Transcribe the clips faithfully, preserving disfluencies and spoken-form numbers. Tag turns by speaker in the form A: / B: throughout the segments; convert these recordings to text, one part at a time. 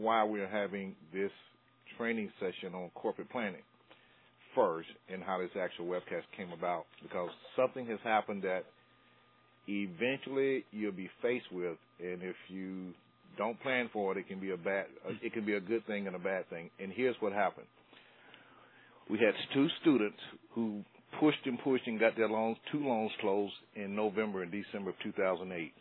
A: why we're having this training session on corporate planning first and how this actual webcast came about, because something has happened that eventually you'll be faced with, and if you don't plan for it, it can be a bad, it can be a good thing and a bad thing. And here's what happened. We had two students who pushed and pushed and got their loans, two loans closed in November and December of two thousand eight.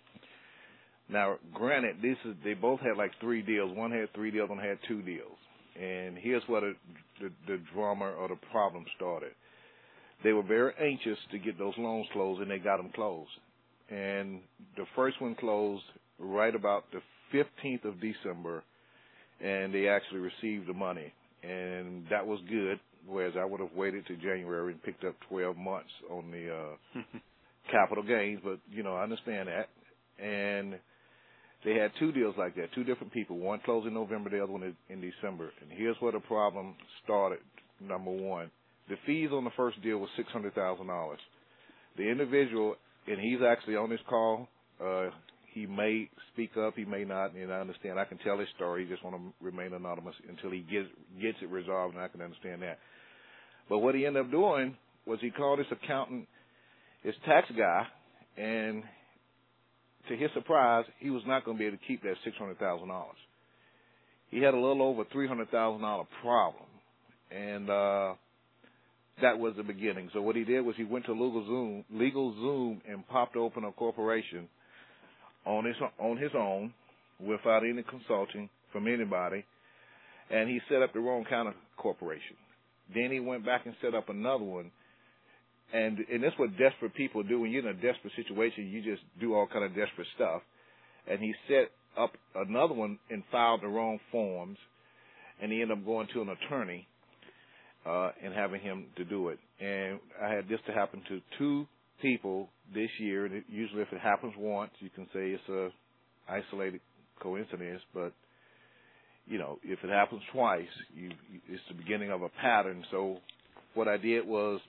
A: Now, granted, this is they both had like three deals. One had three deals, one had two deals. And here's where the, the, the drama or the problem started. They were very anxious to get those loans closed, and they got them closed. And the first one closed right about the fifteenth of December, and they actually received the money. And that was good, whereas I would have waited to January and picked up twelve months on the uh, capital gains. But, you know, I understand that. And they had two deals like that, two different people. One closed in November, the other one in December. And here's where the problem started, number one. The fees on the first deal was six hundred thousand dollars. The individual, and he's actually on this call, uh, he may speak up, he may not, and I understand. I can tell his story. He just want to remain anonymous until he gets, gets it resolved, and I can understand that. But what he ended up doing was he called his accountant, his tax guy, and to his surprise, he was not going to be able to keep that six hundred thousand dollars. He had a little over three hundred thousand dollars problem, and uh, that was the beginning. So what he did was he went to LegalZoom, LegalZoom and popped open a corporation on his on his own without any consulting from anybody, and he set up the wrong kind of corporation. Then he went back and set up another one. And and that's what desperate people do. When you're in a desperate situation, you just do all kind of desperate stuff. And he set up another one and filed the wrong forms, and he ended up going to an attorney uh, and having him to do it. And I had this to happen to two people this year. And it, usually if it happens once, you can say it's a isolated coincidence. But, you know, if it happens twice, you, it's the beginning of a pattern. So what I did was,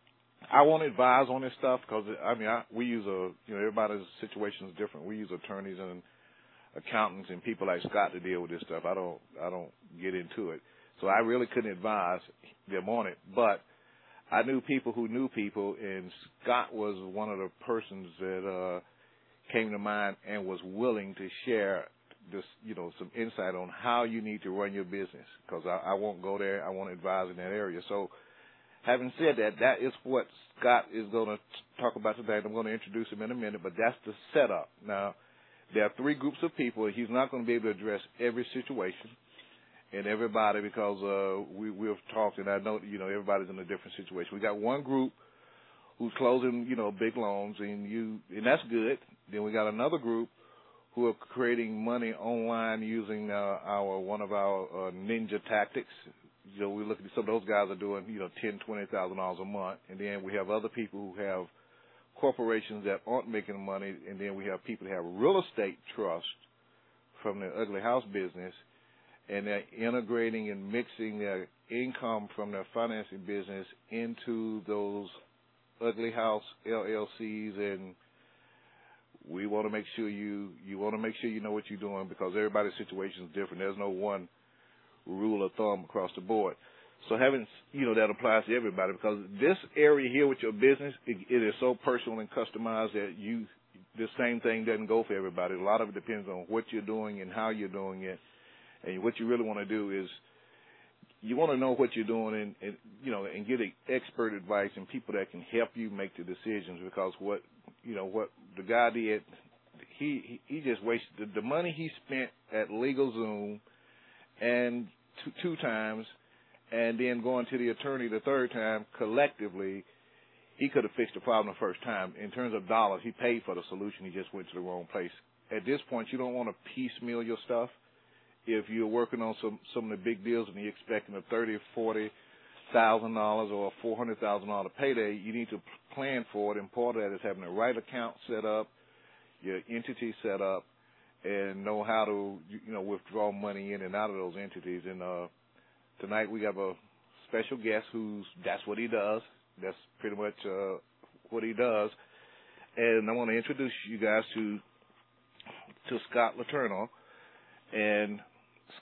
A: I won't advise on this stuff because, I mean, I, we use a, you know, everybody's situation is different. We use attorneys and accountants and people like Scott to deal with this stuff. I don't, I don't get into it. So I really couldn't advise them on it. But I knew people who knew people, and Scott was one of the persons that uh, came to mind and was willing to share this, you know, some insight on how you need to run your business, because I, I won't go there. I won't advise in that area. So, having said that, that is what Scott is going to talk about today. I'm going to introduce him in a minute, but that's the setup. Now, there are three groups of people. He's not going to be able to address every situation and everybody because uh, we, we've talked, and I know, you know, everybody's in a different situation. We got one group who's closing, you know, big loans, and you, and that's good. Then we got another group who are creating money online using uh, our one of our uh, ninja tactics. You know, we look at some of those guys are doing, you know, ten, twenty thousand dollars a month, and then we have other people who have corporations that aren't making money, and then we have people that have real estate trust from their ugly house business, and they're integrating and mixing their income from their financing business into those ugly house L L Cs, and we want to make sure you you want to make sure you know what you're doing because everybody's situation is different. There's no one rule of thumb across the board. So having, you know, that applies to everybody because this area here with your business, it, it is so personal and customized that you, the same thing doesn't go for everybody. A lot of it depends on what you're doing and how you're doing it. And what you really want to do is you want to know what you're doing and, and you know, and get expert advice and people that can help you make the decisions because what, you know, what the guy did, he, he just wasted the money he spent at LegalZoom and two, two times, and then going to the attorney the third time, collectively, he could have fixed the problem the first time. In terms of dollars, he paid for the solution. He just went to the wrong place. At this point, you don't want to piecemeal your stuff. If you're working on some, some of the big deals and you're expecting a thirty thousand dollars, forty thousand dollars or a four hundred thousand dollars payday, you need to plan for it, and part of that is having the right account set up, your entity set up, and know how to, you know, withdraw money in and out of those entities. And uh, tonight we have a special guest who's, that's what he does. That's pretty much uh, what he does. And I want to introduce you guys to to Scott Letourneau. And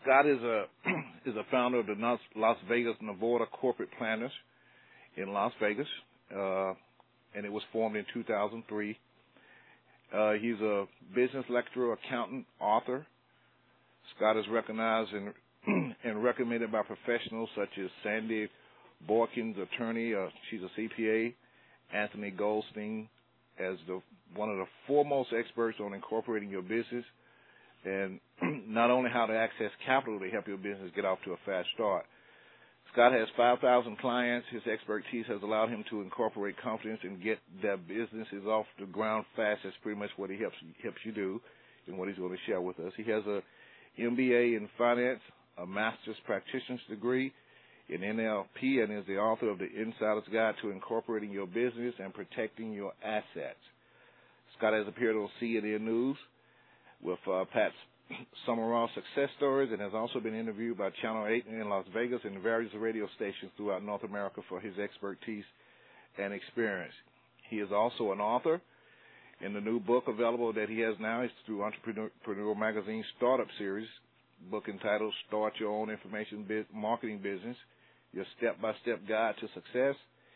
A: Scott is a is a founder of the Las Vegas Nevada Corporate Planners in Las Vegas, uh, and it was formed in two thousand three. Uh, he's a business lecturer, accountant, author. Scott is recognized and, and recommended by professionals such as Sandy Borkins, attorney. Uh, she's a C P A. Anthony Goldstein, as the one of the foremost experts on incorporating your business, and not only how to access capital to help your business get off to a fast start. Scott has five thousand clients. His expertise has allowed him to incorporate confidence and get their businesses off the ground fast. That's pretty much what he helps helps you do and what he's going to share with us. He has a M B A in finance, a master's practitioner's degree in N L P, and is the author of The Insider's Guide to Incorporating Your Business and Protecting Your Assets. Scott has appeared on C N N News with uh, Pat Summerall Success Stories, and has also been interviewed by Channel eight in Las Vegas and various radio stations throughout North America for his expertise and experience. He is also an author. In the new book available that he has now is through Entrepreneur Magazine's Startup Series, book entitled Start Your Own Information Biz- Marketing Business, Your Step-by-Step Guide to Success.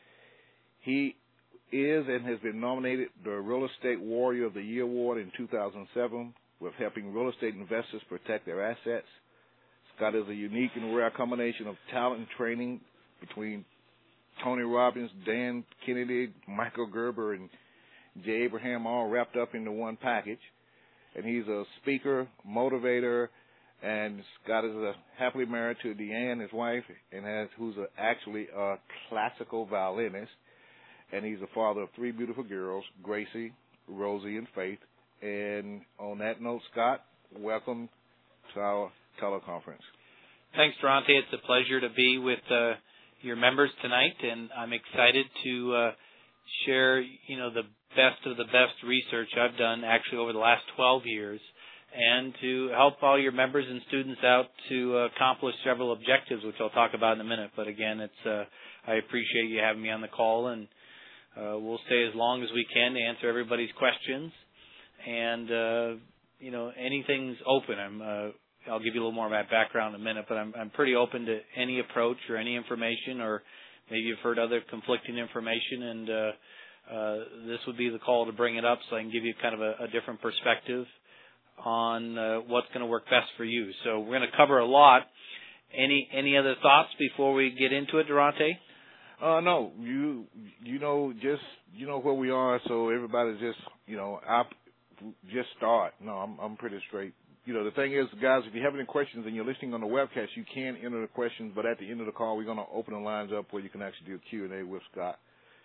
A: He is and has been nominated the Real Estate Warrior of the Year Award in two thousand seven with helping real estate investors protect their assets. Scott is a unique and rare combination of talent and training between Tony Robbins, Dan Kennedy, Michael Gerber, and Jay Abraham, all wrapped up into one package. And he's a speaker, motivator, and Scott is a happily married to Deanne, his wife, and has who's a, actually a classical violinist. And he's a father of three beautiful girls, Gracie, Rosie, and Faith. And on that note, Scott, welcome to our teleconference.
B: Thanks, Durante. It's a pleasure to be with uh, your members tonight, and I'm excited to uh, share, you know, the best of the best research I've done actually over the last twelve years, and to help all your members and students out to uh, accomplish several objectives, which I'll talk about in a minute. But again, it's uh, I appreciate you having me on the call, and uh, we'll stay as long as we can to answer everybody's questions. And, uh, you know, anything's open. I'm, uh, I'll give you a little more of my background in a minute, but I'm, I'm pretty open to any approach or any information, or maybe you've heard other conflicting information, and uh, uh, this would be the call to bring it up so I can give you kind of a, a different perspective on uh, what's going to work best for you. So we're going to cover a lot. Any any other thoughts before we get into it, Durante?
A: Uh, no, you you know just you know where we are, so everybody's just you know I just start. No, I'm I'm pretty straight. You know, the thing is, guys, if you have any questions and you're listening on the webcast, you can enter the questions, but at the end of the call, we're going to open the lines up where you can actually do a Q and A with Scott.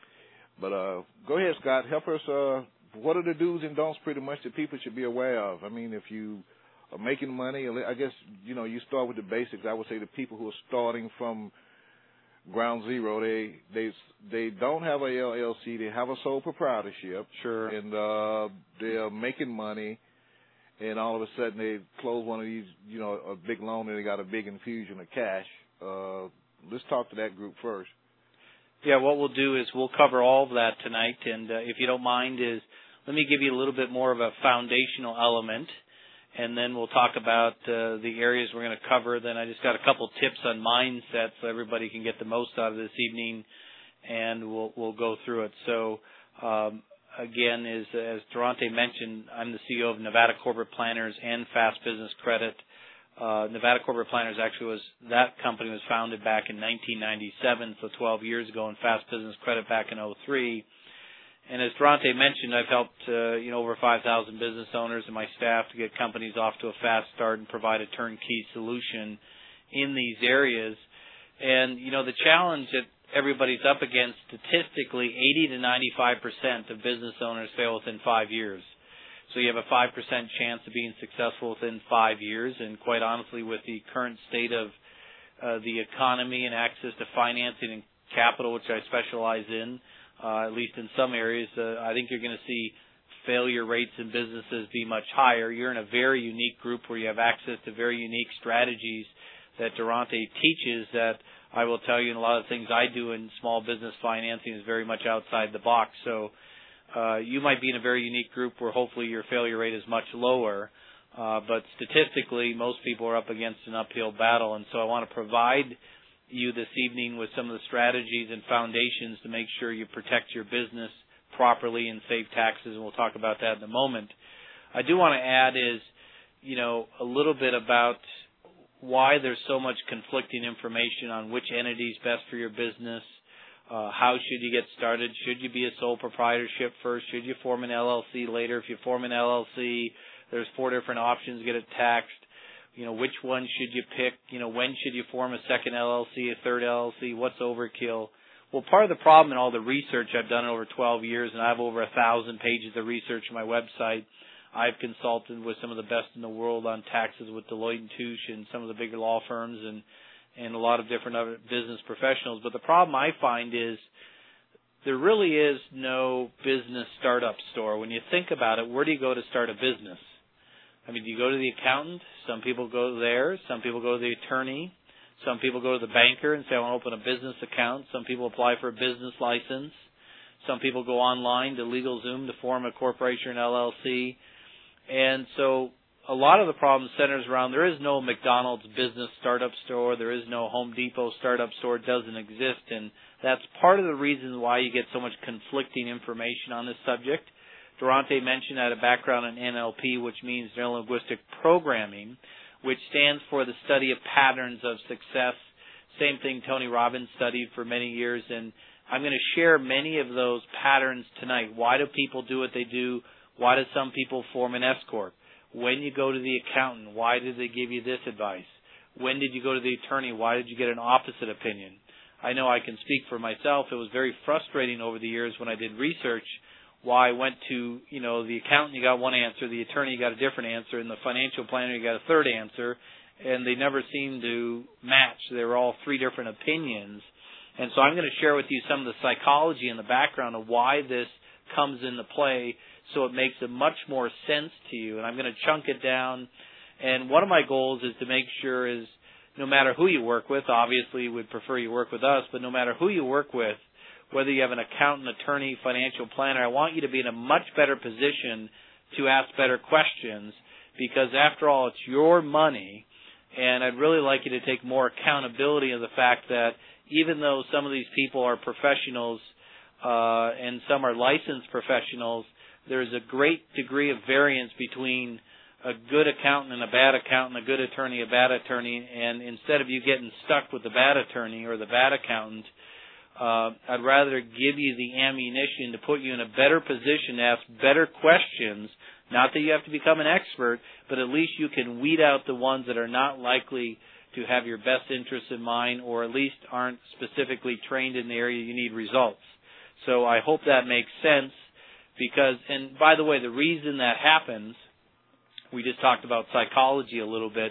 A: But uh, go ahead, Scott. Help us. Uh, what are the do's and don'ts pretty much that people should be aware of? I mean, if you are making money, I guess, you know, you start with the basics. I would say the people who are starting from ground zero, they they they don't have a L L C. They have a sole proprietorship.
B: Sure.
A: And uh, they're making money. And all of a sudden they close one of these, you know, a big loan and they got a big infusion of cash. Uh, let's talk to that group first.
B: Yeah, what we'll do is we'll cover all of that tonight. And uh, if you don't mind, is let me give you a little bit more of a foundational element, and then we'll talk about uh, the areas we're going to cover. Then I just got a couple tips on mindset so everybody can get the most out of this evening, and we'll we'll go through it. So. Um, Again, is as Durante mentioned, I'm the C E O of Nevada Corporate Planners and Fast Business Credit. Uh, Nevada Corporate Planners actually was, that company was founded back in nineteen ninety-seven, so twelve years ago, and Fast Business Credit back in oh three. And as Durante mentioned, I've helped uh, you know over five thousand business owners and my staff to get companies off to a fast start and provide a turnkey solution in these areas. And you know the challenge that everybody's up against, statistically, eighty to ninety-five percent of business owners fail within five years. So you have a five percent chance of being successful within five years. And quite honestly, with the current state of uh, the economy and access to financing and capital, which I specialize in, uh, at least in some areas, uh, I think you're going to see failure rates in businesses be much higher. You're in a very unique group where you have access to very unique strategies that Durante teaches that I will tell you, and a lot of things I do in small business financing is very much outside the box. So uh, you might be in a very unique group where hopefully your failure rate is much lower. Uh, but statistically, most people are up against an uphill battle, and so I want to provide you this evening with some of the strategies and foundations to make sure you protect your business properly and save taxes, and we'll talk about that in a moment. I do want to add is, you know, a little bit about why there's so much conflicting information on which entity is best for your business. Uh, how should you get started? Should you be a sole proprietorship first? Should you form an L L C later? If you form an L L C, there's four different options to get it taxed. You know, which one should you pick? You know, when should you form a second L L C, a third L L C? What's overkill? Well, part of the problem in all the research I've done over twelve years, and I have over a thousand pages of research on my website. I've consulted with some of the best in the world on taxes with Deloitte and Touche and some of the bigger law firms and and a lot of different other business professionals. But the problem I find is there really is no business startup store. When you think about it, where do you go to start a business? I mean, do you go to the accountant? Some people go there. Some people go to the attorney. Some people go to the banker and say, I want to open a business account. Some people apply for a business license. Some people go online to LegalZoom to form a corporation or an L L C. And so a lot of the problem centers around there is no McDonald's business startup store. There is no Home Depot startup store. It doesn't exist. And that's part of the reason why you get so much conflicting information on this subject. Durante mentioned I had a background in N L P, which means Neuro-Linguistic Programming, which stands for the study of patterns of success. Same thing Tony Robbins studied for many years. And I'm going to share many of those patterns tonight. Why do people do what they do? Why do some people form an S corp? When you go to the accountant, why did they give you this advice? When did you go to the attorney? Why did you get an opposite opinion? I know I can speak for myself. It was very frustrating over the years when I did research why I went to, you know, the accountant, you got one answer, the attorney, you got a different answer, and the financial planner, you got a third answer, and they never seemed to match. They were all three different opinions. And so I'm going to share with you some of the psychology and the background of why this comes into play so it makes it much more sense to you. And I'm going to chunk it down. And one of my goals is to make sure is no matter who you work with, obviously we'd prefer you work with us, but no matter who you work with, whether you have an accountant, attorney, financial planner, I want you to be in a much better position to ask better questions because after all, it's your money. And I'd really like you to take more accountability of the fact that even though some of these people are professionals uh, and some are licensed professionals, there's a great degree of variance between a good accountant and a bad accountant, a good attorney, a bad attorney, and instead of you getting stuck with the bad attorney or the bad accountant, uh, I'd rather give you the ammunition to put you in a better position to ask better questions, not that you have to become an expert, but at least you can weed out the ones that are not likely to have your best interests in mind or at least aren't specifically trained in the area you need results. So I hope that makes sense. Because, and by the way, the reason that happens, we just talked about psychology a little bit.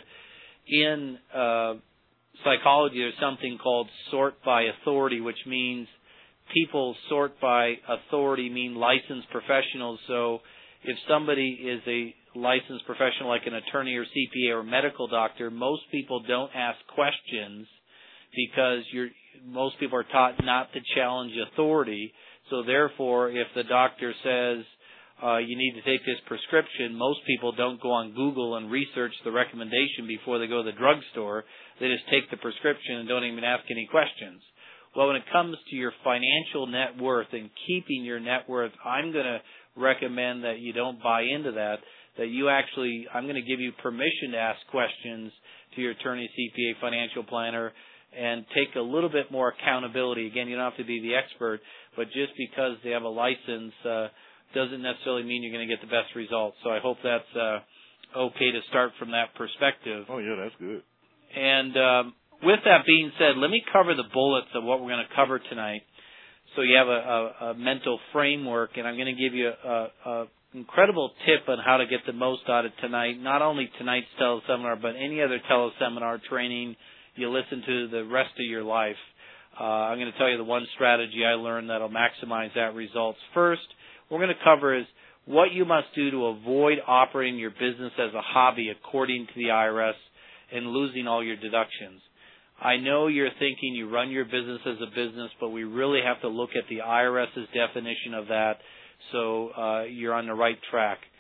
B: In uh, psychology, there's something called sort by authority, which means people sort by authority mean licensed professionals. So if somebody is a licensed professional like an attorney or C P A or medical doctor, most people don't ask questions because you're, most people are taught not to challenge authority. So therefore, if the doctor says uh, you need to take this prescription, most people don't go on Google and research the recommendation before they go to the drugstore. They just take the prescription and don't even ask any questions. Well, when it comes to your financial net worth and keeping your net worth, I'm going to recommend that you don't buy into that, that you actually, I'm going to give you permission to ask questions to your attorney, C P A, financial planner, and take a little bit more accountability. Again, you don't have to be the expert, but just because they have a license uh, doesn't necessarily mean you're going to get the best results. So I hope that's uh, okay to start from that perspective.
A: Oh, yeah, that's good.
B: And um, with that being said, let me cover the bullets of what we're going to cover tonight so you have a, a, a mental framework, and I'm going to give you a, a incredible tip on how to get the most out of tonight, not only tonight's teleseminar, but any other teleseminar training you listen to the rest of your life. Uh, I'm going to tell you the one strategy I learned that will maximize that results. First, we're going to cover is what you must do to avoid operating your business as a hobby according to the I R S and losing all your deductions. I know you're thinking you run your business as a business, but we really have to look at the IRS's definition of that so uh, you're on the right track.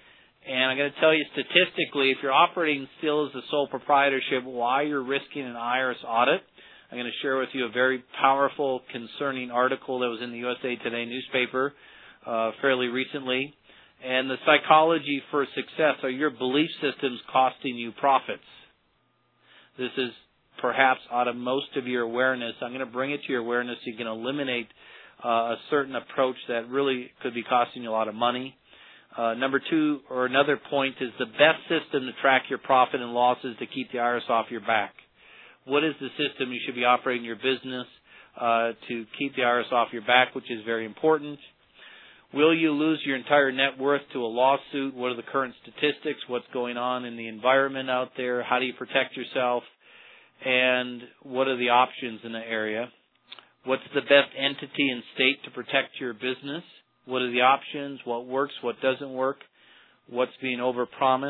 B: And I'm going to tell you statistically, if you're operating still as a sole proprietorship, why you're risking an I R S audit. I'm going to share with you a very powerful, concerning article that was in the U S A Today newspaper uh, fairly recently. And the psychology for success: are your belief systems costing you profits? This is perhaps out of most of your awareness. I'm going to bring it to your awareness so you can eliminate uh, a certain approach that really could be costing you a lot of money. Uh, number two, or another point, is the best system to track your profit and losses to keep the I R S off your back. What is the system you should be operating your business uh, to keep the I R S off your back, which is very important? Will you lose your entire net worth to a lawsuit? What are the current statistics? What's going on in the environment out there? How do you protect yourself? And what are the options in the area? What's the best entity and state to protect your business? What are the options? What works? What doesn't work? What's being overpromised?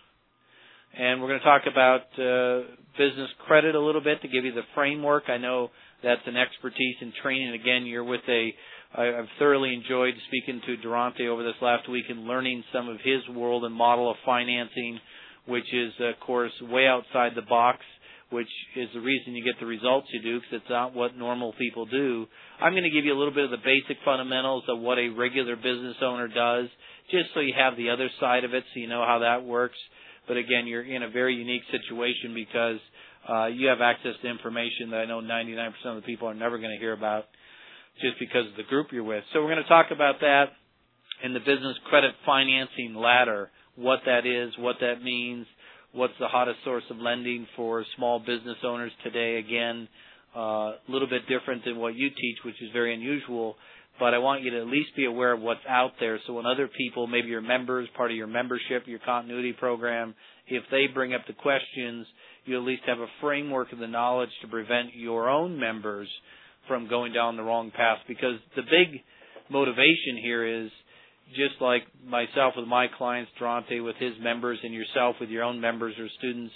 B: And we're going to talk about uh, business credit a little bit to give you the framework. I know that's an expertise in training. Again, you're with a, I, I've thoroughly enjoyed speaking to Durante over this last week and learning some of his world and model of financing, which is, of course, way outside the box, which is the reason you get the results you do, because it's not what normal people do. I'm going to give you a little bit of the basic fundamentals of what a regular business owner does, just so you have the other side of it, so you know how that works. But again, you're in a very unique situation because uh, you have access to information that I know ninety-nine percent of the people are never going to hear about just because of the group you're with. So we're going to talk about that in the business credit financing ladder, what that is, what that means, what's the hottest source of lending for small business owners today. Again, uh, a little bit different than what you teach, which is very unusual, but I want you to at least be aware of what's out there. So when other people, maybe your members, part of your membership, your continuity program, if they bring up the questions, you at least have a framework of the knowledge to prevent your own members from going down the wrong path. Because the big motivation here is, just like myself with my clients, Durante with his members, and yourself with your own members or students,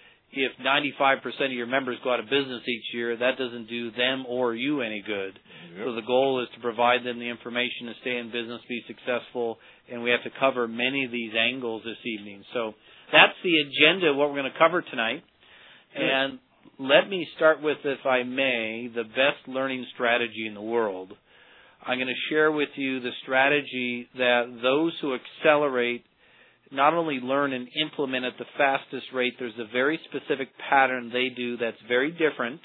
B: if ninety-five percent of your members go out of business each year, that doesn't do them or you any good. Yep. So the goal is to provide them the information to stay in business, be successful, and we have to cover many of these angles this evening. So that's the agenda of what we're going to cover tonight. Yep. And let me start with, if I may, the best learning strategy in the world. I'm going to share with you the strategy that those who accelerate not only learn and implement at the fastest rate. There's a very specific pattern they do that's very different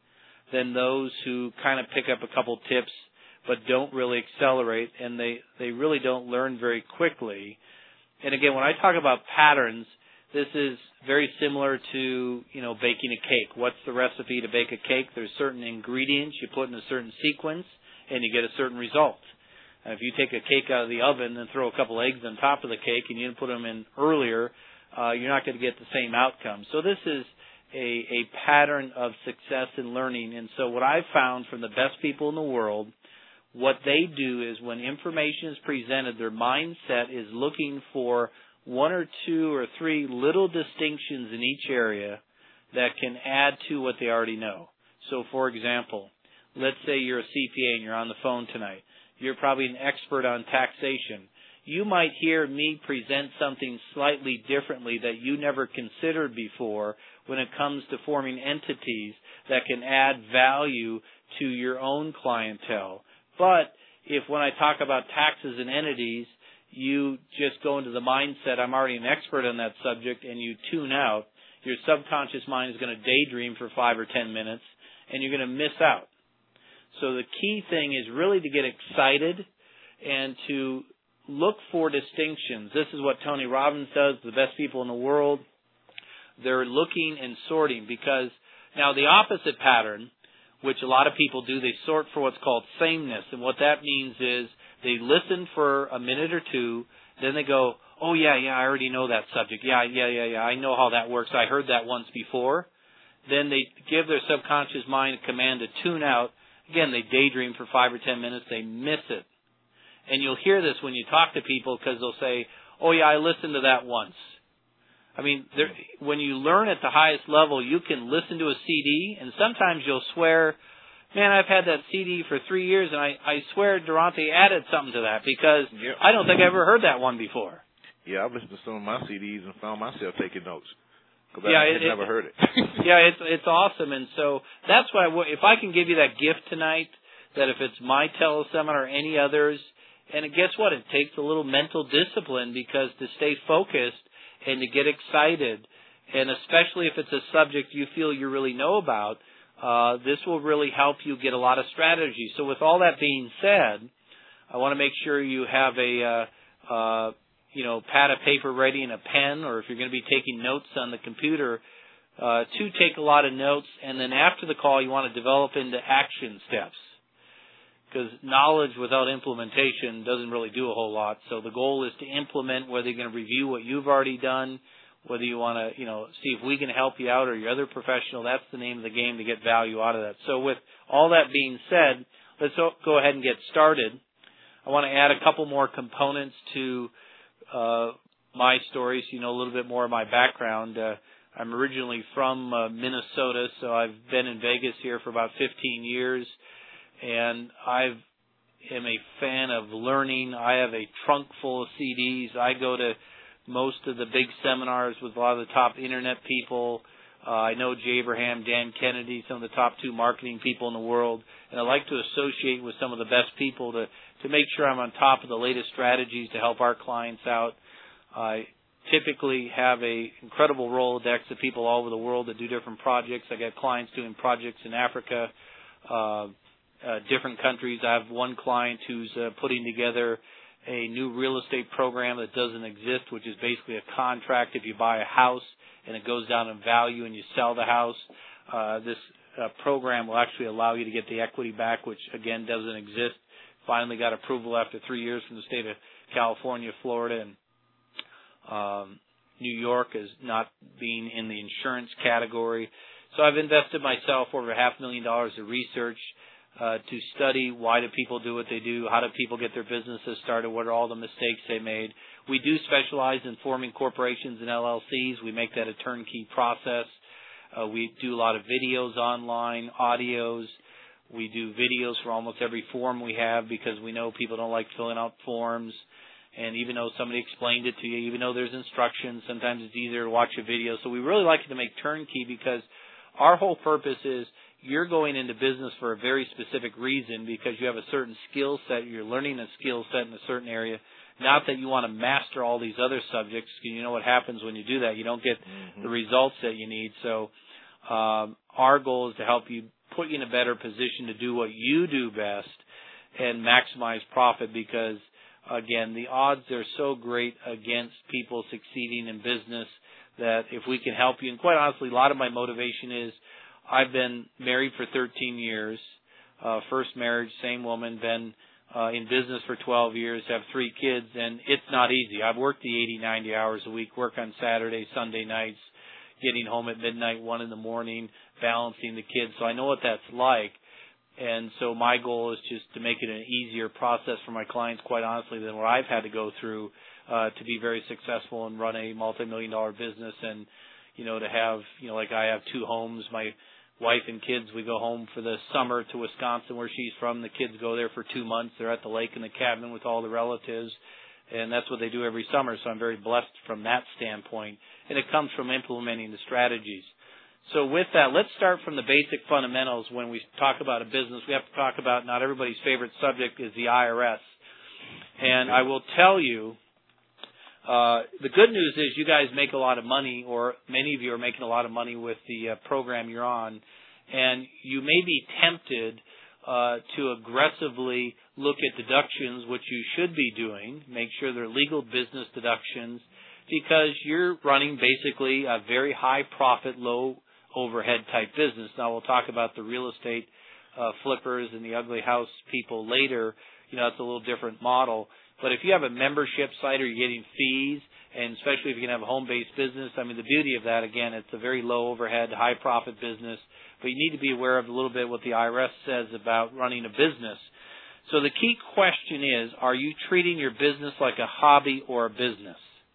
B: than those who kind of pick up a couple tips but don't really accelerate, and they, they really don't learn very quickly. And again, when I talk about patterns, this is very similar to, you know, baking a cake. What's the recipe to bake a cake? There's certain ingredients you put in a certain sequence, and you get a certain result. And if you take a cake out of the oven and throw a couple eggs on top of the cake and you didn't put them in earlier, uh, you're not going to get the same outcome. So this is a, a pattern of success in learning. And so what I've found from the best people in the world, what they do is when information is presented, their mindset is looking for one or two or three little distinctions in each area that can add to what they already know. So, for example, let's say you're a C P A and you're on the phone tonight. You're probably an expert on taxation. You might hear me present something slightly differently that you never considered before when it comes to forming entities that can add value to your own clientele. But if when I talk about taxes and entities, you just go into the mindset, I'm already an expert on that subject, and you tune out, your subconscious mind is going to daydream for five or ten minutes, and you're going to miss out. So the key thing is really to get excited and to look for distinctions. This is what Tony Robbins does, the best people in the world. They're looking and sorting because now the opposite pattern, which a lot of people do, they sort for what's called sameness. And what that means is they listen for a minute or two, then they go, oh, yeah, yeah, I already know that subject. Yeah, yeah, yeah, yeah, I know how that works. I heard that once before. Then they give their subconscious mind a command to tune out. Again, they daydream for five or ten minutes. They miss it. And you'll hear this when you talk to people because they'll say, oh, yeah, I listened to that once. I mean, there, when you learn at the highest level, you can listen to a C D, and sometimes you'll swear, man, I've had that C D for three years, and I, I swear Durante added something to that because yep. I don't think I ever heard that one before.
A: Yeah, I've listened to some of my C Ds and found myself taking notes. Because
B: yeah,
A: I
B: had
A: never
B: it,
A: heard it.
B: yeah, it's it's awesome, and so that's why I, if I can give you that gift tonight, that if it's my teleseminar or any others, and it, guess what? It takes a little mental discipline because to stay focused and to get excited, and especially if it's a subject you feel you really know about, uh, this will really help you get a lot of strategy. So with all that being said, I want to make sure you have a uh, uh, you know, pad of paper ready and a pen, or if you're going to be taking notes on the computer, uh, to take a lot of notes, and then after the call you want to develop into action steps. Because knowledge without implementation doesn't really do a whole lot. So the goal is to implement, whether you're going to review what you've already done, whether you want to, you know, see if we can help you out or your other professional. That's the name of the game to get value out of that. So with all that being said, let's go ahead and get started. I want to add a couple more components to uh, my story, so you know a little bit more of my background. Uh, I'm originally from uh, Minnesota, so I've been in Vegas here for about fifteen years, and I am a fan of learning. I have a trunk full of C Ds. I go to most of the big seminars with a lot of the top internet people. Uh, I know Jay Abraham, Dan Kennedy, some of the top two marketing people in the world, and I like to associate with some of the best people to, to make sure I'm on top of the latest strategies to help our clients out. I typically have a incredible Rolodex of people all over the world that do different projects. I got clients doing projects in Africa, uh, uh, different countries. I have one client who's uh, putting together a new real estate program that doesn't exist, which is basically a contract. If you buy a house and it goes down in value and you sell the house, uh, this uh, program will actually allow you to get the equity back, which, again, doesn't exist. Finally got approval after three years from the state of California, Florida, and um, New York as not being in the insurance category. So I've invested myself over half a million dollars of research uh, to study why do people do what they do, how do people get their businesses started, what are all the mistakes they made. We do specialize in forming corporations and L L Cs. We make that a turnkey process. Uh, we do a lot of videos online, audios. We do videos for almost every form we have because we know people don't like filling out forms. And even though somebody explained it to you, even though there's instructions, sometimes it's easier to watch a video. So we really like it to make turnkey because our whole purpose is you're going into business for a very specific reason because you have a certain skill set, you're learning a skill set in a certain area. Not that you want to master all these other subjects, because you know what happens when you do that. You don't get mm-hmm. the results that you need. So um, our goal is to help you, put you in a better position to do what you do best and maximize profit because, again, the odds are so great against people succeeding in business that if we can help you, and quite honestly, a lot of my motivation is I've been married for thirteen years, uh, first marriage, same woman, been uh, in business for twelve years, have three kids, and it's not easy. I've worked the eighty, ninety hours a week, work on Saturday, Sunday nights, getting home at midnight, one in the morning, balancing the kids, so I know what that's like. And so my goal is just to make it an easier process for my clients, quite honestly, than what I've had to go through uh, to be very successful and run a multi-million dollar business and, you know, to have, you know, like I have two homes. My wife and kids, we go home for the summer to Wisconsin where she's from. The kids go there for two months. They're at the lake in the cabin with all the relatives, and that's what they do every summer. So I'm very blessed from that standpoint, and it comes from implementing the strategies. So with that, let's start from the basic fundamentals. When we talk about a business, we have to talk about not everybody's favorite subject is the I R S. And I will tell you, uh, the good news is you guys make a lot of money, or many of you are making a lot of money with the uh, program you're on. And you may be tempted uh, to aggressively look at deductions, which you should be doing. Make sure they're legal business deductions, because you're running basically a very high profit, low overhead type business. Now we'll talk about the real estate uh, flippers and the ugly house people later. You know, it's a little different model. But if you have a membership site or you're getting fees, and especially if you can have a home-based business, I mean, the beauty of that, again, it's a very low overhead, high profit business. But you need to be aware of a little bit what the I R S says about running a business. So the key question is, are you treating your business like a hobby or a business?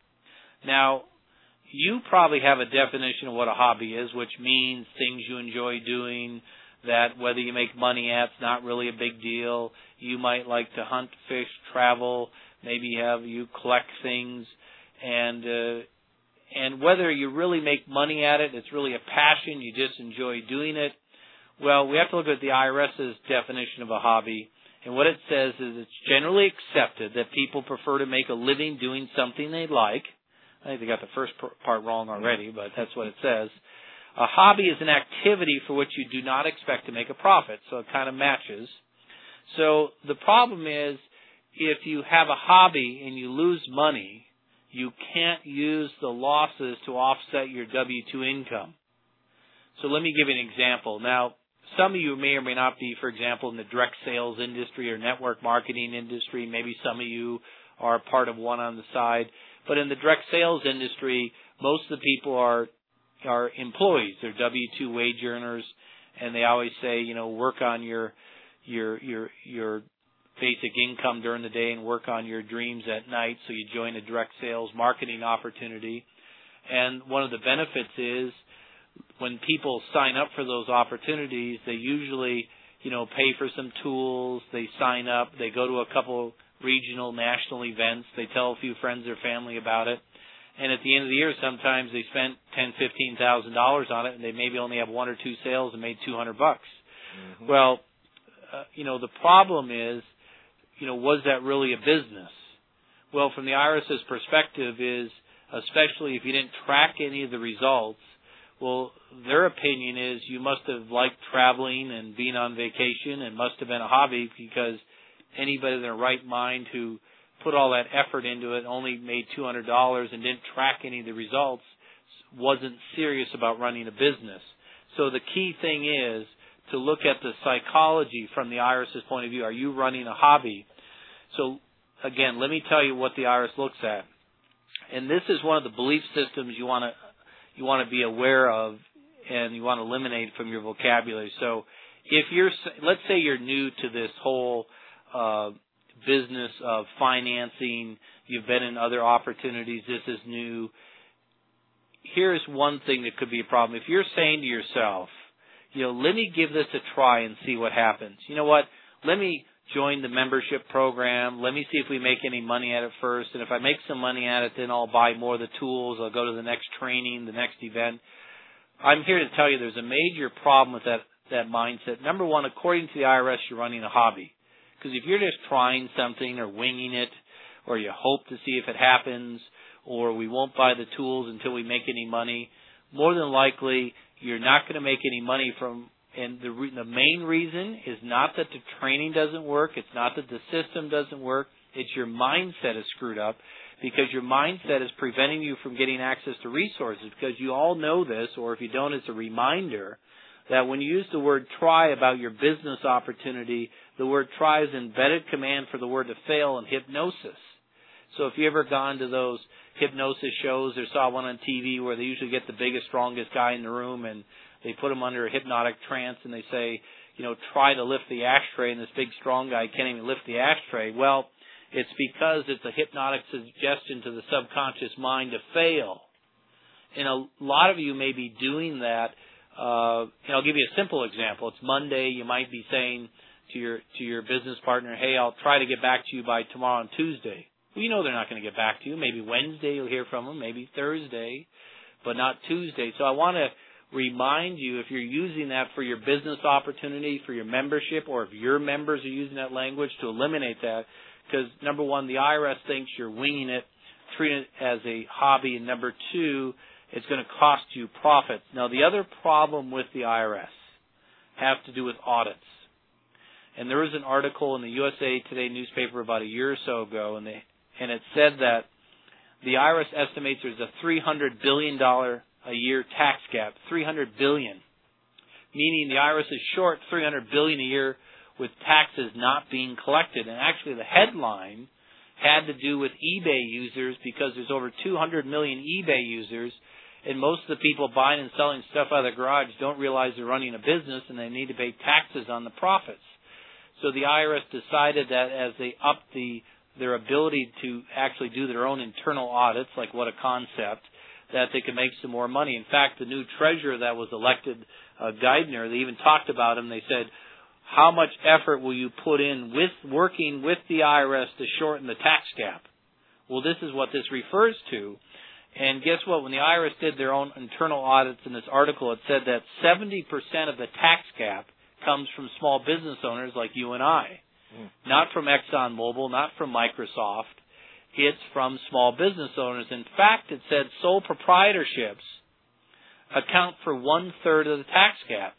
B: Now, you probably have a definition of what a hobby is, which means things you enjoy doing, that whether you make money at, it's not really a big deal. You might like to hunt, fish, travel, maybe you have you collect things, and uh, and whether you really make money at it, it's really a passion, you just enjoy doing it. Well, we have to look at the IRS's definition of a hobby, and what it says is it's generally accepted that people prefer to make a living doing something they like. I think they got the first part wrong already, but that's what it says. A hobby is an activity for which you do not expect to make a profit, so it kind of matches. So the problem is, if you have a hobby and you lose money, you can't use the losses to offset your W two income. So let me give you an example. Now, some of you may or may not be, for example, in the direct sales industry or network marketing industry. Maybe some of you are part of one on the side. But in the direct sales industry, most of the people are are employees. They're W two wage earners, and they always say, you know, work on your your your your basic income during the day and work on your dreams at night. So you join a direct sales marketing opportunity. And one of the benefits is when people sign up for those opportunities, they usually, you know, pay for some tools, they sign up, they go to a couple regional, national events, they tell a few friends or family about it, and at the end of the year, sometimes they spent ten, fifteen thousand dollars on it, and they maybe only have one or two sales and made two hundred bucks. Mm-hmm. Well, uh, you know, the problem is, you know, was that really a business? Well, from the IRS's perspective is, especially if you didn't track any of the results, well, their opinion is you must have liked traveling and being on vacation and must have been a hobby, because anybody in their right mind who put all that effort into it, only made two hundred dollars and didn't track any of the results, wasn't serious about running a business. So the key thing is to look at the psychology from the IRS's point of view. Are you running a hobby? So again, let me tell you what the I R S looks at. And this is one of the belief systems you want to you want to be aware of, and you want to eliminate from your vocabulary. So if you're, let's say you're new to this whole uh, business of financing, you've been in other opportunities, this is new. Here's one thing that could be a problem. If you're saying to yourself, you know, let me give this a try and see what happens. You know what? Let me join the membership program. Let me see if we make any money at it first. And if I make some money at it, then I'll buy more of the tools. I'll go to the next training, the next event. I'm here to tell you there's a major problem with that, that mindset. Number one, according to the I R S, you're running a hobby. Because if you're just trying something or winging it, or you hope to see if it happens, or we won't buy the tools until we make any money, more than likely you're not going to make any money from. And the, re- the main reason is not that the training doesn't work. It's not that the system doesn't work. It's your mindset is screwed up, because your mindset is preventing you from getting access to resources. Because you all know this, or if you don't, it's a reminder that when you use the word try about your business opportunity, the word try is an embedded command for the word to fail in hypnosis. So if you ever gone to those hypnosis shows or saw one on T V where they usually get the biggest, strongest guy in the room and they put him under a hypnotic trance and they say, you know, try to lift the ashtray, and this big, strong guy can't even lift the ashtray. Well, it's because it's a hypnotic suggestion to the subconscious mind to fail. And a lot of you may be doing that. Uh, and I'll give you a simple example. It's Monday. You might be saying to your to your business partner, hey, I'll try to get back to you by tomorrow on Tuesday. Well, you know they're not going to get back to you. Maybe Wednesday you'll hear from them, maybe Thursday, but not Tuesday. So I want to remind you, if you're using that for your business opportunity, for your membership, or if your members are using that language, to eliminate that. Because, number one, the I R S thinks you're winging it, treating it as a hobby, and number two, it's going to cost you profits. Now, the other problem with the I R S have to do with audits. And there was an article in the U S A Today newspaper about a year or so ago, and, they, and it said that the I R S estimates there's a three hundred billion dollars a year tax gap, three hundred billion dollars, meaning the I R S is short three hundred billion dollars a year with taxes not being collected. And actually the headline had to do with eBay users, because there's over two hundred million eBay users, and most of the people buying and selling stuff out of their garage don't realize they're running a business and they need to pay taxes on the profits. So the I R S decided that as they upped the, their ability to actually do their own internal audits, like what a concept, that they could make some more money. In fact, the new treasurer that was elected, uh, Geithner, they even talked about him. They said, how much effort will you put in with working with the I R S to shorten the tax gap? Well, this is what this refers to. And guess what? When the I R S did their own internal audits in this article, it said that seventy percent of the tax gap comes from small business owners like you and I. Mm. Not from ExxonMobil, not from Microsoft. It's from small business owners. In fact, it said sole proprietorships account for one-third of the tax gap.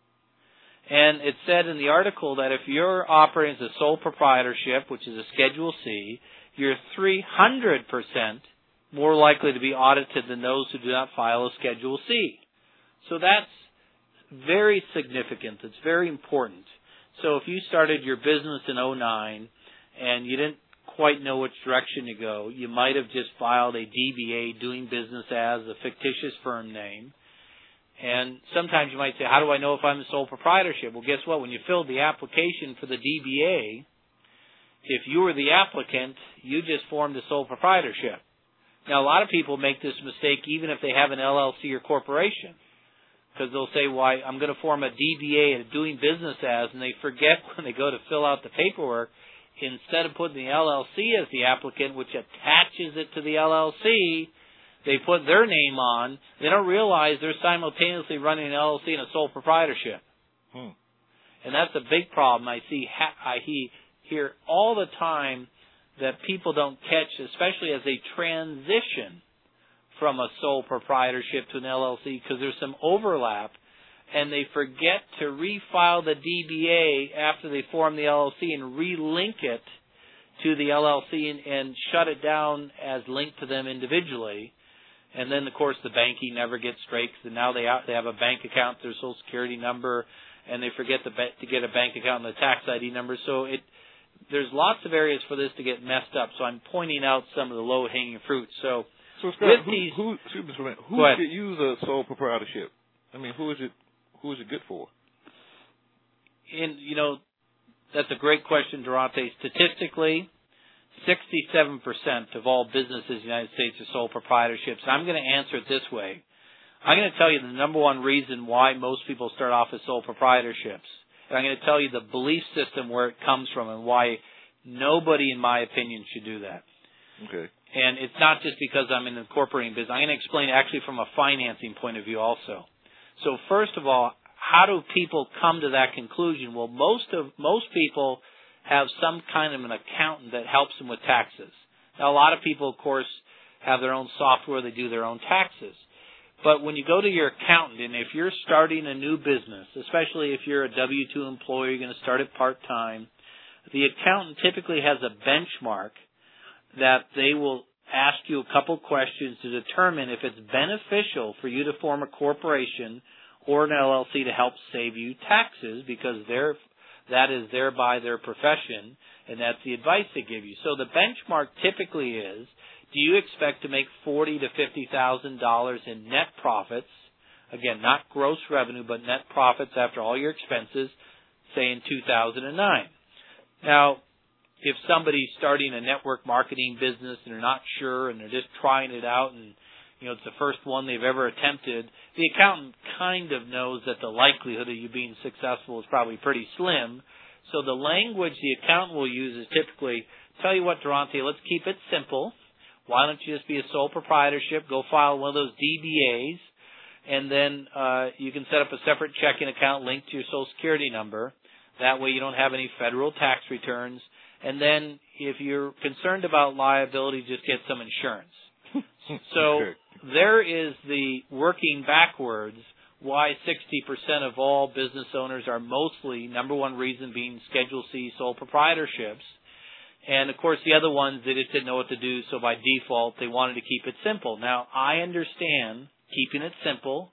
B: And it said in the article that if you're operating as a sole proprietorship, which is a Schedule C, you're three hundred percent more likely to be audited than those who do not file a Schedule C. So that's very significant. It's very important. So if you started your business in oh nine and you didn't quite know which direction to go, you might have just filed a D B A, doing business as, a fictitious firm name. And sometimes you might say, how do I know if I'm a sole proprietorship? Well, guess what? When you filled the application for the D B A, if you were the applicant, you just formed a sole proprietorship. Now, a lot of people make this mistake even if they have an L L C or corporation, because they'll say, well, I'm going to form a D B A, a doing business as, and they forget when they go to fill out the paperwork, instead of putting the L L C as the applicant, which attaches it to the L L C, they put their name on. They don't realize they're simultaneously running an L L C and a sole proprietorship. Hmm. And that's a big problem. I see, I hear all the time that people don't catch, especially as they transition from a sole proprietorship to an L L C, because there's some overlap, and they forget to refile the D B A after they form the L L C and relink it to the L L C and, and shut it down as linked to them individually. And then, of course, the banking never gets straight, because now they they have a bank account, their Social Security number, and they forget to, to get a bank account and the tax I D number. So it there's lots of areas for this to get messed up. So I'm pointing out some of the low-hanging fruit. So,
A: so Scott,
B: with
A: who,
B: these,
A: who, excuse me, who should use a sole proprietorship? I mean, who is it? Who is it good for?
B: In you know, that's a great question, Durante. Statistically, sixty-seven percent of all businesses in the United States are sole proprietorships. And I'm going to answer it this way. I'm going to tell you the number one reason why most people start off as sole proprietorships. And I'm going to tell you the belief system where it comes from and why nobody, in my opinion, should do that.
A: Okay.
B: And it's not just because I'm in the incorporating business. I'm going to explain actually from a financing point of view also. So first of all, how do people come to that conclusion? Well, most of most people have some kind of an accountant that helps them with taxes. Now, a lot of people, of course, have their own software. They do their own taxes. But when you go to your accountant, and if you're starting a new business, especially if you're a W two employee, you're going to start it part-time, the accountant typically has a benchmark that they will ask you a couple questions to determine if it's beneficial for you to form a corporation or an L L C to help save you taxes, because they're, that is thereby their profession, and that's the advice they give you. So the benchmark typically is, do you expect to make forty thousand to fifty thousand dollars in net profits? Again, not gross revenue, but net profits after all your expenses, say in two thousand nine. Now, if somebody's starting a network marketing business and they're not sure and they're just trying it out and, you know, it's the first one they've ever attempted, the accountant kind of knows that the likelihood of you being successful is probably pretty slim. So the language the accountant will use is typically, tell you what, Durante, let's keep it simple. Why don't you just be a sole proprietorship, go file one of those D B As, and then uh, you can set up a separate checking account linked to your Social Security number. That way you don't have any federal tax returns. And then if you're concerned about liability, just get some insurance. So
A: okay.
B: There is the working backwards why sixty percent of all business owners are mostly, number one reason being Schedule C sole proprietorships. And, of course, the other ones, they just didn't know what to do, so by default, they wanted to keep it simple. Now, I understand keeping it simple,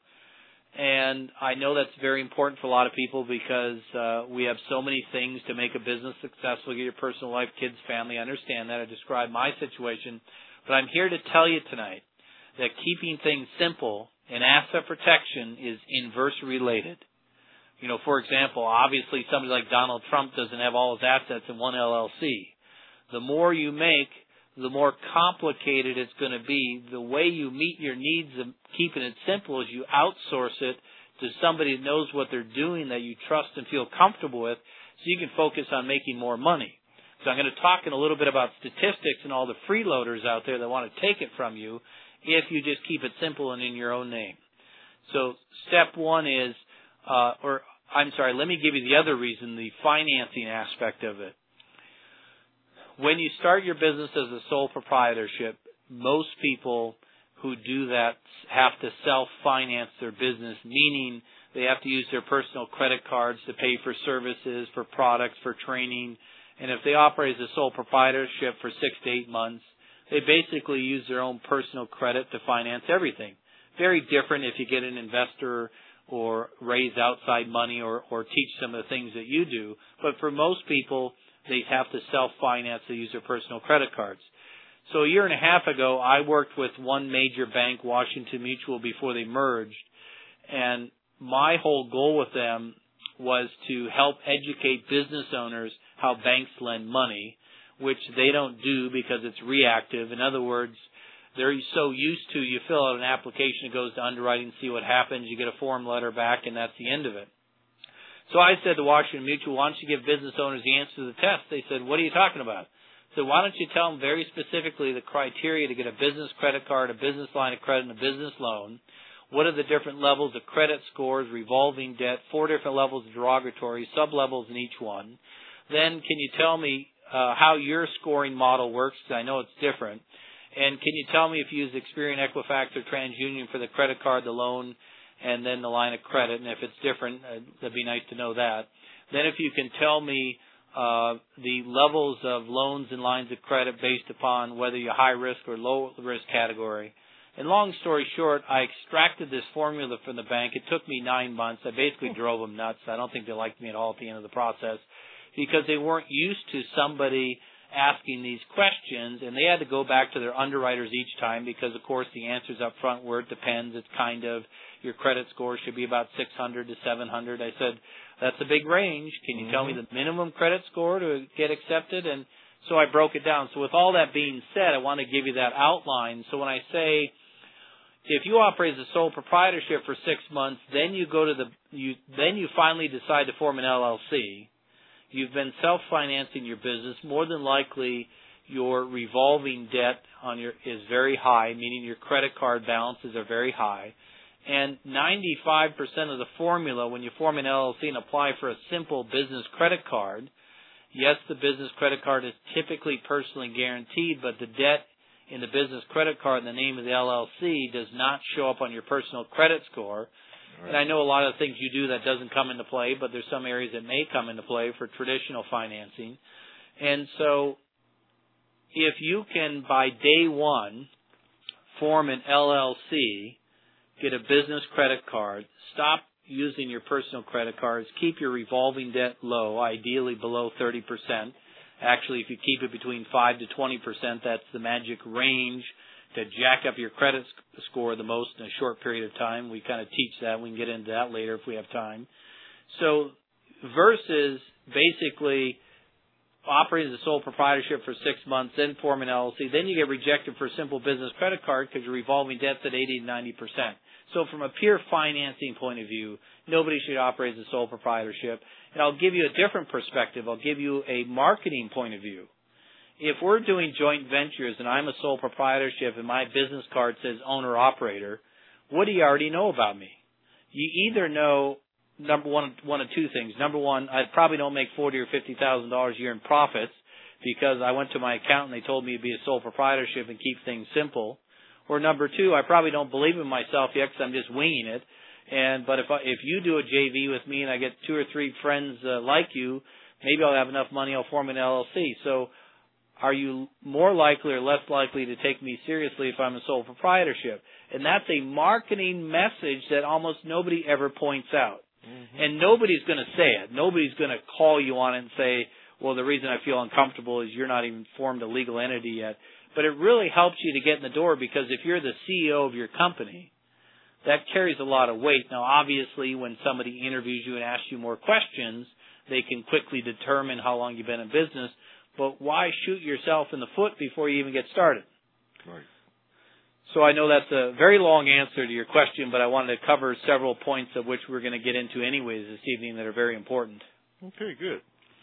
B: and I know that's very important for a lot of people because uh, we have so many things to make a business successful, get your personal life, kids, family. I understand that. I described my situation. But I'm here to tell you tonight that keeping things simple and asset protection is inversely related. You know, for example, obviously somebody like Donald Trump doesn't have all his assets in one L L C. The more you make, the more complicated it's going to be. The way you meet your needs of keeping it simple is you outsource it to somebody that knows what they're doing, that you trust and feel comfortable with, so you can focus on making more money. So I'm going to talk in a little bit about statistics and all the freeloaders out there that want to take it from you if you just keep it simple and in your own name. So step one is, uh, or I'm sorry, let me give you the other reason, the financing aspect of it. When you start your business as a sole proprietorship, most people who do that have to self-finance their business, meaning they have to use their personal credit cards to pay for services, for products, for training. And if they operate as a sole proprietorship for six to eight months, they basically use their own personal credit to finance everything. Very different if you get an investor or raise outside money or, or teach some of the things that you do. But for most people, they have to self-finance. They use their personal credit cards. So a year and a half ago, I worked with one major bank, Washington Mutual, before they merged. And my whole goal with them was to help educate business owners how banks lend money, which they don't do because it's reactive. In other words, they're so used to, you fill out an application, it goes to underwriting, see what happens, you get a form letter back, and that's the end of it. So I said to Washington Mutual, why don't you give business owners the answer to the test? They said, what are you talking about? So why don't you tell them very specifically the criteria to get a business credit card, a business line of credit, and a business loan? What are the different levels of credit scores, revolving debt, four different levels of derogatory, sub-levels in each one? Then can you tell me uh, how your scoring model works? Because I know it's different. And can you tell me if you use Experian, Equifax, or TransUnion for the credit card, the loan, and then the line of credit? And if it's different, uh, that'd be nice to know that. Then if you can tell me uh, the levels of loans and lines of credit based upon whether you're high risk or low risk category. And long story short, I extracted this formula from the bank. It took me nine months. I basically drove them nuts. I don't think they liked me at all at the end of the process because they weren't used to somebody asking these questions, and they had to go back to their underwriters each time because, of course, the answers up front were it depends. It's kind of your credit score should be about six hundred to seven hundred. I said, that's a big range. Can you mm-hmm. tell me the minimum credit score to get accepted? And so I broke it down. So with all that being said, I want to give you that outline. So when I say if you operate as a sole proprietorship for six months, then you go to the you then you finally decide to form an L L C. You've been self-financing your business. More than likely, your revolving debt on your is very high, meaning your credit card balances are very high. And ninety-five percent of the formula, when you form an L L C and apply for a simple business credit card, yes, the business credit card is typically personally guaranteed, but the debt in the business credit card in the name of the L L C does not show up on your personal credit score. Right. And I know a lot of the things you do that doesn't come into play, but there's some areas that may come into play for traditional financing. And so if you can, by day one, form an L L C, get a business credit card, stop using your personal credit cards, keep your revolving debt low, ideally below thirty percent. Actually, if you keep it between five to twenty percent, that's the magic range to jack up your credit score the most in a short period of time. We kind of teach that. We can get into that later if we have time. So versus basically operating as a sole proprietorship for six months, then form an L L C, then you get rejected for a simple business credit card because your revolving debt's at eighty to ninety percent. So from a pure financing point of view, nobody should operate as a sole proprietorship. And I'll give you a different perspective. I'll give you a marketing point of view. If we're doing joint ventures and I'm a sole proprietorship and my business card says owner-operator, what do you already know about me? You either know, number one, one of two things. Number one, I probably don't make forty thousand dollars or fifty thousand dollars a year in profits because I went to my accountant and they told me to be a sole proprietorship and keep things simple. Or number two, I probably don't believe in myself yet because I'm just winging it. And but if I, if you do a J V with me and I get two or three friends uh, like you, maybe I'll have enough money, I'll form an L L C. So are you more likely or less likely to take me seriously if I'm a sole proprietorship? And that's a marketing message that almost nobody ever points out. Mm-hmm. And nobody's going to say it. Nobody's going to call you on it and say, well, the reason I feel uncomfortable is you're not even formed a legal entity yet. But it really helps you to get in the door because if you're the C E O of your company, that carries a lot of weight. Now, obviously, when somebody interviews you and asks you more questions, they can quickly determine how long you've been in business. But why shoot yourself in the foot before you even get started?
A: Right.
B: So I know that's a very long answer to your question, but I wanted to cover several points of which we're going to get into anyways this evening that are very important.
A: Okay, good.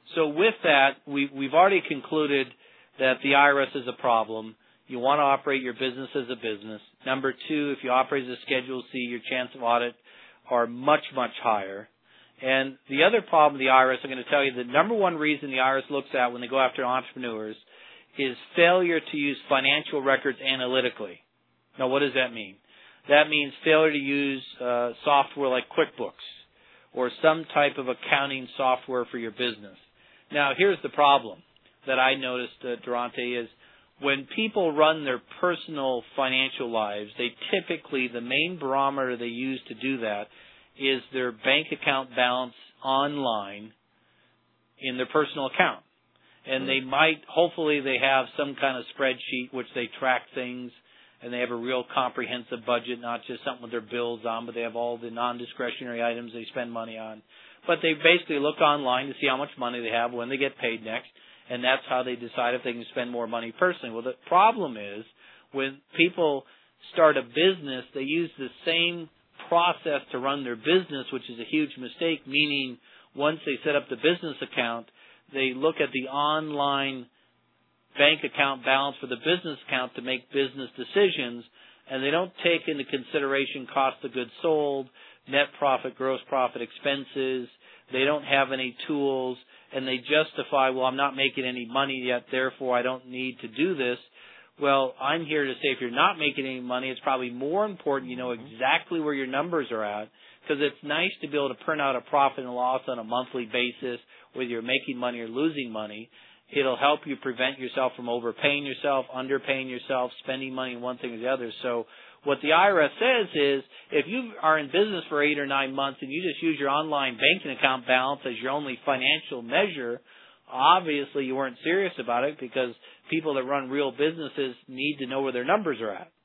B: So with that, we, we've already concluded that the I R S is a problem. You want to operate your business as a business. Number two, if you operate as a Schedule C, your chance of audit are much, much higher. And the other problem with the I R S, I'm going to tell you, the number one reason the I R S looks at when they go after entrepreneurs is failure to use financial records analytically. Now, what does that mean? That means failure to use uh, software like QuickBooks or some type of accounting software for your business. Now, here's the problem that I noticed, uh, Durante, is when people run their personal financial lives, they typically, the main barometer they use to do that is their bank account balance online in their personal account. And they might, hopefully they have some kind of spreadsheet which they track things, and they have a real comprehensive budget, not just something with their bills on, but they have all the non-discretionary items they spend money on. But they basically look online to see how much money they have, when they get paid next, and that's how they decide if they can spend more money personally. Well, the problem is when people start a business, they use the same process to run their business, which is a huge mistake, meaning once they set up the business account, they look at the online bank account balance for the business account to make business decisions, and they don't take into consideration cost of goods sold, net profit, gross profit, expenses. They don't have any tools, and they justify, well, I'm not making any money yet, therefore I don't need to do this. Well, I'm here to say if you're not making any money, it's probably more important you know exactly where your numbers are at, because it's nice to be able to print out a profit and loss on a monthly basis, whether you're making money or losing money. It'll help you prevent yourself from overpaying yourself, underpaying yourself, spending money on one thing or the other. So what the I R S says is if you are in business for eight or nine months and you just use your online banking account balance as your only financial measure, obviously you weren't serious about it, because people that run real businesses need to know where their numbers are at.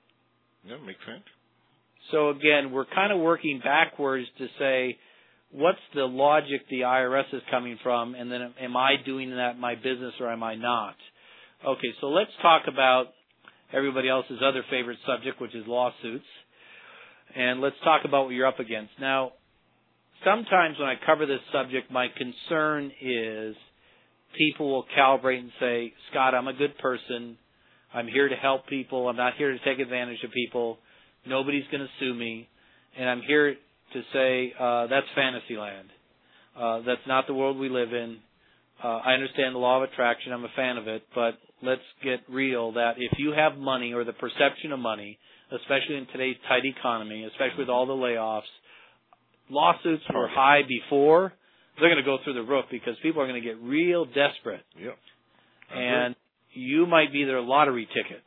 A: Yeah, makes sense.
B: So again, we're kind of working backwards to say, what's the logic the I R S is coming from, and then am I doing that in my business or am I not? Okay, so let's talk about everybody else's other favorite subject, which is lawsuits. And let's talk about what you're up against. Now, sometimes when I cover this subject, my concern is people will calibrate and say, Scott, I'm a good person. I'm here to help people. I'm not here to take advantage of people. Nobody's going to sue me. And I'm here to say uh, that's fantasy land. Uh, that's not the world we live in. Uh, I understand the law of attraction. I'm a fan of it. But let's get real that if you have money or the perception of money, especially in today's tight economy, especially with all the layoffs, lawsuits were high before. They're going to go through the roof because people are going to get real desperate.
A: Yep.
B: And you might be their lottery ticket.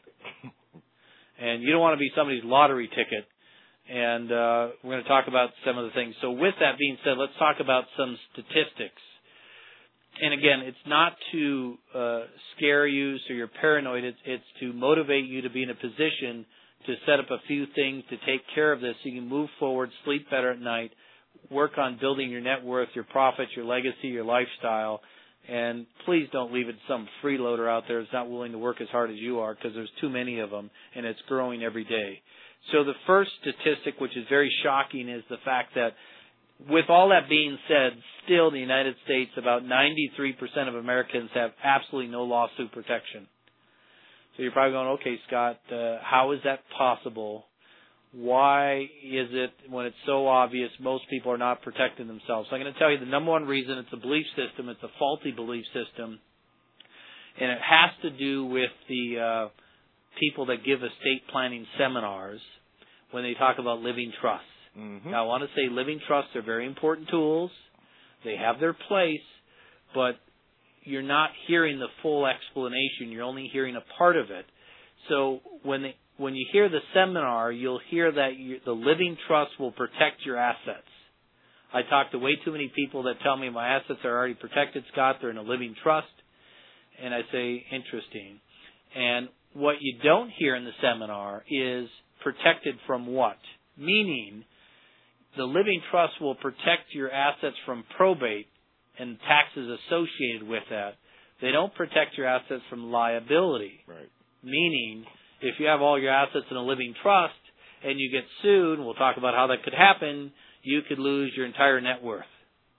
B: And you don't want to be somebody's lottery ticket. And uh, we're going to talk about some of the things. So with that being said, let's talk about some statistics. And again, it's not to uh, scare you so you're paranoid. It's, it's to motivate you to be in a position to set up a few things to take care of this so you can move forward, sleep better at night, work on building your net worth, your profits, your legacy, your lifestyle. And please don't leave it to some freeloader out there that's not willing to work as hard as you are, because there's too many of them, and it's growing every day. So the first statistic, which is very shocking, is the fact that with all that being said, still in the United States, about ninety-three percent of Americans have absolutely no lawsuit protection. So you're probably going, okay, Scott, uh, how is that possible? Why is it, when it's so obvious, most people are not protecting themselves? So I'm going to tell you the number one reason. It's a belief system. It's a faulty belief system. And it has to do with the uh, people that give estate planning seminars when they talk about living trusts. Mm-hmm. Now, I want to say living trusts are very important tools. They have their place, but you're not hearing the full explanation. You're only hearing a part of it. So when they, when you hear the seminar, you'll hear that you, the living trust will protect your assets. I talk to way too many people that tell me my assets are already protected, Scott. They're in a living trust. And I say, interesting. And what you don't hear in the seminar is protected from what? Meaning, the living trust will protect your assets from probate and taxes associated with that. They don't protect your assets from liability.
A: Right. Meaning,
B: if you have all your assets in a living trust and you get sued, and we'll talk about how that could happen, you could lose your entire net worth.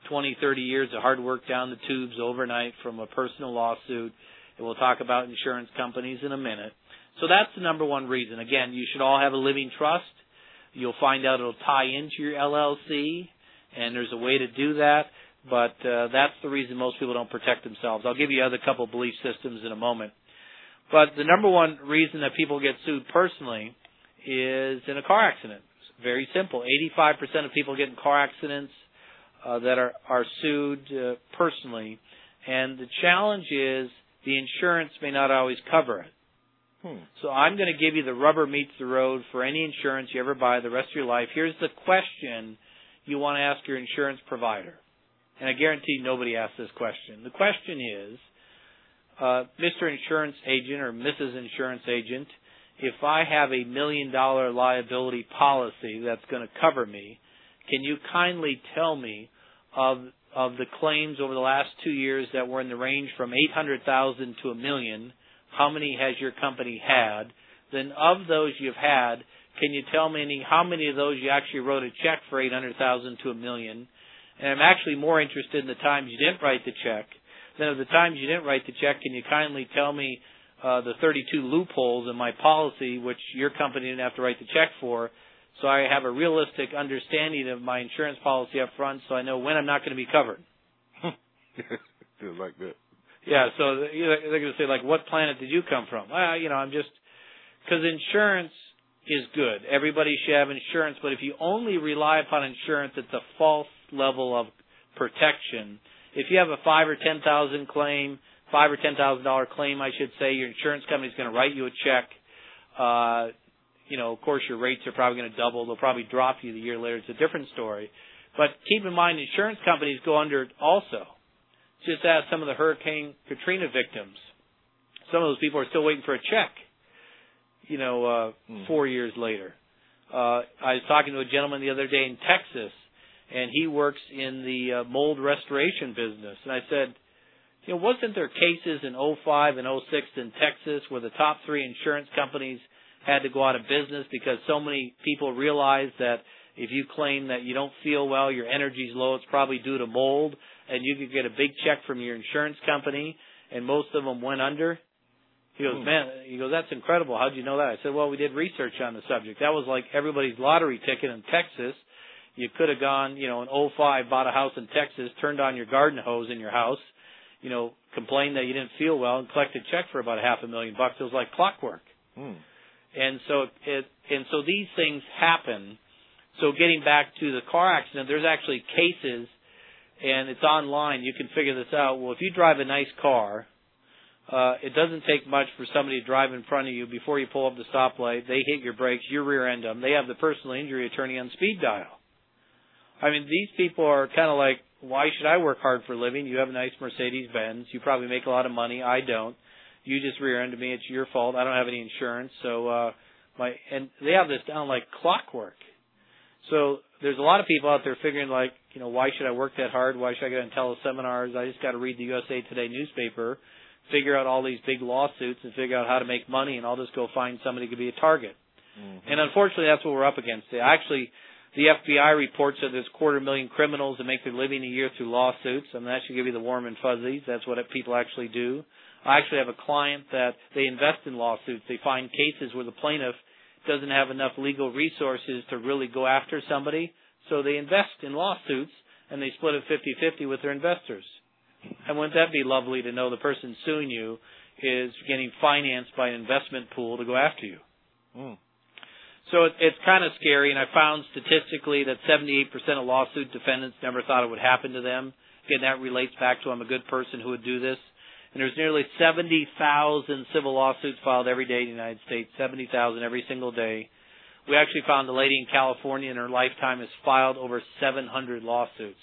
B: twenty, thirty years of hard work down the tubes overnight from a personal lawsuit. And we'll talk about insurance companies in a minute. So that's the number one reason. Again, you should all have a living trust. You'll find out it'll tie into your L L C, and there's a way to do that. But uh, that's the reason most people don't protect themselves. I'll give you other couple belief systems in a moment. But the number one reason that people get sued personally is in a car accident. It's very simple. eighty-five percent of people get in car accidents uh, that are, are sued uh, personally. And the challenge is the insurance may not always cover it. Hmm. So I'm going to give you the rubber meets the road for any insurance you ever buy the rest of your life. Here's the question you want to ask your insurance provider. And I guarantee nobody asks this question. The question is, uh, Mister Insurance Agent or Missus Insurance Agent, if I have a million dollar liability policy that's going to cover me, can you kindly tell me of of the claims over the last two years that were in the range from eight hundred thousand to a million, how many has your company had? Then of those you've had, can you tell me any, how many of those you actually wrote a check for eight hundred thousand to a million? And I'm actually more interested in the times you didn't write the check. Then of the times you didn't write the check, can you kindly tell me uh, the thirty-two loopholes in my policy, which your company didn't have to write the check for, so I have a realistic understanding of my insurance policy up front so I know when I'm not going to be covered.
A: Just like that.
B: Yeah, so they're going to say, like, what planet did you come from? Well, you know, I'm just, because insurance is good. Everybody should have insurance, but if you only rely upon insurance, it's a false level of protection. If you have a five or ten thousand claim, five or ten thousand dollar claim, I should say, your insurance company is going to write you a check. Uh, you know, of course, your rates are probably going to double. They'll probably drop you the year later. It's a different story. But keep in mind, insurance companies go under it also. Just ask some of the Hurricane Katrina victims. Some of those people are still waiting for a check, you know, uh, mm. four years later. Uh, I was talking to a gentleman the other day in Texas, and he works in the uh, mold restoration business. And I said, you know, wasn't there cases in oh five and oh six in Texas where the top three insurance companies had to go out of business because so many people realized that if you claim that you don't feel well, your energy's low, it's probably due to mold, and you could get a big check from your insurance company, and most of them went under? He goes, man, he goes, that's incredible. How'd you know that? I said, well, we did research on the subject. That was like everybody's lottery ticket in Texas. You could have gone, you know, in oh five, bought a house in Texas, turned on your garden hose in your house, you know, complained that you didn't feel well, and collected a check for about a half a million bucks. It was like clockwork. Hmm. And so it, and so these things happen. So getting back to the car accident, there's actually cases, and it's online. You can figure this out. Well, if you drive a nice car, uh, it doesn't take much for somebody to drive in front of you before you pull up the stoplight. They hit your brakes, you rear end them. They have the personal injury attorney on speed dial. I mean, these people are kind of like, why should I work hard for a living? You have a nice Mercedes-Benz. You probably make a lot of money. I don't. You just rear-ended me. It's your fault. I don't have any insurance. So, uh, my, and they have this down like clockwork. So there's a lot of people out there figuring like, you know, why should I work that hard? Why should I go and teleseminars? I just got to read the U S A Today newspaper, figure out all these big lawsuits and figure out how to make money, and I'll just go find somebody who could be a target. Mm-hmm. And unfortunately, that's what we're up against. Actually, the F B I reports that there's quarter million criminals that make their living a year through lawsuits. I mean, that should give you the warm and fuzzies. That's what people actually do. I actually have a client that they invest in lawsuits. They find cases where the plaintiff doesn't have enough legal resources to really go after somebody, so they invest in lawsuits, and they split it fifty-fifty with their investors. And wouldn't that be lovely to know the person suing you is getting financed by an investment pool to go after you? Mm. So it, it's kind of scary, and I found statistically that seventy-eight percent of lawsuit defendants never thought it would happen to them. Again, that relates back to I'm a good person who would do this. And there's nearly seventy thousand civil lawsuits filed every day in the United States, seventy thousand every single day. We actually found a lady in California in her lifetime has filed over seven hundred lawsuits.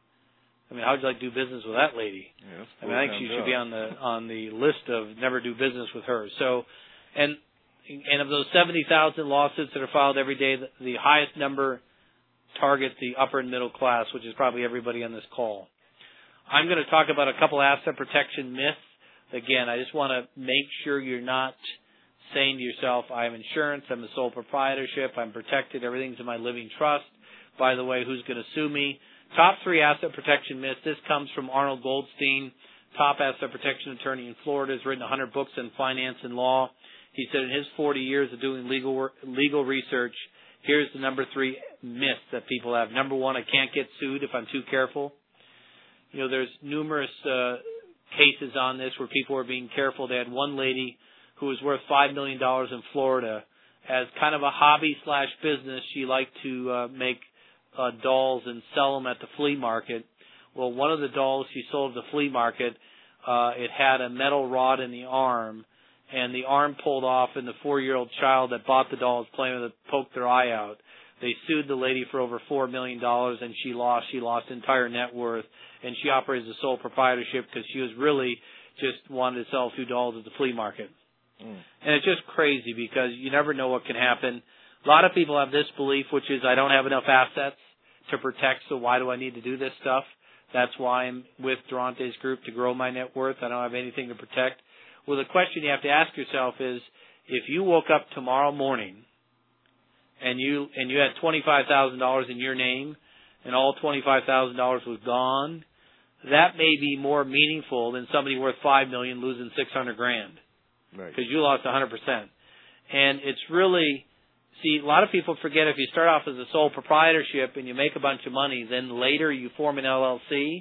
B: I mean, how would you like to do business with that lady?
A: Yeah,
B: I mean, I think she should be on the on the list of never do business with her. So, and and of those seventy thousand lawsuits that are filed every day, the, the highest number target the upper and middle class, which is probably everybody on this call. I'm going to talk about a couple asset protection myths. Again, I just want to make sure you're not saying to yourself, I have insurance, I'm a sole proprietorship, I'm protected, everything's in my living trust. by the way, who's going to sue me. Top three asset protection myths. This comes from Arnold Goldstein, top asset protection attorney in Florida. Has written one hundred books on finance and law. He said in his forty years of doing legal work, legal research, here's the number three myth that people have. Number one, I can't get sued if I'm too careful. You know, there's numerous uh, cases on this where people are being careful. They had one lady who was worth five million dollars in Florida. As kind of a hobby slash business, she liked to uh, make uh, dolls and sell them at the flea market. Well, one of the dolls she sold at the flea market, uh, it had a metal rod in the arm, and the arm pulled off, and the four-year-old child that bought the doll was playing with it, poked their eye out. They sued the lady for over four million dollars, and she lost. She lost entire net worth, and she operates a sole proprietorship because she was really just wanted to sell a few dolls at the flea market. Mm. And it's just crazy because you never know what can happen. A lot of people have this belief, which is I don't have enough assets to protect, so why do I need to do this stuff? That's why I'm with Durante's group, to grow my net worth. I don't have anything to protect. Well, the question you have to ask yourself is, if you woke up tomorrow morning and you and you had twenty-five thousand dollars in your name and all twenty-five thousand dollars was gone, that may be more meaningful than somebody worth five million dollars losing six hundred grand. Right. Because you lost one hundred percent. And it's really, see, a lot of people forget if you start off as a sole proprietorship and you make a bunch of money, then later you form an L L C.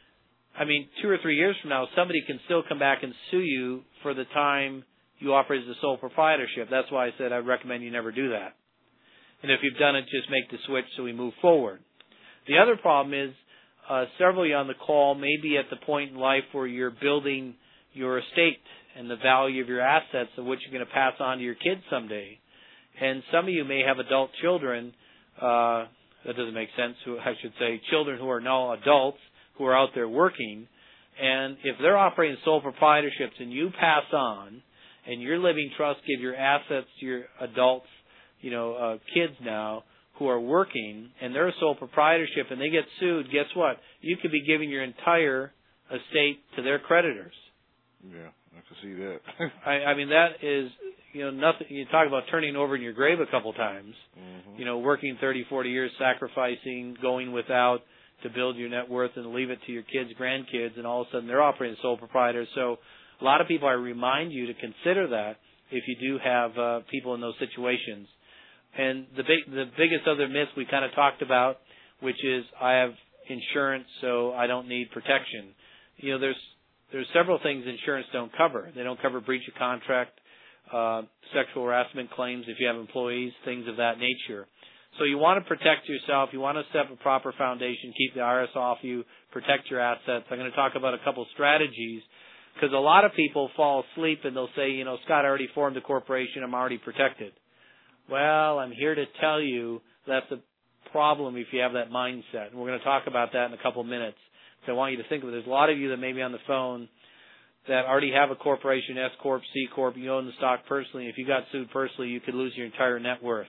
B: I mean, two or three years from now, somebody can still come back and sue you for the time you operate as a sole proprietorship. That's why I said I recommend you never do that. And if you've done it, just make the switch so we move forward. The other problem is uh, several of you on the call may be at the point in life where you're building your estate and the value of your assets of which you're going to pass on to your kids someday. And some of you may have adult children, uh, that doesn't make sense, who, I should say children who are now adults who are out there working. And if they're operating sole proprietorships and you pass on and your living trust give your assets to your adults, you know, uh, kids now who are working and they're a sole proprietorship and they get sued, guess what? You could be giving your entire estate to their creditors.
A: Yeah. I can see that.
B: I, I mean, that is, you know, nothing. You talk about turning over in your grave a couple times. Mm-hmm. You know, working thirty, forty years, sacrificing, going without to build your net worth and leave it to your kids, grandkids, and all of a sudden they're operating sole proprietors. So a lot of people, I remind you to consider that if you do have uh, people in those situations. And the big, the biggest other myth we kind of talked about, which is I have insurance, so I don't need protection. You know, there's There's several things insurance don't cover. They don't cover breach of contract, uh, sexual harassment claims if you have employees, things of that nature. So you want to protect yourself. You want to set up a proper foundation, keep the I R S off you, protect your assets. I'm going to talk about a couple strategies because a lot of people fall asleep and they'll say, you know, Scott, I already formed a corporation. I'm already protected. Well, I'm here to tell you that's a problem if you have that mindset. And we're going to talk about that in a couple minutes. So I want you to think of it. There's a lot of you that may be on the phone that already have a corporation, S Corp, C Corp, you own the stock personally. If you got sued personally, you could lose your entire net worth.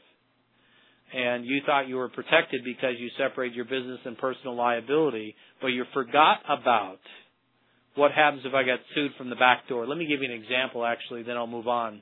B: And you thought you were protected because you separated your business and personal liability, but you forgot about what happens if I got sued from the back door. Let me give you an example, actually, then I'll move on.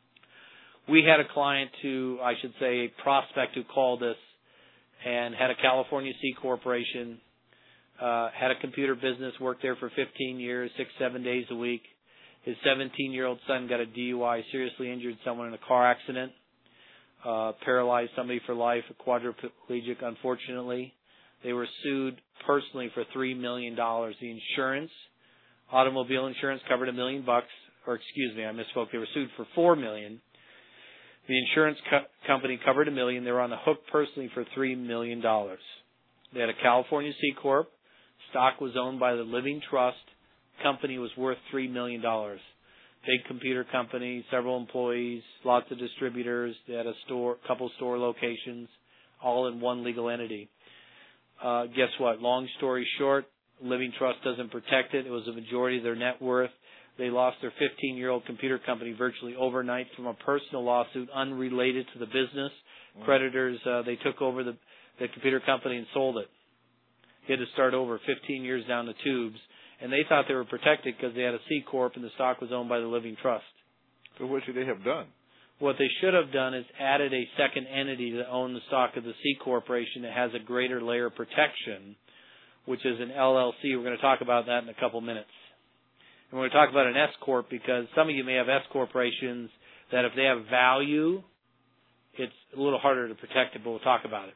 B: We had a client who, I should say, a prospect who called us and had a California C Corporation, Uh, had a computer business, worked there for fifteen years, six, seven days a week. His seventeen-year-old son got a D U I, seriously injured someone in a car accident, uh, paralyzed somebody for life, a quadriplegic, unfortunately. They were sued personally for three million dollars. The insurance, automobile insurance, covered a million bucks, or excuse me, I misspoke. They were sued for four million dollars. The insurance co- company covered a million. They were on the hook personally for three million dollars. They had a California C Corp. Stock was owned by the Living Trust. Company was worth three million dollars. Big computer company, several employees, lots of distributors. They had a store, couple store locations, all in one legal entity. Uh, guess what? Long story short, Living Trust doesn't protect it. It was a majority of their net worth. They lost their fifteen-year-old computer company virtually overnight from a personal lawsuit unrelated to the business. Mm. Creditors, uh, they took over the, the computer company and sold it. He had to start over fifteen years down the tubes, and they thought they were protected because they had a C Corp and the stock was owned by the Living Trust.
A: So what should they have done?
B: What they should have done is added a second entity to own the stock of the C corporation that has a greater layer of protection, which is an L L C. We're going to talk about that in a couple minutes. And we're going to talk about an S corp because some of you may have S corporations that if they have value, it's a little harder to protect it, but we'll talk about it.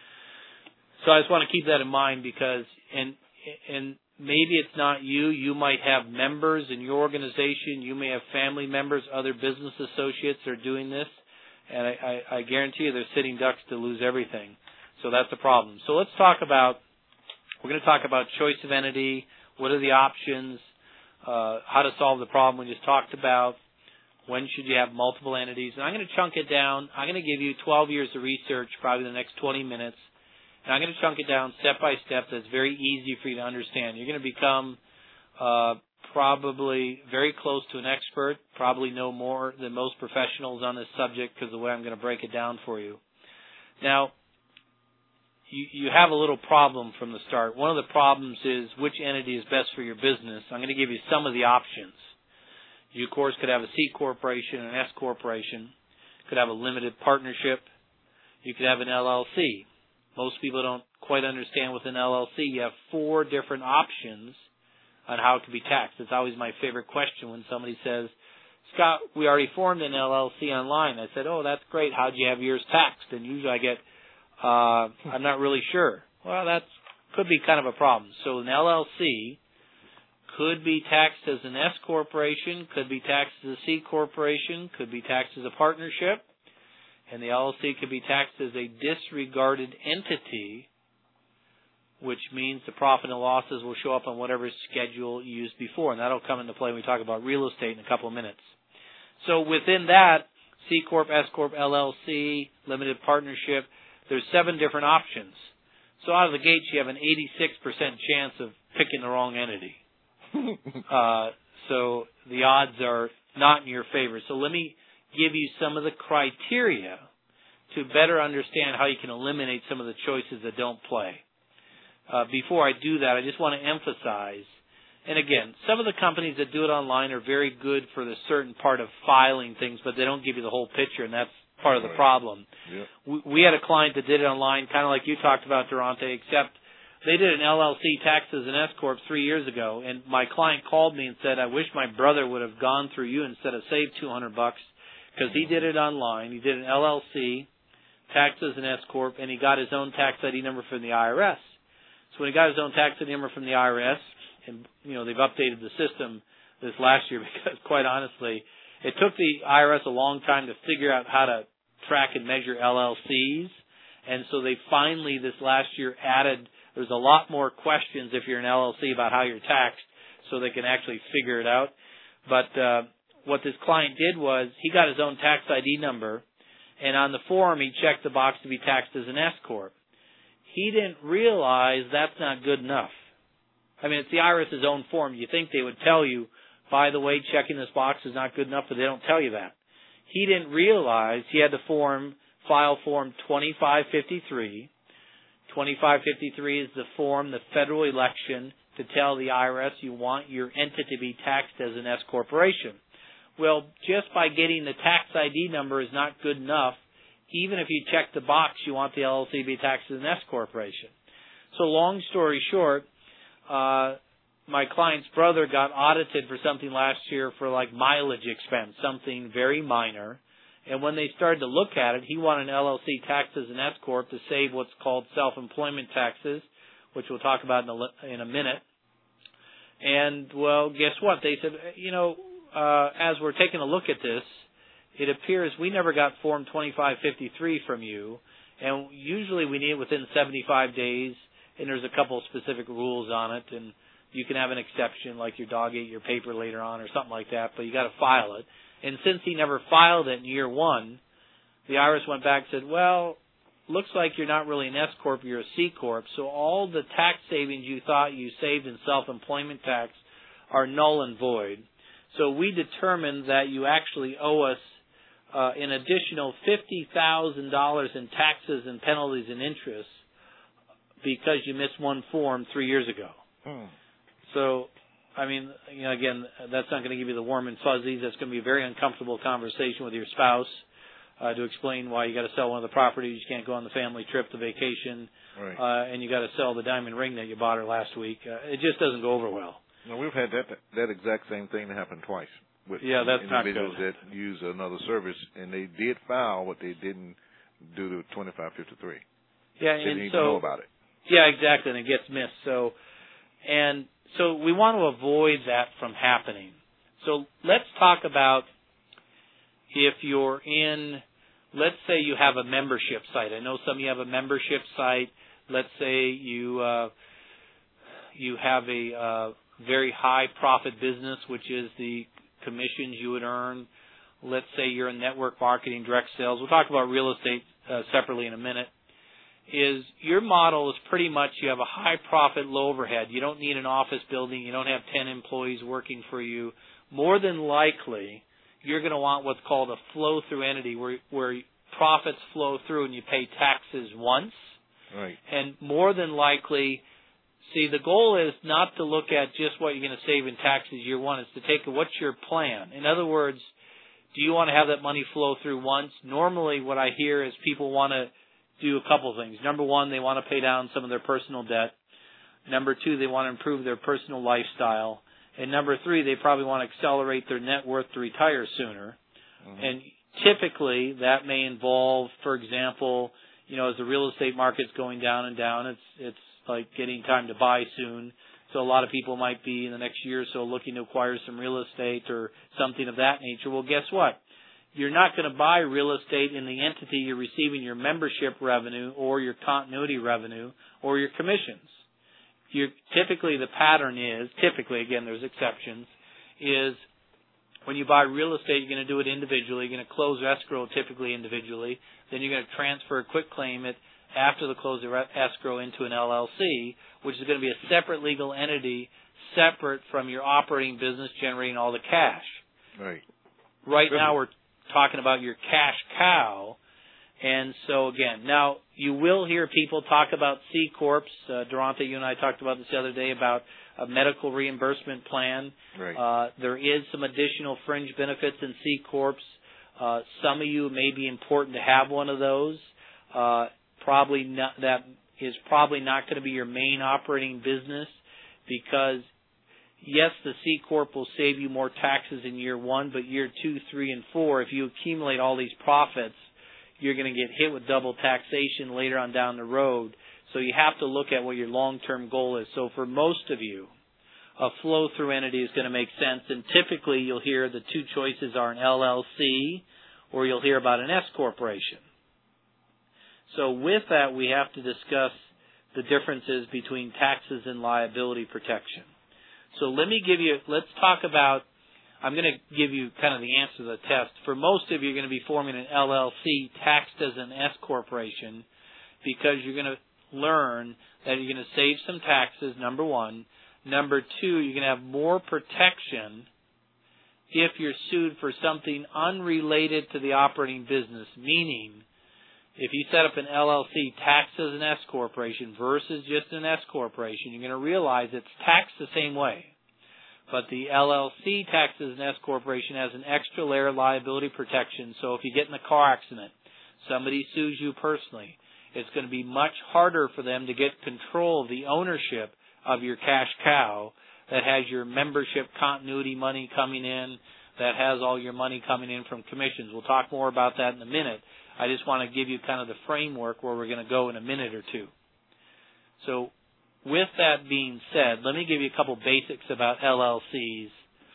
B: So I just want to keep that in mind because, and and maybe it's not you. You might have members in your organization. You may have family members, other business associates that are doing this. And I, I, I guarantee you they're sitting ducks to lose everything. So that's the problem. So let's talk about, we're going to talk about choice of entity, what are the options, uh, how to solve the problem we just talked about, when should you have multiple entities. And I'm going to chunk it down. I'm going to give you twelve years of research, probably the next twenty minutes. And I'm going to chunk it down step by step that's very easy for you to understand. You're going to become uh, probably very close to an expert, probably know more than most professionals on this subject because of the way I'm going to break it down for you. Now, you, you have a little problem from the start. One of the problems is which entity is best for your business. I'm going to give you some of the options. You, of course, could have a C corporation, an S corporation, could have a limited partnership, you could have an L L C. Most people don't quite understand with an L L C, you have four different options on how it can be taxed. It's always my favorite question when somebody says, Scott, we already formed an L L C online. I said, oh, that's great. How'd you have yours taxed? And usually I get, uh, I'm not really sure. Well, that could be kind of a problem. So an L L C could be taxed as an S corporation, could be taxed as a C corporation, could be taxed as a partnership. And the L L C could be taxed as a disregarded entity, which means the profit and losses will show up on whatever schedule you used before. And that'll come into play when we talk about real estate in a couple of minutes. So within that, C Corp, S Corp, L L C, limited partnership, there's seven different options. So out of the gate, you have an eighty-six percent chance of picking the wrong entity. uh, so the odds are not in your favor. So let me give you some of the criteria to better understand how you can eliminate some of the choices that don't play. Uh, before I do that, I just want to emphasize, and again, some of the companies that do it online are very good for the certain part of filing things, but they don't give you the whole picture, and that's part of the problem.
A: Yeah.
B: We, we had a client that did it online, kind of like you talked about, Durante, except they did an L L C taxed as an S Corp three years ago, and my client called me and said, I wish my brother would have gone through you instead of saved two hundred bucks. Because he did it online. He did an L L C, taxed as an S Corp, and he got his own tax I D number from the I R S. So when he got his own tax I D number from the I R S, and you know they've updated the system this last year because, quite honestly, it took the I R S a long time to figure out how to track and measure L L Cs, and so they finally this last year added. There's a lot more questions if you're an L L C about how you're taxed, so they can actually figure it out. But uh, what this client did was he got his own tax I D number, and on the form he checked the box to be taxed as an S Corp. He didn't realize that's not good enough. I mean, it's the IRS's own form. You think they would tell you, by the way, checking this box is not good enough, but they don't tell you that. He didn't realize he had to form, file form twenty-five fifty-three. twenty-five fifty-three is the form, the federal election, to tell the I R S you want your entity to be taxed as an S corporation. Well, just by getting the tax I D number is not good enough. Even if you check the box, you want the L L C to be taxed as an S corporation. So long story short, uh, my client's brother got audited for something last year for like mileage expense, something very minor. And when they started to look at it, he wanted an L L C taxed as an S corp to save what's called self-employment taxes, which we'll talk about in a, in a minute. And, well, guess what? They said, you know, Uh, as we're taking a look at this, it appears we never got Form twenty-five fifty-three from you, and usually we need it within seventy-five days, and there's a couple of specific rules on it, and you can have an exception, like your dog ate your paper later on or something like that, but you got to file it. And since he never filed it in year one, the I R S went back and said, well, looks like you're not really an S Corp, you're a C Corp, so all the tax savings you thought you saved in self-employment tax are null and void. So we determined that you actually owe us uh, an additional fifty thousand dollars in taxes and penalties and interest because you missed one form three years ago. Hmm. So, I mean, you know, again, that's not going to give you the warm and fuzzies. That's going to be a very uncomfortable conversation with your spouse. uh, to explain why you got to sell one of the properties, you can't go on the family trip, the vacation,
A: right.
B: uh, and you got to sell the diamond ring that you bought her last week. Uh, it just doesn't go over well.
A: No, we've had that that exact same thing happen twice with
B: yeah, that's
A: individuals
B: not good.
A: that use another service, and they did file what they didn't do to twenty-five fifty-three.
B: Yeah,
A: they
B: and
A: didn't even
B: so
A: know about it.
B: yeah, exactly, and it gets missed. So, and so we want to avoid that from happening. So let's talk about if you're in, let's say you have a membership site. I know some of you have a membership site. Let's say you uh, you have a uh, very high profit business, which is the commissions you would earn. Let's say you're in network marketing, direct sales. We'll talk about real estate uh, separately in a minute. Is your model is pretty much you have a high profit, low overhead. You don't need an office building. You don't have ten employees working for you. More than likely, you're going to want what's called a flow-through entity where, where profits flow through and you pay taxes once.
A: Right.
B: And more than likely, see, the goal is not to look at just what you're going to save in taxes year one. It's to take what's your plan. In other words, do you want to have that money flow through once? Normally what I hear is people want to do a couple of things. Number one, they want to pay down some of their personal debt. Number two, they want to improve their personal lifestyle. And number three, they probably want to accelerate their net worth to retire sooner. Mm-hmm. And typically that may involve, for example, you know, as the real estate market's going down and down, it's it's like getting time to buy soon. So a lot of people might be in the next year or so looking to acquire some real estate or something of that nature. Well, guess what? You're not going to buy real estate in the entity you're receiving your membership revenue or your continuity revenue or your commissions. You're, typically the pattern is, typically, again, there's exceptions, is when you buy real estate, you're going to do it individually. You're going to close escrow typically individually. Then you're going to transfer a quick claim it after the close of escrow into an L L C, which is going to be a separate legal entity separate from your operating business generating all the cash.
A: Right.
B: Right now we're talking about your cash cow. And so, again, now you will hear people talk about C Corps. Uh, Durante, you and I talked about this the other day about a medical reimbursement plan.
A: Right.
B: Uh, there is some additional fringe benefits in C Corps. Uh, some of you may be important to have one of those. Uh, probably not, that is probably not going to be your main operating business because, yes, the C Corp will save you more taxes in year one, but year two, three, and four, if you accumulate all these profits, you're going to get hit with double taxation later on down the road. So you have to look at what your long-term goal is. So for most of you, a flow-through entity is going to make sense, and typically you'll hear the two choices are an L L C or you'll hear about an S corporation. So with that, we have to discuss the differences between taxes and liability protection. So let me give you, let's talk about, I'm going to give you kind of the answer to the test. For most of you, you're going to be forming an L L C taxed as an S corporation because you're going to learn that you're going to save some taxes, number one. Number two, you're going to have more protection if you're sued for something unrelated to the operating business, meaning if you set up an L L C taxed as an S corporation versus just an S corporation, you're going to realize it's taxed the same way. But the L L C taxed as an S corporation has an extra layer of liability protection. So if you get in a car accident, somebody sues you personally, it's going to be much harder for them to get control of the ownership of your cash cow that has your membership continuity money coming in, that has all your money coming in from commissions. We'll talk more about that in a minute. I just want to give you kind of the framework where we're going to go in a minute or two. So with that being said, let me give you a couple basics about L L Cs.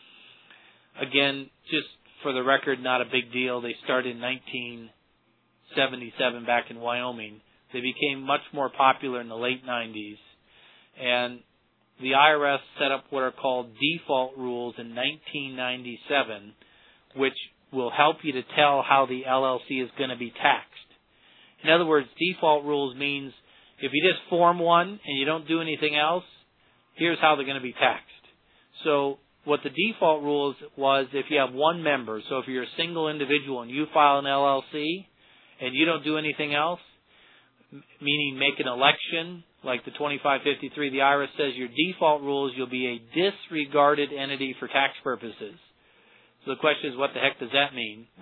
B: Again, just for the record, not a big deal. They started in nineteen seventy-seven back in Wyoming. They became much more popular in the late nineties. And the I R S set up what are called default rules in nineteen ninety-seven, which will help you to tell how the L L C is going to be taxed. In other words, default rules means if you just form one and you don't do anything else, here's how they're going to be taxed. So what the default rules was if you have one member, so if you're a single individual and you file an L L C and you don't do anything else, meaning make an election like the twenty-five fifty-three, the I R S says your default rule is you'll be a disregarded entity for tax purposes. So the question is, what the heck does that mean?
A: Right.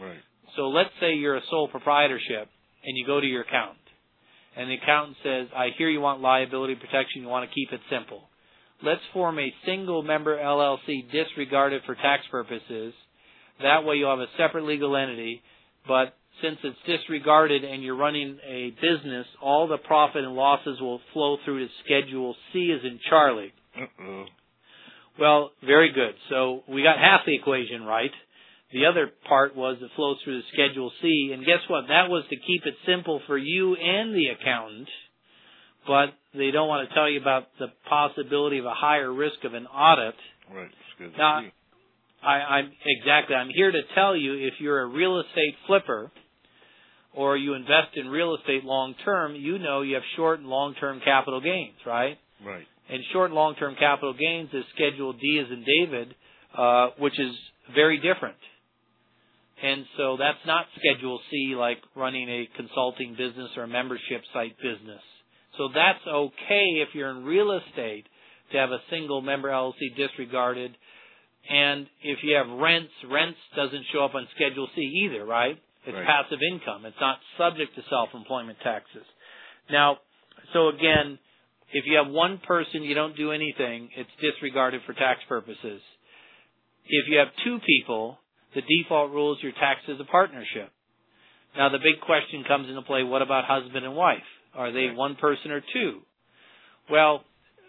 B: So let's say you're a sole proprietorship and you go to your accountant. And the accountant says, I hear you want liability protection, you want to keep it simple. Let's form a single member L L C disregarded for tax purposes. That way you'll have a separate legal entity, but since it's disregarded and you're running a business, all the profit and losses will flow through to Schedule C as in Charlie.
A: Uh-oh.
B: Well, very good. So we got half the equation right. The other part was it flows through to Schedule C, and guess what? That was to keep it simple for you and the accountant, but they don't want to tell you about the possibility of a higher risk of an audit.
A: Right. Schedule
B: now,
A: C.
B: I, I'm exactly. I'm here to tell you if you're a real estate flipper or you invest in real estate long term, you know you have short and long term capital gains, right?
A: Right.
B: And short and long term capital gains is Schedule D as in David, uh, which is very different. And so that's not Schedule C like running a consulting business or a membership site business. So that's okay if you're in real estate to have a single member L L C disregarded. And if you have rents, rents doesn't show up on Schedule C either, right? It's
A: right.
B: passive income. It's not subject to self-employment taxes. Now, so again, if you have one person, you don't do anything, it's disregarded for tax purposes. If you have two people, the default rule is you're taxed as a partnership. Now, the big question comes into play, what about husband and wife? Are they
A: right.
B: one person or two? Well,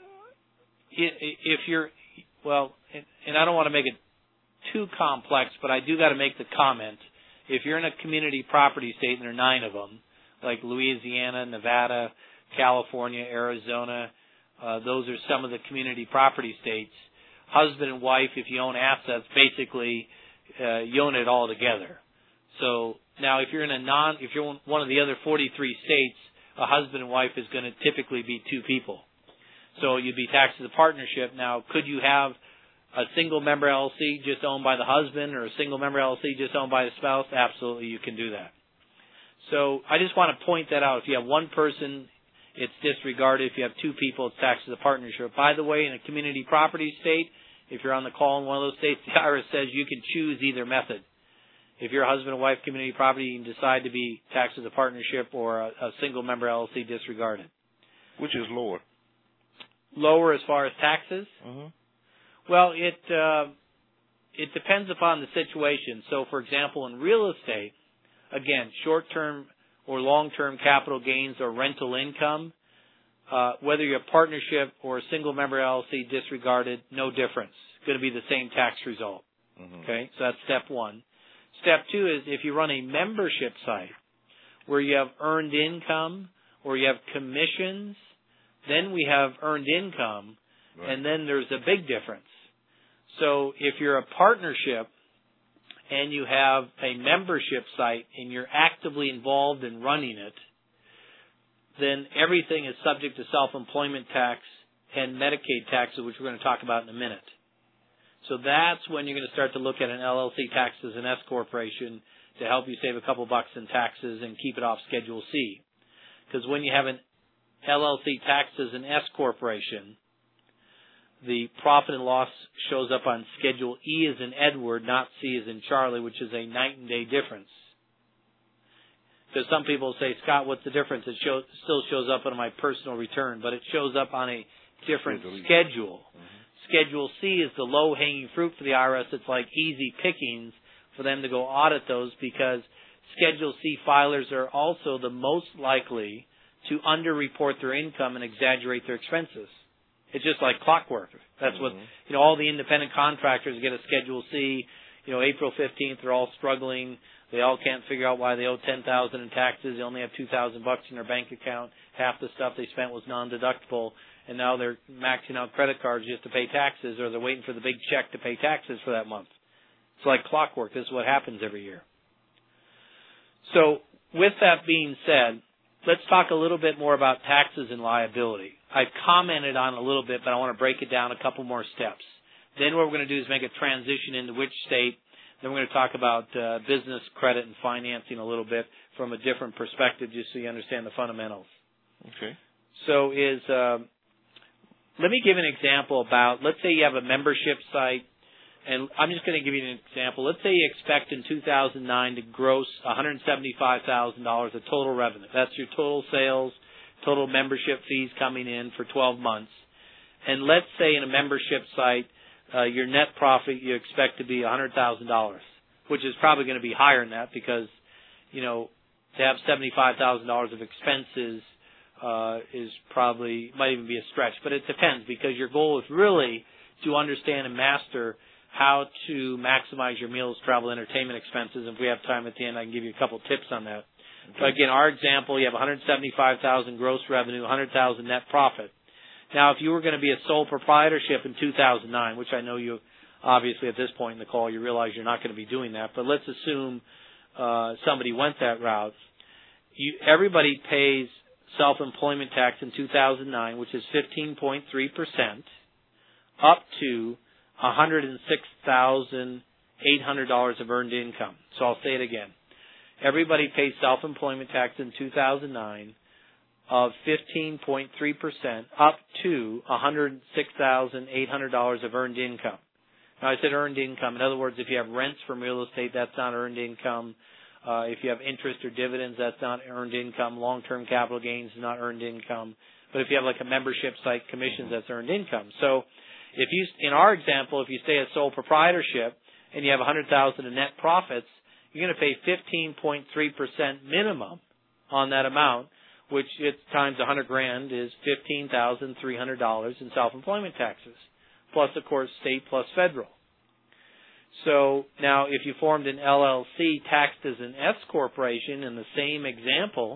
B: if you're, well, and I don't want to make it too complex, but I do got to make the comment. If you're in a community property state, and there are nine of them, like Louisiana, Nevada, California, Arizona, uh, those are some of the community property states. Husband and wife, if you own assets, basically uh, you own it all together. So now, if you're in a non, if you're one of the other forty-three states, a husband and wife is going to typically be two people. So you'd be taxed as a partnership. Now, could you have a single member L L C just owned by the husband or a single member L L C just owned by the spouse? Absolutely, you can do that. So I just want to point that out. If you have one person, it's disregarded. If you have two people, it's taxed as a partnership. By the way, in a community property state, if you're on the call in one of those states, the I R S says you can choose either method. If you're a husband and wife community property, you can decide to be taxed as a partnership or a, a single member L L C disregarded.
A: Which is lower?
B: Lower as far as taxes?
A: Mm-hmm.
B: Well, it uh, it depends upon the situation. So, for example, in real estate, again, short-term or long-term capital gains or rental income, uh, whether you're a partnership or a single member L L C disregarded, no difference. It's going to be the same tax result.
A: Mm-hmm. Okay,
B: so that's step one. Step two is if you run a membership site where you have earned income or you have commissions, then we have earned income, right. And then there's a big difference. So if you're a partnership and you have a membership site and you're actively involved in running it, then everything is subject to self-employment tax and Medicaid taxes, which we're going to talk about in a minute. So that's when you're going to start to look at an L L C tax as an S corporation to help you save a couple bucks in taxes and keep it off Schedule C. Because when you have an L L C tax as an S corporation, the profit and loss shows up on Schedule E as in Edward, not C as in Charlie, which is a night and day difference. Because some people say, Scott, what's the difference? It show, still shows up on my personal return, but it shows up on a different schedule. Mm-hmm. Schedule C is the low-hanging fruit for the I R S. It's like easy pickings for them to go audit those because Schedule C filers are also the most likely to underreport their income and exaggerate their expenses. It's just like clockwork. That's mm-hmm. what, you know, all the independent contractors get a Schedule C. You know, April fifteenth, they're all struggling. They all can't figure out why they owe ten thousand dollars in taxes. They only have two thousand bucks in their bank account. Half the stuff they spent was non-deductible. And now they're maxing out credit cards just to pay taxes, or they're waiting for the big check to pay taxes for that month. It's like clockwork. This is what happens every year. So with that being said, let's talk a little bit more about taxes and liability. I've commented on it a little bit, but I want to break it down a couple more steps. Then what we're going to do is make a transition into which state. Then we're going to talk about uh, business credit and financing a little bit from a different perspective, just so you understand the fundamentals.
A: Okay.
B: So is uh, let me give an example about, let's say you have a membership site and I'm just going to give you an example. Let's say you expect in two thousand nine to gross one hundred seventy-five thousand dollars of total revenue. That's your total sales, total membership fees coming in for twelve months. And let's say in a membership site, uh, your net profit you expect to be one hundred thousand dollars, which is probably going to be higher than that because, you know, to have seventy-five thousand dollars of expenses uh, is probably, might even be a stretch. But it depends because your goal is really to understand and master how to maximize your meals, travel, entertainment expenses. And if we have time at the end, I can give you a couple tips on that. Okay. But again, our example, you have one hundred seventy-five thousand dollars gross revenue, one hundred thousand dollars net profit. Now, if you were going to be a sole proprietorship in two thousand nine, which I know you, obviously at this point in the call, you realize you're not going to be doing that, but let's assume uh, somebody went that route. You, everybody pays self-employment tax in two thousand nine, which is fifteen point three percent, up to one hundred six thousand eight hundred dollars of earned income. So I'll say it again. Everybody pays self-employment tax in two thousand nine of fifteen point three percent up to one hundred six thousand eight hundred dollars of earned income. Now, I said earned income. In other words, if you have rents from real estate, that's not earned income. Uh, if you have interest or dividends, that's not earned income. Long-term capital gains is not earned income. But if you have like a membership site commissions, that's earned income. So if you, in our example, if you stay a sole proprietorship and you have one hundred thousand dollars in net profits, you're going to pay fifteen point three percent minimum on that amount, which it times one hundred grand is fifteen thousand three hundred dollars in self-employment taxes, plus, of course, state plus federal. So now if you formed an L L C taxed as an S corporation in the same example,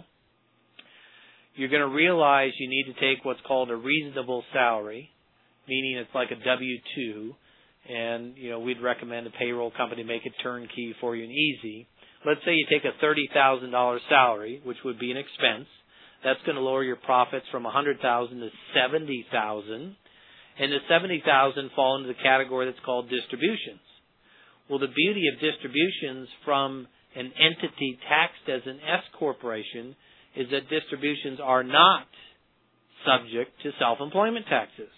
B: you're going to realize you need to take what's called a reasonable salary, meaning it's like a W two, and, you know, we'd recommend a payroll company make it turnkey for you and easy. Let's say you take a thirty thousand dollars salary, which would be an expense. That's going to lower your profits from one hundred thousand dollars to seventy thousand dollars, and the seventy thousand dollars fall into the category that's called distributions. Well, the beauty of distributions from an entity taxed as an S corporation is that distributions are not subject to self-employment taxes.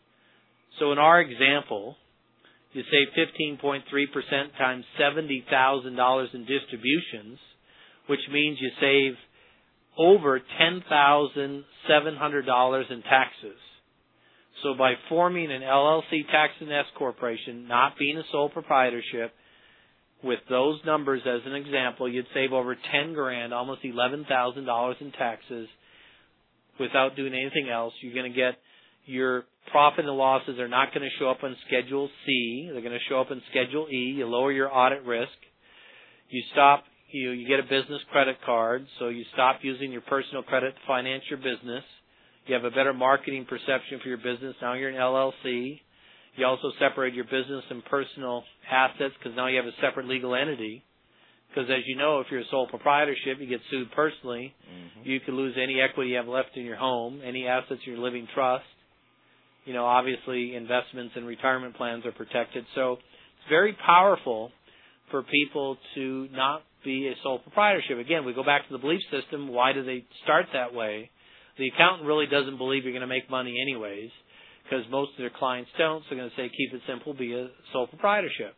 B: So in our example, you save fifteen point three percent times seventy thousand dollars in distributions, which means you save over ten thousand seven hundred dollars in taxes. So by forming an L L C taxed as an S corporation, not being a sole proprietorship, with those numbers as an example, you'd save over ten grand, almost eleven thousand dollars in taxes without doing anything else. You're going to get your profit and losses are not going to show up on Schedule C. They're going to show up in Schedule E. You lower your audit risk. You stop, you, you get a business credit card, so you stop using your personal credit to finance your business. You have a better marketing perception for your business. Now you're an L L C. You also separate your business and personal assets because now you have a separate legal entity. Because as you know, if you're a sole proprietorship, you get sued personally. Mm-hmm. You could lose any equity you have left in your home, any assets in your living trust. You know, obviously investments and retirement plans are protected. So it's very powerful for people to not be a sole proprietorship. Again, we go back to the belief system. Why do they start that way? The accountant really doesn't believe you're going to make money anyways, because most of their clients don't. So they're going to say, keep it simple, be a sole proprietorship.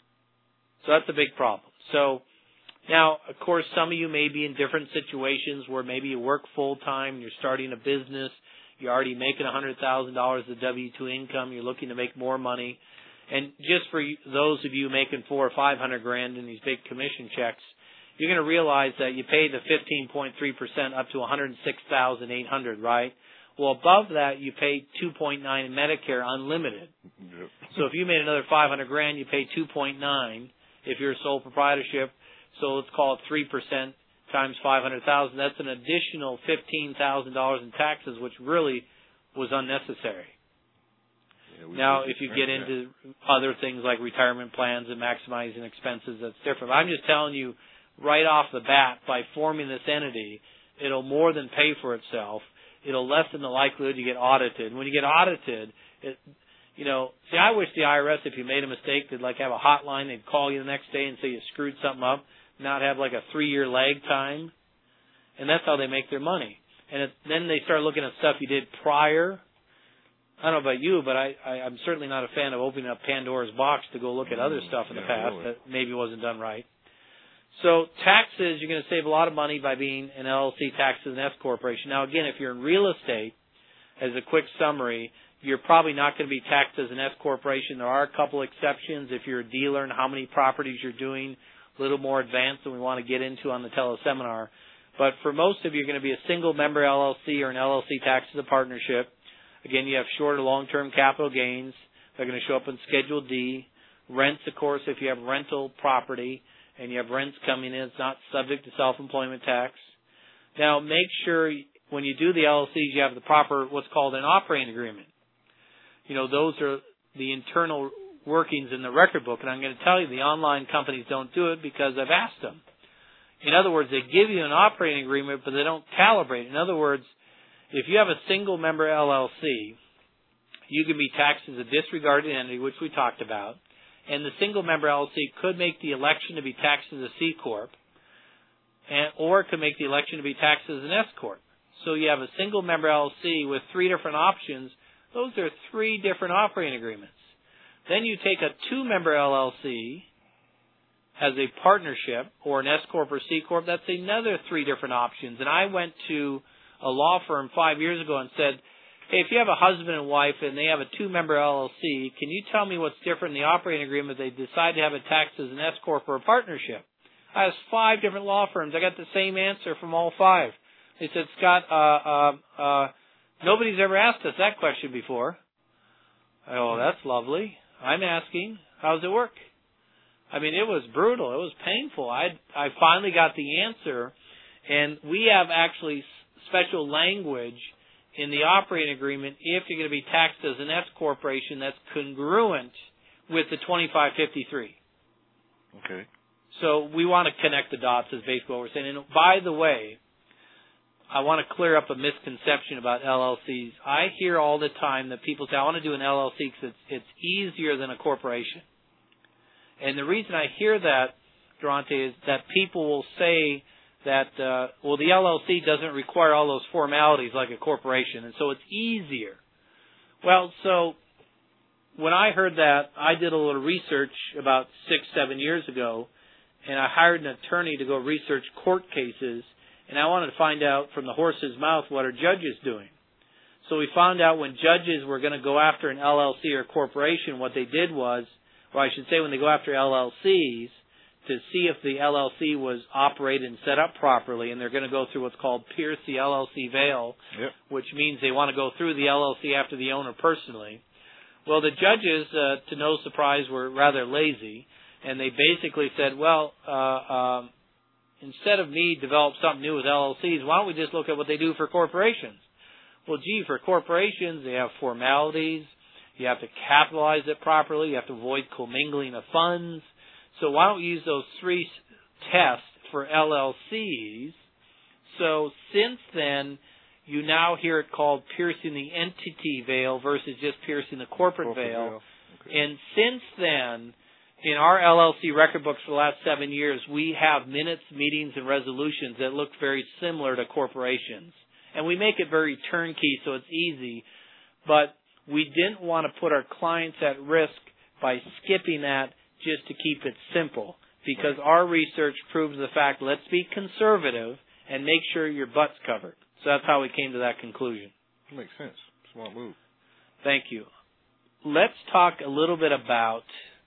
B: So that's a big problem. So now, of course, some of you may be in different situations where maybe you work full-time, you're starting a business, you're already making one hundred thousand dollars of W two income, you're looking to make more money. And just for you, those of you making four or five hundred grand in these big commission checks, you're going to realize that you pay the fifteen point three percent up to one hundred six thousand eight hundred dollars, right? Well, above that, you pay two point nine in Medicare unlimited. Yep. So if you made another five hundred grand, you pay two point nine if you're a sole proprietorship. So let's call it three percent times five hundred thousand. That's an additional fifteen thousand dollars in taxes, which really was unnecessary. Yeah, now, if you get into that. Other things like retirement plans and maximizing expenses, that's different. But I'm just telling you, right off the bat, by forming this entity, it'll more than pay for itself. It'll lessen the likelihood you get audited. When you get audited, it, you know, see, I wish the I R S, if you made a mistake, they'd like have a hotline. They'd call you the next day and say you screwed something up, not have like a three-year lag time. And that's how they make their money. And it, then they start looking at stuff you did prior. I don't know about you, but I, I, I'm certainly not a fan of opening up Pandora's box to go look at other stuff in
A: yeah,
B: the past
A: really.
B: that maybe wasn't done right. So taxes, you're going to save a lot of money by being an L L C taxed as an S corporation. Now, again, if you're in real estate, as a quick summary, you're probably not going to be taxed as an S corporation. There are a couple exceptions if you're a dealer and how many properties you're doing, a little more advanced than we want to get into on the teleseminar. But for most of you, you're going to be a single member L L C or an L L C taxed as a partnership. Again, you have short or long-term capital gains. They're going to show up in Schedule D. Rents, of course, if you have rental property and you have rents coming in, it's not subject to self-employment tax. Now, make sure when you do the L L Cs, you have the proper, what's called an operating agreement. You know, those are the internal workings in the record book. And I'm going to tell you, the online companies don't do it because I've asked them. In other words, they give you an operating agreement, but they don't calibrate. In other words, if you have a single member L L C, you can be taxed as a disregarded entity, which we talked about. And the single member L L C could make the election to be taxed as a C Corp, and, or it could make the election to be taxed as an S Corp. So you have a single member L L C with three different options. Those are three different operating agreements. Then you take a two-member L L C as a partnership or an S Corp or C Corp. That's another three different options. And I went to a law firm five years ago and said, hey, if you have a husband and wife and they have a two-member L L C, can you tell me what's different in the operating agreement if they decide to have it taxed as an S Corp or a partnership? I asked five different law firms. I got the same answer from all five. They said, Scott, uh, uh, uh, nobody's ever asked us that question before. Oh, that's lovely. I'm asking, how does it work? I mean, it was brutal. It was painful. I I finally got the answer, and we have actually special language in the operating agreement if you're going to be taxed as an S corporation that's congruent with the twenty-five fifty-three.
A: Okay.
B: So we want to connect the dots is basically what we're saying. And by the way, I want to clear up a misconception about L L Cs. I hear all the time that people say, I want to do an L L C because it's, it's easier than a corporation. And the reason I hear that, Durante, is that people will say that, uh, well, the L L C doesn't require all those formalities like a corporation, and so it's easier. Well, so when I heard that, I did a little research about six, seven years ago, and I hired an attorney to go research court cases, and I wanted to find out from the horse's mouth what are judges doing. So we found out when judges were going to go after an L L C or corporation, what they did was, or I should say when they go after L L Cs, to see if the L L C was operated and set up properly, and they're going to go through what's called pierce the L L C veil,
A: yep.
B: which means they want to go through the L L C after the owner personally. Well, the judges, uh, to no surprise, were rather lazy, and they basically said, well, uh, um, instead of me develop something new with L L Cs, why don't we just look at what they do for corporations? Well, gee, for corporations, they have formalities. You have to capitalize it properly. You have to avoid commingling of funds. So why don't we use those three tests for L L Cs? So since then, you now hear it called piercing the entity veil versus just piercing the corporate, corporate veil. veil. Okay. And since then, in our L L C record books for the last seven years, we have minutes, meetings, and resolutions that look very similar to corporations. And we make it very turnkey so it's easy. But we didn't want to put our clients at risk by skipping that just to keep it simple. Because right. our research proves the fact, let's be conservative and make sure your butt's covered. So that's how we came to that conclusion.
A: Makes sense. Smart move.
B: Thank you. Let's talk a little bit about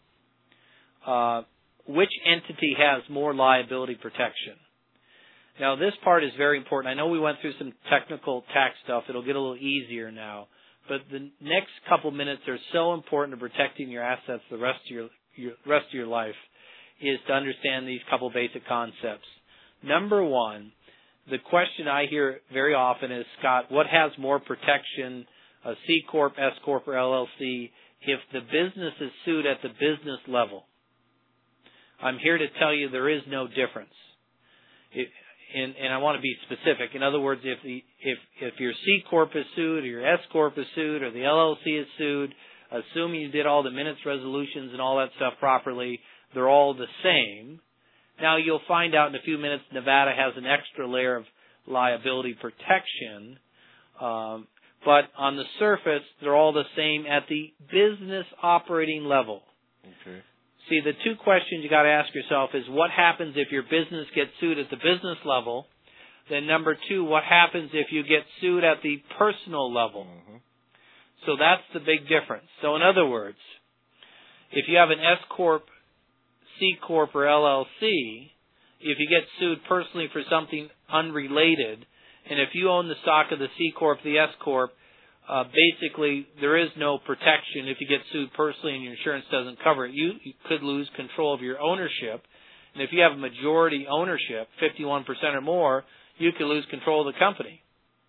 B: uh, which entity has more liability protection. Now, this part is very important. I know we went through some technical tax stuff. It'll get a little easier now. But the next couple minutes are so important to protecting your assets the rest of your, your rest of your life is to understand these couple basic concepts. Number one, the question I hear very often is, Scott, what has more protection, a C Corp, S Corp, or L L C, if the business is sued at the business level? I'm here to tell you there is no difference. It, and, and I want to be specific. In other words, if the if if your C Corp is sued, or your S Corp is sued, or the L L C is sued, assuming you did all the minutes resolutions and all that stuff properly, they're all the same. Now, you'll find out in a few minutes Nevada has an extra layer of liability protection um, but on the surface, they're all the same at the business operating level.
A: Okay.
B: See, the two questions you got to ask yourself is what happens if your business gets sued at the business level? Then number two, what happens if you get sued at the personal level?
A: Mm-hmm.
B: So that's the big difference. So in other words, if you have an S Corp, C Corp, or L L C, if you get sued personally for something unrelated, and if you own the stock of the C Corp, the S Corp, uh, basically there is no protection if you get sued personally and your insurance doesn't cover it. You, you could lose control of your ownership. And if you have majority ownership, fifty-one percent or more, you could lose control of the company.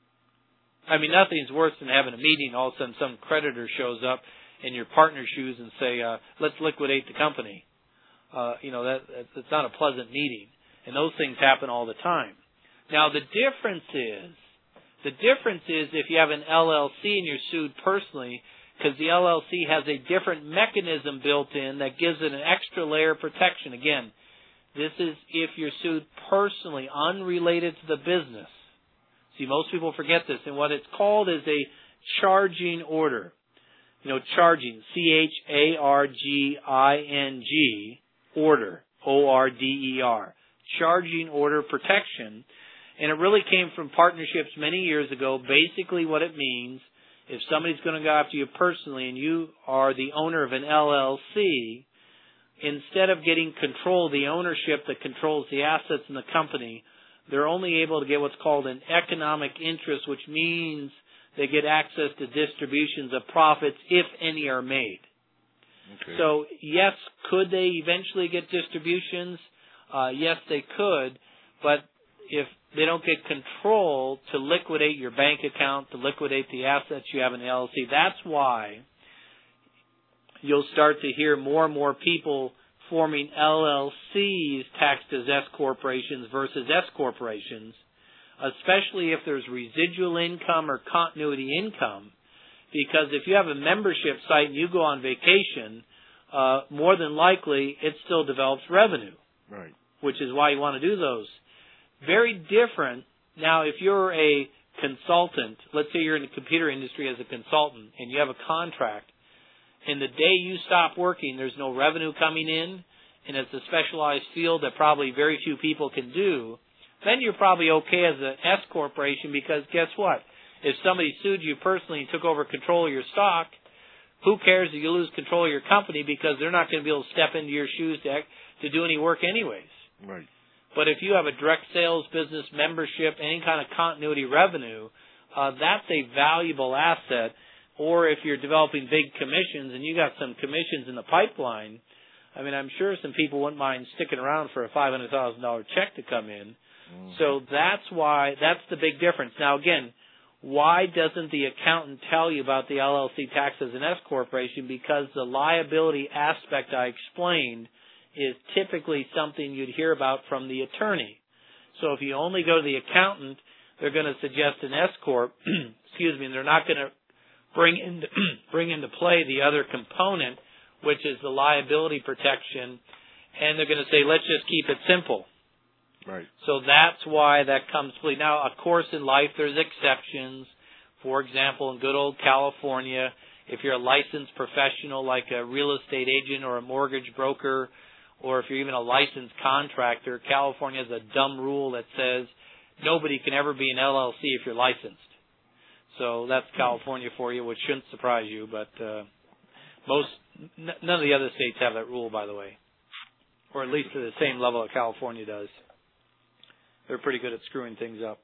B: I mean, nothing's worse than having a meeting. All of a sudden some creditor shows up in your partner's shoes and say, uh, let's liquidate the company. Uh, you know, that, that's not a pleasant meeting. And those things happen all the time. Now, the difference is, the difference is if you have an L L C and you're sued personally, because the L L C has a different mechanism built in that gives it an extra layer of protection. Again, this is if you're sued personally, unrelated to the business. See, most people forget this, and what it's called is a charging order. You know, charging, C H A R G I N G, order, O R D E R, charging order protection. And it really came from partnerships many years ago. Basically what it means, if somebody's going to go after you personally and you are the owner of an L L C, instead of getting control, the ownership that controls the assets in the company, they're only able to get what's called an economic interest, which means they get access to distributions of profits, if any are made. Okay. So, yes, could they eventually get distributions? Uh, yes, they could, but if they don't get control to liquidate your bank account, to liquidate the assets you have in the L L C, that's why you'll start to hear more and more people forming L L Cs taxed as S corporations versus S corporations, especially if there's residual income or continuity income. Because if you have a membership site and you go on vacation, uh, more than likely it still develops revenue.
A: Right.
B: Which is why you want to do those. Very different. Now, if you're a consultant, let's say you're in the computer industry as a consultant and you have a contract, and the day you stop working, there's no revenue coming in, and it's a specialized field that probably very few people can do, then you're probably okay as an S corporation, because guess what? If somebody sued you personally and took over control of your stock, who cares if you lose control of your company, because they're not going to be able to step into your shoes to, to do any work anyways.
A: Right.
B: But if you have a direct sales business, membership, any kind of continuity revenue, uh, that's a valuable asset. Or if you're developing big commissions and you got some commissions in the pipeline, I mean, I'm sure some people wouldn't mind sticking around for a five hundred thousand dollars check to come in. Mm-hmm. So that's why, that's the big difference. Now, again, why doesn't the accountant tell you about the L L C tax as an S corporation? Because the liability aspect I explained is typically something you'd hear about from the attorney. So if you only go to the accountant, they're going to suggest an S corp, excuse me, and they're not going to bring into bring into play the other component, which is the liability protection, and they're going to say, let's just keep it simple.
A: Right.
B: So that's why that comes to play. Now, of course, in life there's exceptions. For example, in good old California, if you're a licensed professional like a real estate agent or a mortgage broker, or if you're even a licensed contractor, California has a dumb rule that says nobody can ever be an L L C if you're licensed. So that's California for you, which shouldn't surprise you, but uh, most n- none of the other states have that rule, by the way, or at least to the same level that California does. They're pretty good at screwing things up.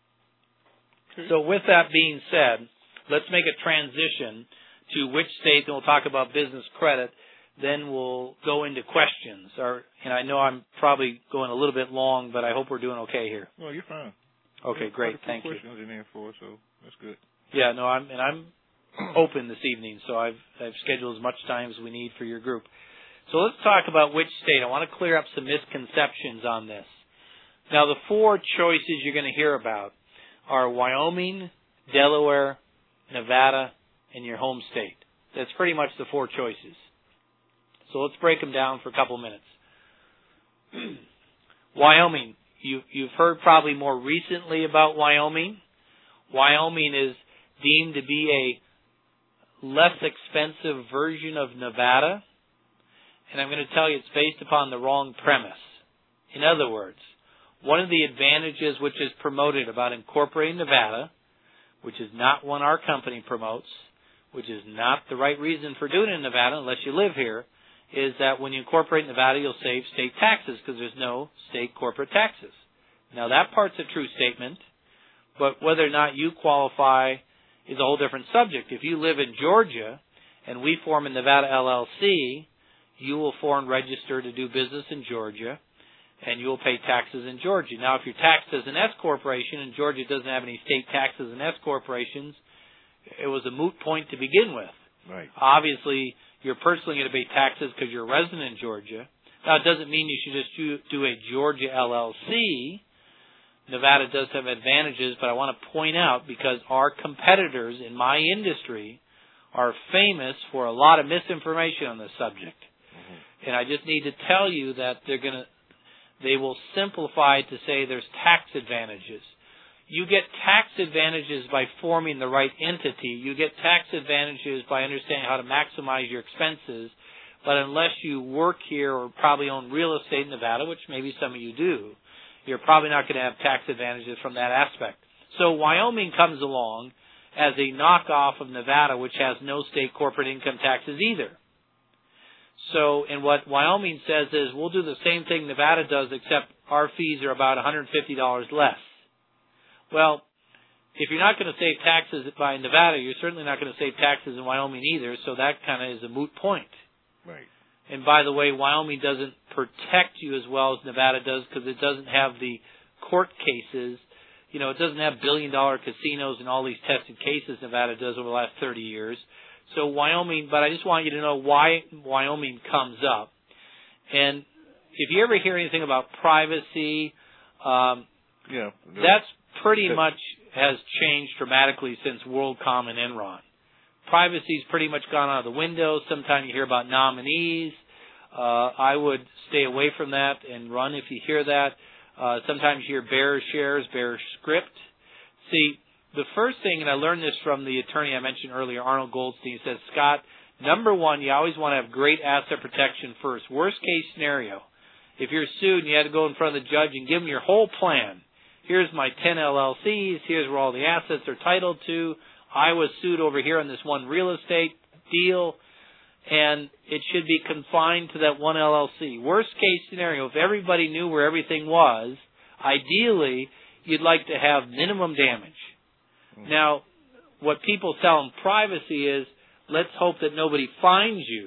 B: So with that being said, let's make a transition to which state, and we'll talk about business credit. Then we'll go into questions. Or, and I know I'm probably going a little bit long, but I hope we're doing okay here.
A: Well, you're fine.
B: Okay,
A: There's
B: great.
A: quite a few
B: Thank you.
A: questions in there for us, so that's good.
B: Yeah, no, I'm and I'm open this evening, so I've I've scheduled as much time as we need for your group. So let's talk about which state. I want to clear up some misconceptions on this. Now, the four choices you're going to hear about are Wyoming, Delaware, Nevada, and your home state. That's pretty much the four choices. So let's break them down for a couple of minutes. Wyoming. You, you've heard probably more recently about Wyoming. Wyoming is deemed to be a less expensive version of Nevada. And I'm going to tell you it's based upon the wrong premise. In other words, one of the advantages which is promoted about incorporating Nevada, which is not one our company promotes, which is not the right reason for doing it in Nevada unless you live here, is that when you incorporate Nevada, you'll save state taxes because there's no state corporate taxes. Now, that part's a true statement, but whether or not you qualify is a whole different subject. If you live in Georgia and we form a Nevada L L C, you will foreign register to do business in Georgia, and you will pay taxes in Georgia. Now, if you're taxed as an S corporation and Georgia doesn't have any state taxes in S corporations, it was a moot point to begin with.
A: Right.
B: Obviously, you're personally going to pay taxes because you're a resident in Georgia. Now, it doesn't mean you should just do a Georgia L L C. Nevada does have advantages, but I want to point out, because our competitors in my industry are famous for a lot of misinformation on this subject. Mm-hmm. And I just need to tell you that they're going to, they will simplify it to say there's tax advantages. You get tax advantages by forming the right entity. You get tax advantages by understanding how to maximize your expenses. But unless you work here or probably own real estate in Nevada, which maybe some of you do, you're probably not going to have tax advantages from that aspect. So Wyoming comes along as a knockoff of Nevada, which has no state corporate income taxes either. So, and what Wyoming says is, we'll do the same thing Nevada does, except our fees are about one hundred fifty dollars less. Well, if you're not going to save taxes by Nevada, you're certainly not going to save taxes in Wyoming either, so that kind of is a moot point.
A: Right.
B: And by the way, Wyoming doesn't protect you as well as Nevada does because it doesn't have the court cases. You know, it doesn't have billion-dollar casinos and all these tested cases Nevada does over the last thirty years. So Wyoming, but I just want you to know why Wyoming comes up. And if you ever hear anything about privacy, um,
A: yeah,
B: that's pretty much has changed dramatically since WorldCom and Enron. Privacy's pretty much gone out of the window. Sometimes you hear about nominees. Uh, I would stay away from that and run if you hear that. Uh, sometimes you hear bearer shares, bearer script. See, the first thing, and I learned this from the attorney I mentioned earlier, Arnold Goldstein, says, Scott, number one, you always want to have great asset protection first. Worst case scenario, if you're sued and you had to go in front of the judge and give them your whole plan, here's my ten L L Cs, here's where all the assets are titled to, I was sued over here on this one real estate deal, and it should be confined to that one L L C. Worst case scenario, if everybody knew where everything was, ideally, you'd like to have minimum damage. Mm-hmm. Now, what people tell in privacy is, let's hope that nobody finds you,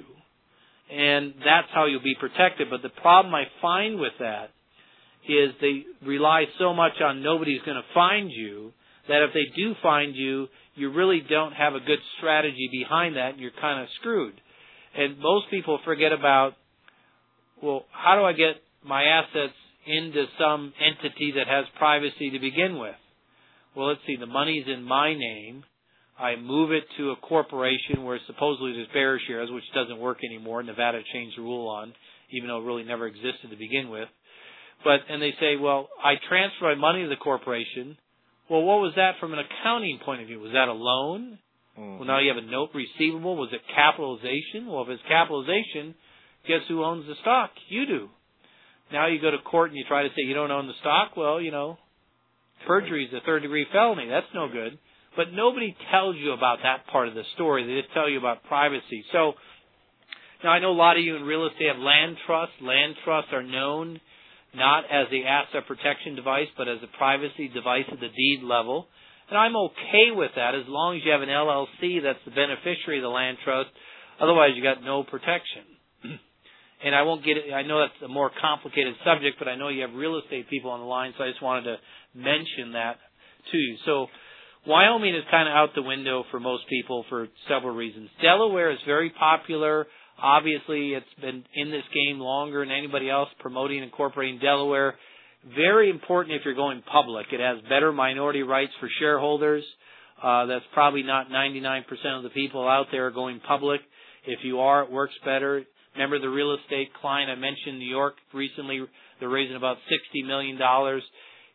B: and that's how you'll be protected. But the problem I find with that is they rely so much on nobody's going to find you that if they do find you, you really don't have a good strategy behind that, and you're kind of screwed. And most people forget about, well, how do I get my assets into some entity that has privacy to begin with? Well, let's see, the money's in my name. I move it to a corporation where supposedly there's bearer shares, which doesn't work anymore. Nevada changed the rule on, even though it really never existed to begin with. But, and they say, well, I transfer my money to the corporation. Well, what was that from an accounting point of view? Was that a loan? Mm-hmm. Well, now you have a note receivable. Was it capitalization? Well, if it's capitalization, guess who owns the stock? You do. Now you go to court and you try to say you don't own the stock. Well, you know, perjury is a third-degree felony. That's no good. But nobody tells you about that part of the story. They just tell you about privacy. So, now I know a lot of you in real estate have land trusts. Land trusts are known not as the asset protection device, but as a privacy device at the deed level. And I'm okay with that as long as you have an L L C that's the beneficiary of the land trust. Otherwise, you got no protection. And I won't get it. I know that's a more complicated subject, but I know you have real estate people on the line, so I just wanted to mention that to you. So Wyoming is kind of out the window for most people for several reasons. Delaware is very popular. Obviously, it's been in this game longer than anybody else promoting and incorporating Delaware. Very important if you're going public. It has better minority rights for shareholders. Uh, that's probably not ninety-nine percent of the people out there going public. If you are, it works better. Remember the real estate client I mentioned in New York recently, they're raising about sixty million dollars.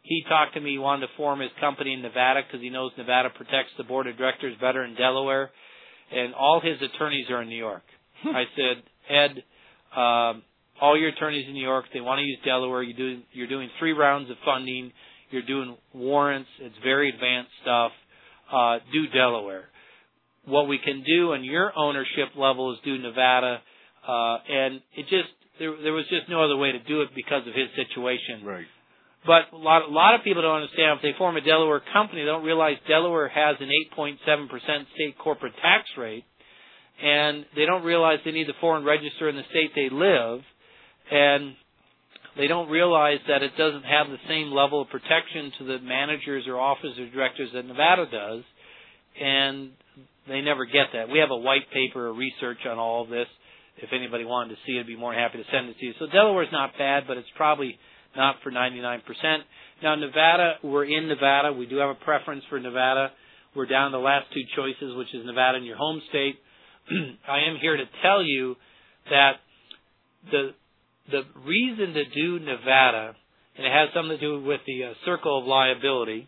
B: He talked to me. He wanted to form his company in Nevada because he knows Nevada protects the board of directors better in Delaware. And all his attorneys are in New York. I said, Ed, um, all your attorneys in New York, they want to use Delaware. You do, you're doing three rounds of funding. You're doing warrants. It's very advanced stuff. Uh, do Delaware. What we can do on your ownership level is do Nevada. Uh, and it just, there, there was just no other way to do it because of his situation.
A: Right.
B: But a lot, a lot of people don't understand. If they form a Delaware company, they don't realize Delaware has an eight point seven percent state corporate tax rate. And they don't realize they need to foreign register in the state they live. And they don't realize that it doesn't have the same level of protection to the managers or officers or directors that Nevada does. And they never get that. We have a white paper of research on all of this. If anybody wanted to see it, I'd be more than happy to send it to you. So Delaware's not bad, but it's probably not for ninety-nine percent. Now, Nevada, we're in Nevada. We do have a preference for Nevada. We're down to the last two choices, which is Nevada and your home state. I am here to tell you that the the reason to do Nevada, and it has something to do with the uh, circle of liability,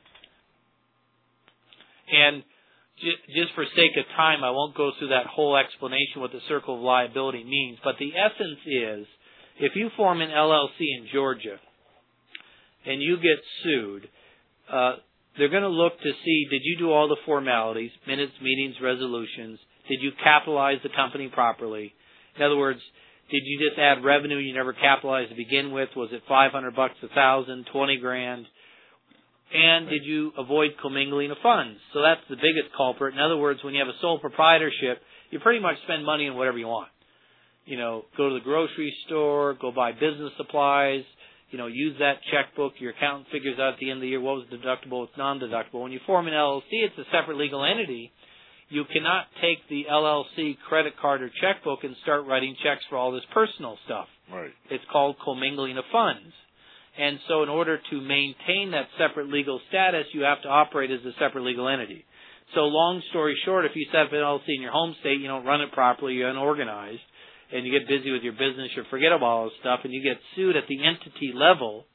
B: and j- just for sake of time, I won't go through that whole explanation what the circle of liability means, but the essence is, if you form an L L C in Georgia and you get sued, uh, they're going to look to see, did you do all the formalities, minutes, meetings, resolutions? Did you capitalize the company properly? In other words, did you just add revenue you never capitalized to begin with? Was it five hundred bucks, a thousand, twenty grand? And did you avoid commingling of funds? So that's the biggest culprit. In other words, when you have a sole proprietorship, you pretty much spend money on whatever you want. You know, go to the grocery store, go buy business supplies, you know, use that checkbook. Your accountant figures out at the end of the year what was deductible, what's non-deductible. When you form an L L C, it's a separate legal entity. You cannot take the L L C credit card or checkbook and start writing checks for all this personal stuff.
A: Right.
B: It's called commingling of funds. And so in order to maintain that separate legal status, you have to operate as a separate legal entity. So long story short, if you set up an L L C in your home state, you don't run it properly, you're unorganized, and you get busy with your business, you forget about all this stuff, and you get sued at the entity level,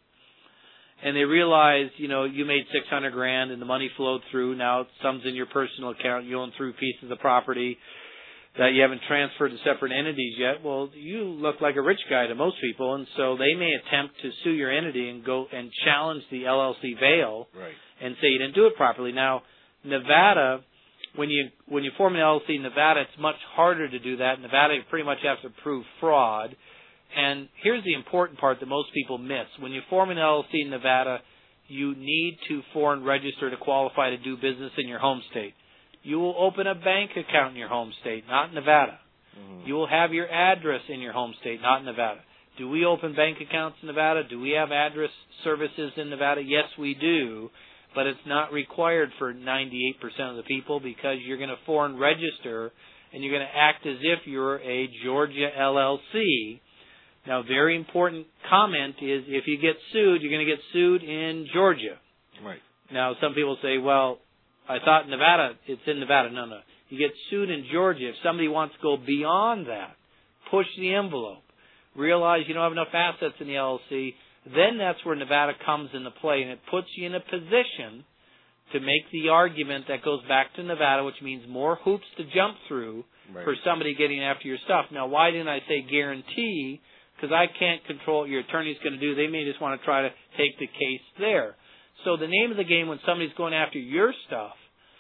B: and they realize, you know, you made six hundred grand and the money flowed through. Now some's in your personal account. You own three pieces of property that you haven't transferred to separate entities yet. Well, you look like a rich guy to most people, and so they may attempt to sue your entity and go and challenge the L L C veil,
A: right, and
B: say you didn't do it properly. Now, Nevada, when you when you form an L L C in Nevada, it's much harder to do that. In Nevada, you pretty much have to prove fraud. And here's the important part that most people miss. When you form an L L C in Nevada, you need to foreign register to qualify to do business in your home state. You will open a bank account in your home state, not in Nevada. Mm-hmm. You will have your address in your home state, not in Nevada. Do we open bank accounts in Nevada? Do we have address services in Nevada? Yes, we do, but it's not required for ninety-eight percent of the people because you're going to foreign register and you're going to act as if you're a Georgia L L C. Now, very important comment is if you get sued, you're going to get sued in Georgia.
A: Right.
B: Now, some people say, well, I thought Nevada, it's in Nevada. No, no. You get sued in Georgia. If somebody wants to go beyond that, push the envelope, realize you don't have enough assets in the L L C, then that's where Nevada comes into play, and it puts you in a position to make the argument that goes back to Nevada, which means more hoops to jump through right. for somebody getting after your stuff. Now, why didn't I say guarantee? Because I can't control what your attorney's going to do. They may just want to try to take the case there. So the name of the game when somebody's going after your stuff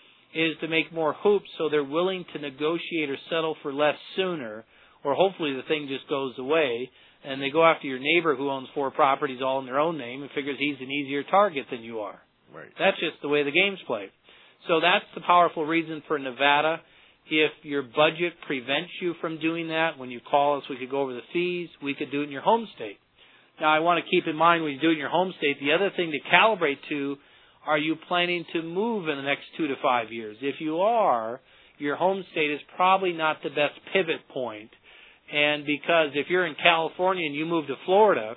B: is to make more hoops so they're willing to negotiate or settle for less sooner, or hopefully the thing just goes away, and they go after your neighbor who owns four properties all in their own name and figures he's an easier target than you are.
A: Right.
B: That's just the way the game's played. So that's the powerful reason for Nevada. If your budget prevents you from doing that, when you call us, we could go over the fees. We could do it in your home state. Now, I want to keep in mind when you do it in your home state, the other thing to calibrate to, are you planning to move in the next two to five years? If you are, your home state is probably not the best pivot point. And because if you're in California and you move to Florida,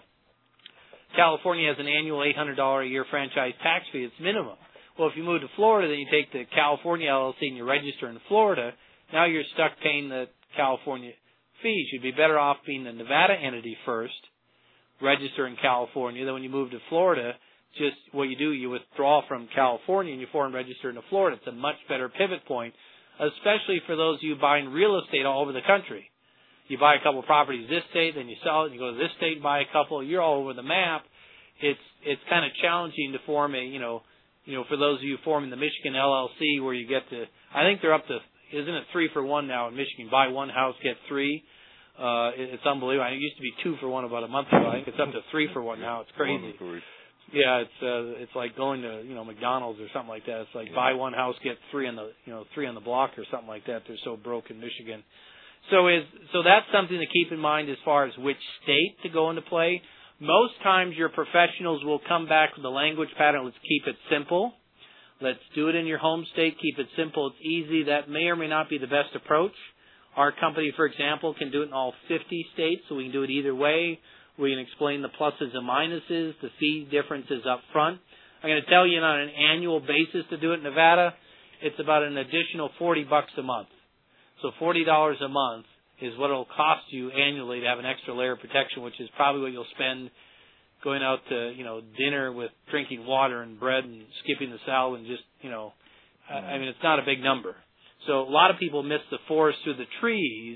B: California has an annual eight hundred dollars a year franchise tax fee. It's minimum. Well, if you move to Florida, then you take the California L L C and you register in Florida. Now you're stuck paying the California fees. You'd be better off being the Nevada entity first, register in California. Then when you move to Florida, just what you do. You withdraw from California and you foreign register into Florida. It's a much better pivot point, especially for those of you buying real estate all over the country. You buy a couple of properties this state, then you sell it, and you go to this state and buy a couple. You're all over the map. It's it's kind of challenging to form a, you know, you know, for those of you forming the Michigan L L C where you get to, I think they're up to, isn't it three for one now in Michigan? Buy one house, get three. Uh, it, it's unbelievable. It used to be two for one about a month ago. I think it's up to three for one now. It's crazy. Yeah, it's uh, it's like going to, you know, McDonald's or something like that. It's like yeah. buy one house, get three on the, you know, three on the block or something like that. They're so broke in Michigan. So is so that's something to keep in mind as far as which state to go into play. Most times your professionals will come back with the language pattern. Let's keep it simple. Let's do it in your home state. Keep it simple. It's easy. That may or may not be the best approach. Our company, for example, can do it in all fifty states, so we can do it either way. We can explain the pluses and minuses, the fee differences up front. I'm going to tell you on an annual basis to do it in Nevada, it's about an additional forty bucks a month. So forty dollars a month is what it'll cost you annually to have an extra layer of protection, which is probably what you'll spend going out to, you know, dinner with drinking water and bread and skipping the salad and just, you know, mm-hmm. I mean, it's not a big number. So a lot of people miss the forest through the trees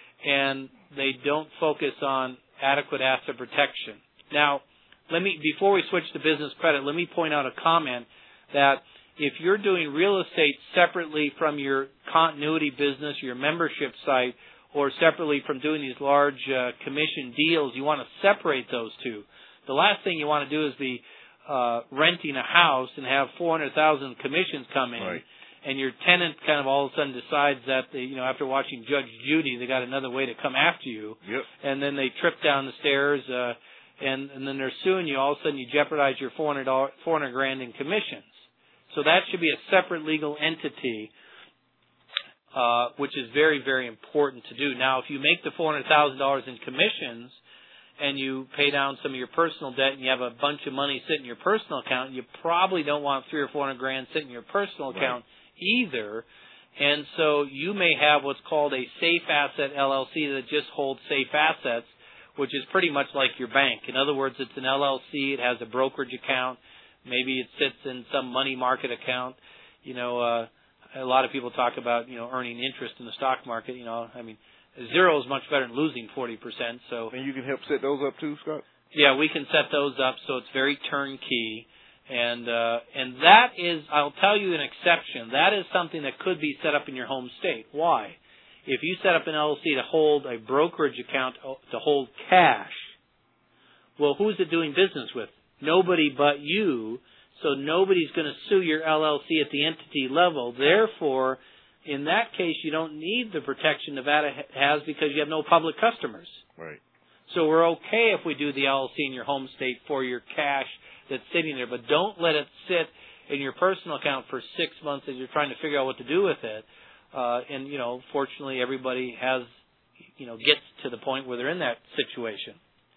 B: and they don't focus on adequate asset protection. Now, let me, before we switch to business credit, let me point out a comment that if you're doing real estate separately from your continuity business, your membership site, or separately from doing these large uh, commission deals, you want to separate those two. The last thing you want to do is be uh, renting a house and have four hundred thousand commissions come in,
A: right.
B: and your tenant kind of all of a sudden decides that, they, you know, after watching Judge Judy, they got another way to come after you,
A: yep.
B: and then they trip down the stairs, uh, and, and then they're suing you. All of a sudden, you jeopardize your four hundred grand in commissions. So that should be a separate legal entity, uh, which is very, very important to do. Now, if you make the four hundred thousand dollars in commissions and you pay down some of your personal debt and you have a bunch of money sitting in your personal account, you probably don't want three or four hundred grand sitting in your personal account right. either. And so you may have what's called a safe asset L L C that just holds safe assets, which is pretty much like your bank. In other words, it's an L L C. It has a brokerage account. Maybe it sits in some money market account. You know, uh, a lot of people talk about, you know, earning interest in the stock market. You know, I mean, zero is much better than losing forty percent. So,
A: and you can help set those up too, Scott?
B: Yeah, we can set those up, so it's very turnkey. And uh, and that is, I'll tell you an exception. That is something that could be set up in your home state. Why? If you set up an L L C to hold a brokerage account to hold cash, well, who's it doing business with? Nobody but you, so nobody's going to sue your L L C at the entity level. Therefore, in that case, you don't need the protection Nevada has because you have no public customers.
A: Right.
B: So we're okay if we do the L L C in your home state for your cash that's sitting there, but don't let it sit in your personal account for six months as you're trying to figure out what to do with it. Uh, and, you know, fortunately, everybody has, you know, gets to the point where they're in that situation.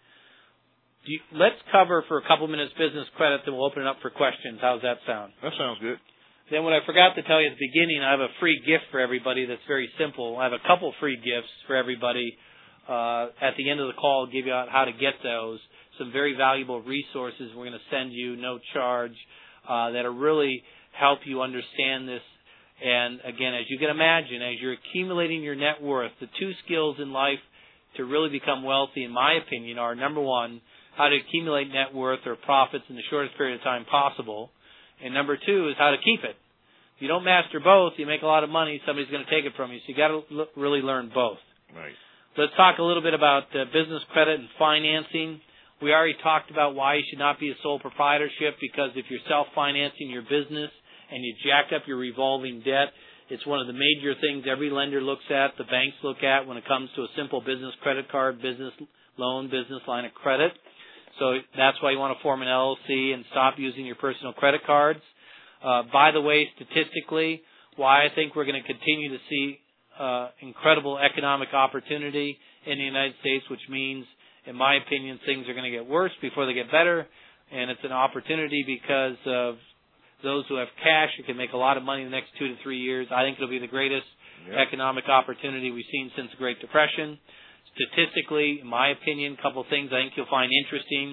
B: Do you, let's cover for a couple minutes business credit, then we'll open it up for questions. How's that sound?
A: That sounds good.
B: Then what I forgot to tell you at the beginning, I have a free gift for everybody that's very simple. I have a couple free gifts for everybody. Uh, at the end of the call, I'll give you out how to get those. Some very valuable resources we're going to send you, no charge, uh, that'll really help you understand this. And again, as you can imagine, as you're accumulating your net worth, the two skills in life to really become wealthy, in my opinion, are number one, how to accumulate net worth or profits in the shortest period of time possible. And number two is how to keep it. If you don't master both, you make a lot of money, somebody's going to take it from you. So you got to l- really learn both.
A: Right.
B: Let's talk a little bit about uh, business credit and financing. We already talked about why you should not be a sole proprietorship, because if you're self-financing your business and you jack up your revolving debt, it's one of the major things every lender looks at, the banks look at when it comes to a simple business credit card, business loan, business line of credit. So that's why you want to form an L L C and stop using your personal credit cards. Uh, by the way, statistically, why I think we're going to continue to see uh, incredible economic opportunity in the United States, which means, in my opinion, things are going to get worse before they get better. And it's an opportunity because of those who have cash who can make a lot of money in the next two to three years. I think it'll be the greatest yep. economic opportunity we've seen since the Great Depression. Statistically, in my opinion, a couple of things I think you'll find interesting.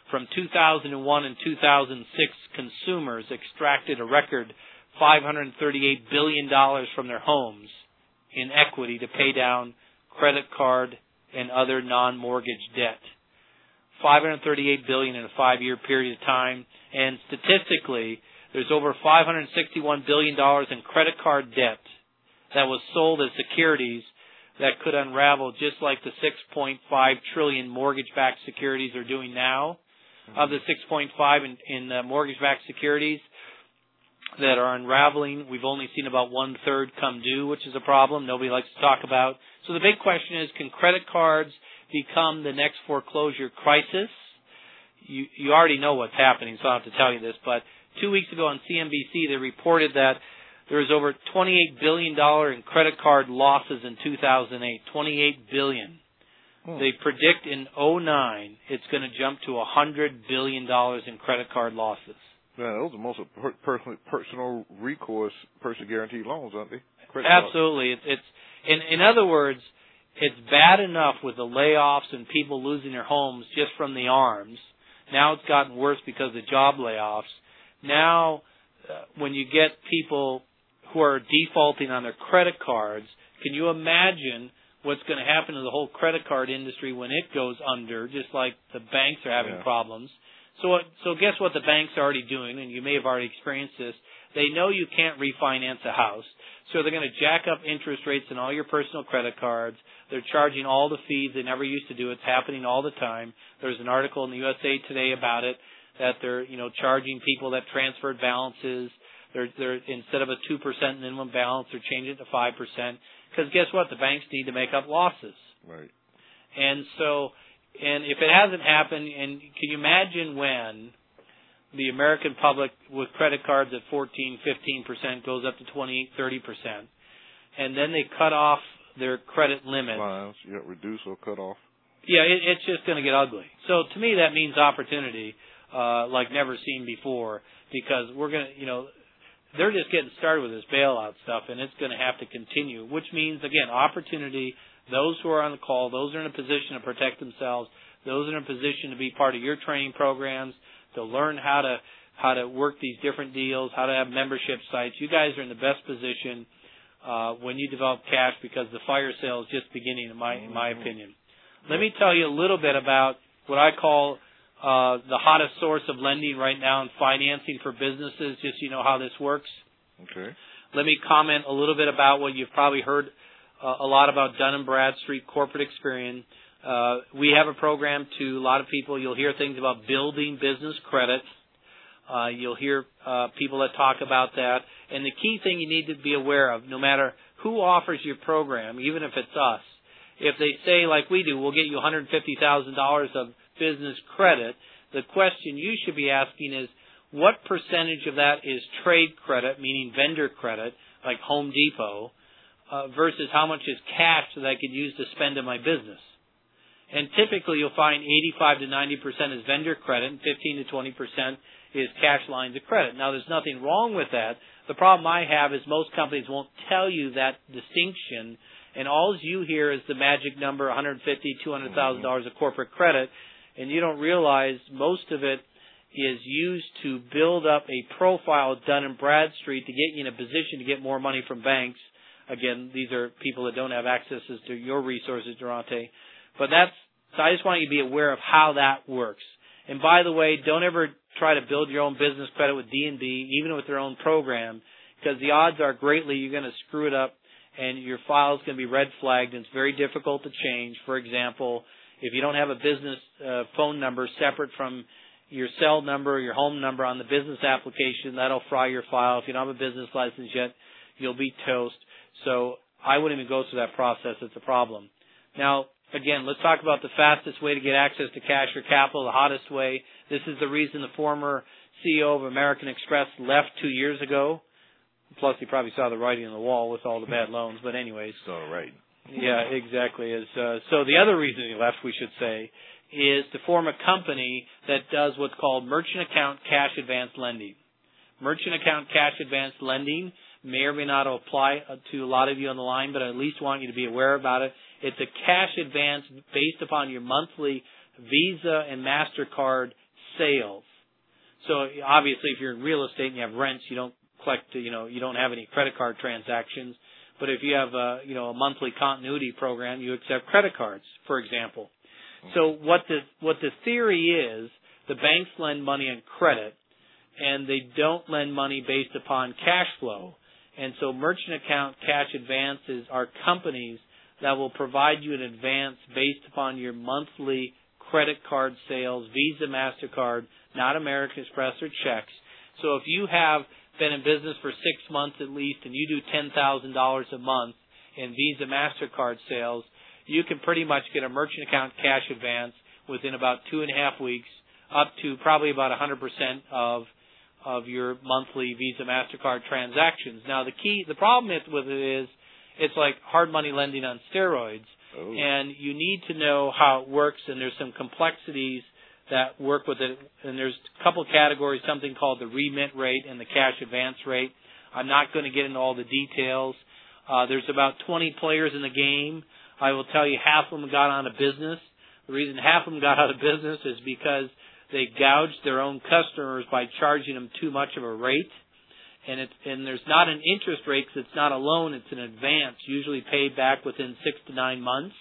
B: From two thousand one and two thousand six, consumers extracted a record five hundred thirty-eight billion dollars from their homes in equity to pay down credit card and other non-mortgage debt. five hundred thirty-eight billion dollars in a five-year period of time. And statistically, there's over five hundred sixty-one billion dollars in credit card debt that was sold as securities that could unravel just like the six point five trillion mortgage-backed securities are doing now. Mm-hmm. Of the six point five in, in uh, mortgage-backed securities that are unraveling, we've only seen about one-third come due, which is a problem nobody likes to talk about. So the big question is, can credit cards become the next foreclosure crisis? You, you already know what's happening, so I don't have to tell you this, but two weeks ago on C N B C, they reported that there was over twenty-eight billion dollars in credit card losses in two thousand eight. twenty-eight billion dollars. Hmm. They predict in oh nine it's going to jump to one hundred billion dollars in credit card losses.
A: Yeah, those are most per- personal, personal recourse, personal guaranteed loans, aren't they? Credit
B: Absolutely. It's, it's in, in other words, it's bad enough with the layoffs and people losing their homes just from the arms. Now it's gotten worse because of job layoffs. Now, uh, when you get people who are defaulting on their credit cards, can you imagine what's going to happen to the whole credit card industry when it goes under, just like the banks are having
A: yeah.
B: problems? So, so guess what the banks are already doing, and you may have already experienced this. They know you can't refinance a house, so they're going to jack up interest rates on all your personal credit cards. They're charging all the fees they never used to do. It's happening all the time. There's an article in the U S A Today about it, that they're, you know, charging people that transferred balances. They're, they're instead of a two percent minimum balance, they're changing it to five percent. Because guess what? The banks need to make up losses.
A: Right.
B: And so, and if it hasn't happened, and can you imagine when the American public with credit cards at fourteen, fifteen percent goes up to twenty-eight, thirty percent, and then they cut off their credit limits.
A: Lines, yeah, reduce or cut off.
B: Yeah, it, it's just going to get ugly. So to me, that means opportunity, uh, like never seen before, because we're going to, you know, they're just getting started with this bailout stuff, and it's going to have to continue, which means, again, opportunity. Those who are on the call, those who are in a position to protect themselves, those who are in a position to be part of your training programs, to learn how to how to work these different deals, how to have membership sites. You guys are in the best position uh, when you develop cash, because the fire sale is just beginning, in my in my opinion. Let me tell you a little bit about what I call uh, the hottest source of lending right now in financing for businesses, just so you know how this works.
A: Okay.
B: Let me comment a little bit about what you've probably heard uh, a lot about Dun and Bradstreet Corporate Experience. Uh, we have a program to a lot of people. You'll hear things about building business credit. Uh, you'll hear uh, people that talk about that. And the key thing you need to be aware of, no matter who offers your program, even if it's us, if they say, like we do, we'll get you one hundred fifty thousand dollars of business credit, the question you should be asking is, what percentage of that is trade credit, meaning vendor credit, like Home Depot, uh, versus how much is cash that I could use to spend in my business? And typically you'll find eighty-five to ninety percent is vendor credit and fifteen to twenty percent is cash lines of credit. Now, there's nothing wrong with that. The problem I have is most companies won't tell you that distinction, and all you hear is the magic number, one hundred fifty thousand dollars, two hundred thousand dollars of corporate credit, and you don't realize most of it is used to build up a profile of Dun and Bradstreet to get you in a position to get more money from banks. Again, these are people that don't have access to your resources, Durante. But that's, so I just want you to be aware of how that works. And by the way, don't ever try to build your own business credit with D and B, even with their own program, because the odds are greatly you're going to screw it up and your file is going to be red flagged, and it's very difficult to change. For example, if you don't have a business uh, phone number separate from your cell number or your home number on the business application, that'll fry your file. If you don't have a business license yet, you'll be toast. So I wouldn't even go through that process. It's a problem. Now, again, let's talk about the fastest way to get access to cash or capital, the hottest way. This is the reason the former C E O of American Express left two years ago. Plus, he probably saw the writing on the wall with all the bad loans. But anyways.
A: Saw the writing.
B: Yeah, exactly. Is uh, so the other reason he left, we should say, is to form a company that does what's called merchant account cash advance lending. Merchant account cash advance lending may or may not apply to a lot of you on the line, but I at least want you to be aware about it. It's a cash advance based upon your monthly Visa and MasterCard sales. So obviously, if you're in real estate and you have rents, you don't collect, you know, you don't have any credit card transactions. But if you have a, you know, a monthly continuity program, you accept credit cards, for example. So what the what the theory is, the banks lend money on credit, and they don't lend money based upon cash flow. And so merchant account cash advances are companies that will provide you an advance based upon your monthly credit card sales, Visa, MasterCard, not American Express or checks. So if you have been in business for six months at least and you do ten thousand dollars a month in Visa, MasterCard sales, you can pretty much get a merchant account cash advance within about two and a half weeks, up to probably about one hundred percent of of your monthly Visa, MasterCard transactions. Now, the key, the problem is, with it is it's like hard money lending on steroids, oh. and you need to know how it works, and there's some complexities that work with it, and there's a couple categories, something called the remit rate and the cash advance rate. I'm not going to get into all the details. Uh, there's about twenty players in the game. I will tell you half of them got out of business. The reason half of them got out of business is because they gouged their own customers by charging them too much of a rate. And it's, and there's not an interest rate because it's not a loan, it's an advance, usually paid back within six to nine months.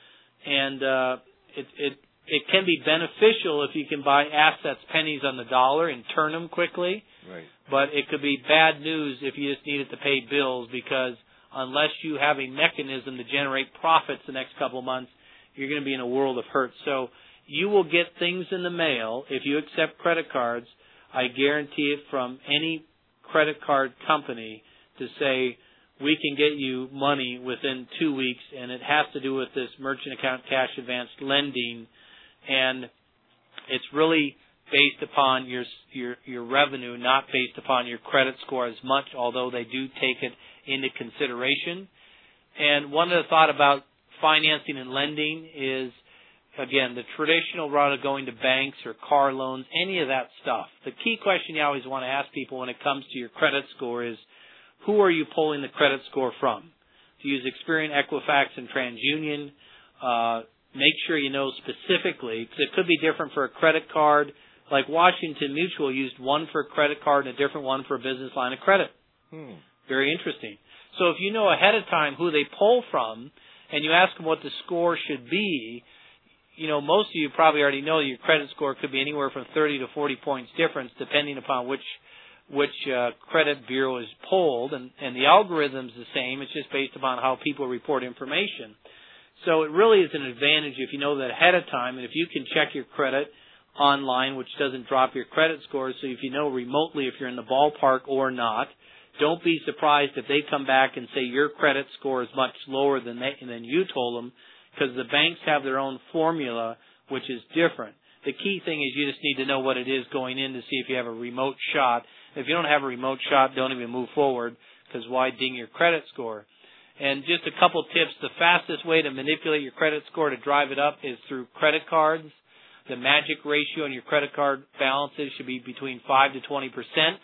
B: And uh, it, it, it can be beneficial if you can buy assets pennies on the dollar and turn them quickly.
A: Right.
B: But it could be bad news if you just needed to pay bills, because unless you have a mechanism to generate profits the next couple of months, you're going to be in a world of hurt. So you will get things in the mail if you accept credit cards. I guarantee it, from any credit card company, to say we can get you money within two weeks, and it has to do with this merchant account cash advance lending, and it's really based upon your your your revenue, not based upon your credit score as much, although they do take it into consideration. And one other thought about financing and lending is, again, the traditional route of going to banks or car loans, any of that stuff. The key question you always want to ask people when it comes to your credit score is, who are you pulling the credit score from? To use Experian, Equifax, and TransUnion, uh, make sure you know specifically, because it could be different for a credit card. Like Washington Mutual used one for a credit card and a different one for a business line of credit.
A: Hmm.
B: Very interesting. So if you know ahead of time who they pull from, and you ask them what the score should be, you know, most of you probably already know your credit score could be anywhere from thirty to forty points difference, depending upon which which uh, credit bureau is polled, and, and the algorithm's the same. It's just based upon how people report information. So it really is an advantage if you know that ahead of time, and if you can check your credit online, which doesn't drop your credit score, so if you know remotely if you're in the ballpark or not. Don't be surprised if they come back and say your credit score is much lower than they, than you told them, because the banks have their own formula, which is different. The key thing is you just need to know what it is going in to see if you have a remote shot. If you don't have a remote shot, don't even move forward, because why ding your credit score? And just a couple tips. The fastest way to manipulate your credit score to drive it up is through credit cards. The magic ratio on your credit card balances should be between five to twenty percent.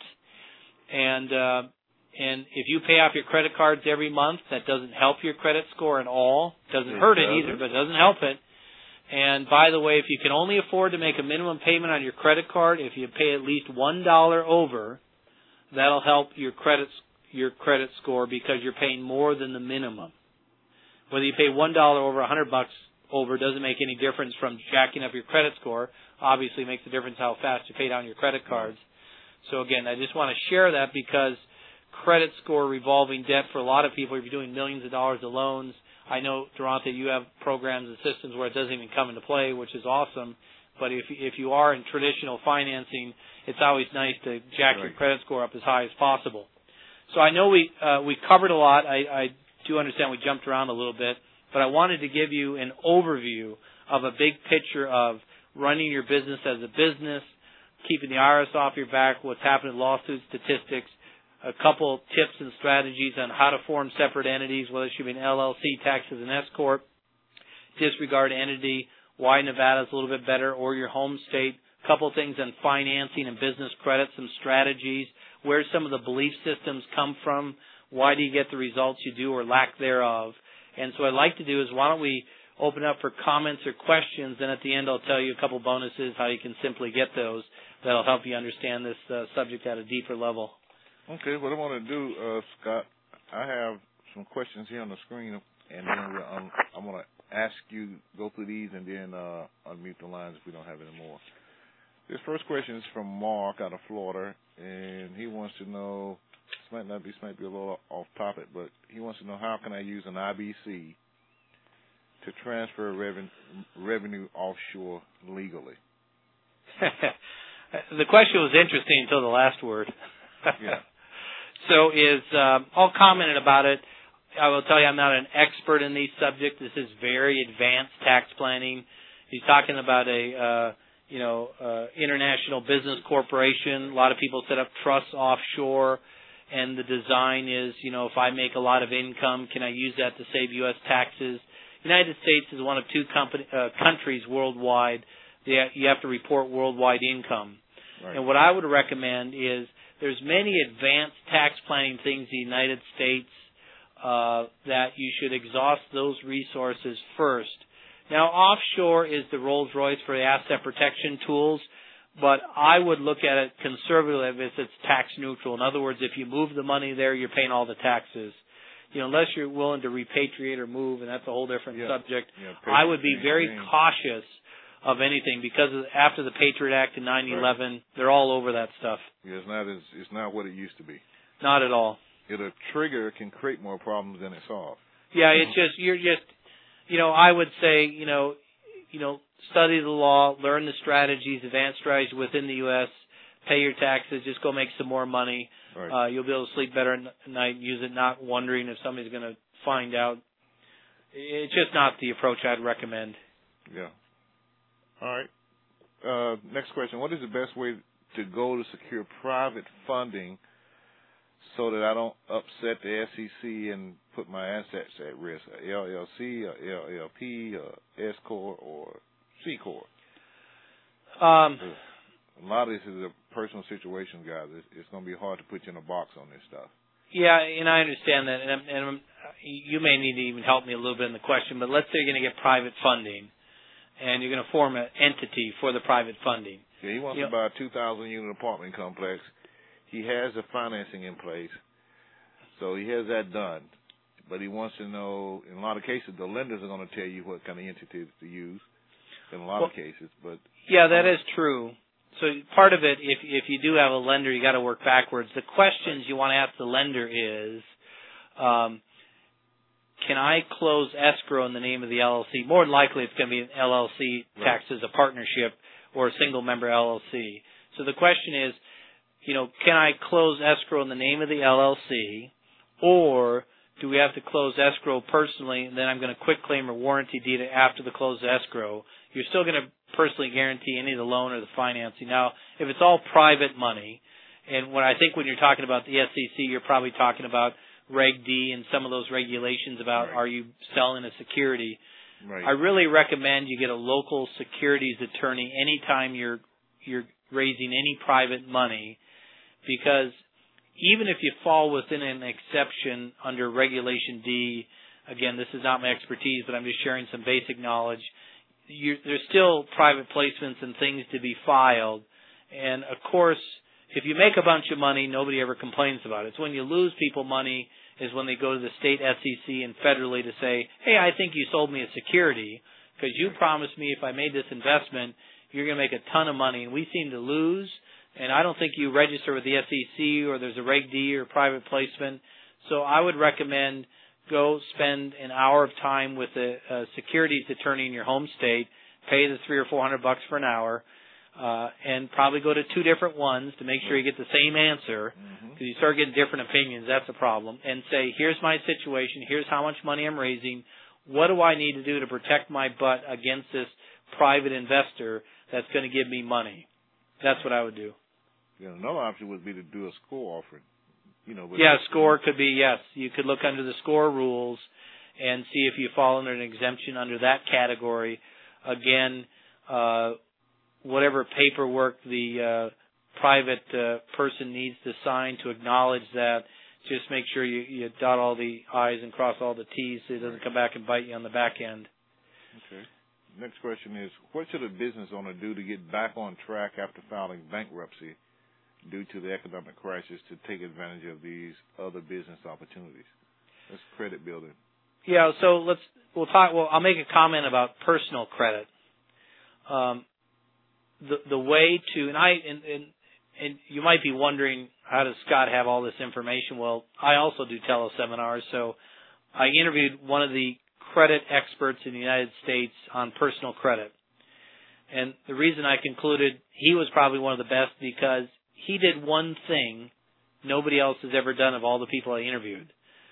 B: And uh, And if you pay off your credit cards every month, that doesn't help your credit score at all. Doesn't hurt it either, but it doesn't help it. And by the way, if you can only afford to make a minimum payment on your credit card, if you pay at least one dollar over, that'll help your credit your credit score, because you're paying more than the minimum. Whether you pay one dollar over a hundred bucks over doesn't make any difference from jacking up your credit score. Obviously, it makes a difference how fast you pay down your credit cards. So again, I just want to share that, because credit score revolving debt for a lot of people, if you're doing millions of dollars of loans, I know, Durante, you have programs and systems where it doesn't even come into play, which is awesome. But if if you are in traditional financing, it's always nice to jack right. your credit score up as high as possible. So I know we uh, we covered a lot. I, I do understand we jumped around a little bit, but I wanted to give you an overview of a big picture of running your business as a business, keeping the I R S off your back, what's happening in lawsuit statistics, a couple tips and strategies on how to form separate entities, whether it should be an L L C, taxes, and S corp, disregard entity, why Nevada's a little bit better, or your home state, a couple things on financing and business credit, some strategies, where some of the belief systems come from, why do you get the results you do or lack thereof. And so what I'd like to do is, why don't we open up for comments or questions. And at the end, I'll tell you a couple bonuses, how you can simply get those. That'll help you understand this uh, subject at a deeper level.
A: Okay, what I want to do, uh, Scott, I have some questions here on the screen, and then we'll, um, I'm going to ask you go through these and then uh, unmute the lines if we don't have any more. This first question is from Mark out of Florida, and he wants to know, this might not be, this might be a little off topic, but he wants to know how can I use an I B C to transfer reven- revenue offshore legally?
B: The question was interesting until the last word.
A: Yeah.
B: So is, um, all commented about it. I will tell you I'm not an expert in these subjects. This is very advanced tax planning. He's talking about a, uh, you know, uh, international business corporation. A lot of people set up trusts offshore, and the design is, you know, if I make a lot of income, can I use that to save U S taxes? The United States is one of two company, uh, countries worldwide that you have to report worldwide income. Right. And what I would recommend is there's many advanced tax planning things in the United States uh, that you should exhaust those resources first. Now, offshore is the Rolls-Royce for the asset protection tools, but I would look at it conservatively if it's tax neutral. In other words, if you move the money there, you're paying all the taxes. You know, unless you're willing to repatriate or move, and that's a whole different yeah. subject, yeah, I would be very thing. cautious of anything because of, after the Patriot Act in nine eleven, right. they're all over that stuff.
A: Yeah, it's not as, it's not what it used to be.
B: Not at all.
A: It, a trigger can create more problems than it solves.
B: Yeah, it's just you're just, you know, I would say, you know, you know, study the law, learn the strategies, advanced strategies within the U S, pay your taxes, just go make some more money. Right. Uh, you'll be able to sleep better at night. Use it, not wondering if somebody's going to find out. It's just not the approach I'd recommend.
A: Yeah. All right. Uh, next question. What is the best way to go to secure private funding so that I don't upset the S E C and put my assets at risk? A L L C, a L L P, a S-Corp, or C-Corp?
B: Um,
A: a lot of this is a personal situation, guys. It's, it's going to be hard to put you in a box on this stuff.
B: Yeah, and I understand that. And, and you may need to even help me a little bit in the question, but let's say you're going to get private funding, and you're going to form an entity for the private funding.
A: Yeah, he wants
B: you
A: to buy a two thousand unit apartment complex. He has the financing in place, so he has that done. But he wants to know, in a lot of cases, the lenders are going to tell you what kind of entity to use in a lot well, of cases. But
B: yeah, that is true. So part of it, if if you do have a lender, you got to work backwards. The questions you want to ask the lender is, um, can I close escrow in the name of the L L C? More than likely, it's going to be an L L C taxed as a partnership or a single-member L L C. So the question is, you know, can I close escrow in the name of the L L C, or do we have to close escrow personally, and then I'm going to quit claim or warranty deed it after the close of escrow? You're still going to personally guarantee any of the loan or the financing. Now, if it's all private money, and when I think when you're talking about the S E C, you're probably talking about Reg D and some of those regulations about right. are you selling a security. Right. I really recommend you get a local securities attorney anytime you're you're raising any private money, because even if you fall within an exception under Regulation D, again, this is not my expertise, but I'm just sharing some basic knowledge, you're, there's still private placements and things to be filed. And, of course, if you make a bunch of money, nobody ever complains about it. It's when you lose people money is when they go to the state S E C and federally to say, hey, I think you sold me a security because you promised me if I made this investment, you're going to make a ton of money. And we seem to lose, and I don't think you register with the S E C or there's a Reg D or private placement. So I would recommend go spend an hour of time with a, a securities attorney in your home state, pay the three or four hundred bucks for an hour, uh, and probably go to two different ones to make sure you get the same answer, because mm-hmm. you start getting different opinions. That's a problem. And say, here's my situation. Here's how much money I'm raising. What do I need to do to protect my butt against this private investor that's going to give me money? That's what I would do.
A: Yeah, another option would be to do a score offering. You know,
B: yeah, score could be, yes. You could look under the score rules and see if you fall under an exemption under that category. Again, uh, whatever paperwork the uh, private uh, person needs to sign to acknowledge that, just make sure you, you dot all the I's and cross all the T's so it doesn't come back and bite you on the back end.
A: Okay. Next question is, what should a business owner do to get back on track after filing bankruptcy due to the economic crisis to take advantage of these other business opportunities? That's credit building.
B: Yeah, so let's we'll talk. Well, I'll make a comment about personal credit. Um, the the way to and I and, and and you might be wondering, how does Scott have all this information? Well, I also do teleseminars, so I interviewed one of the credit experts in the United States on personal credit. And the reason I concluded he was probably one of the best because he did one thing nobody else has ever done of all the people I interviewed.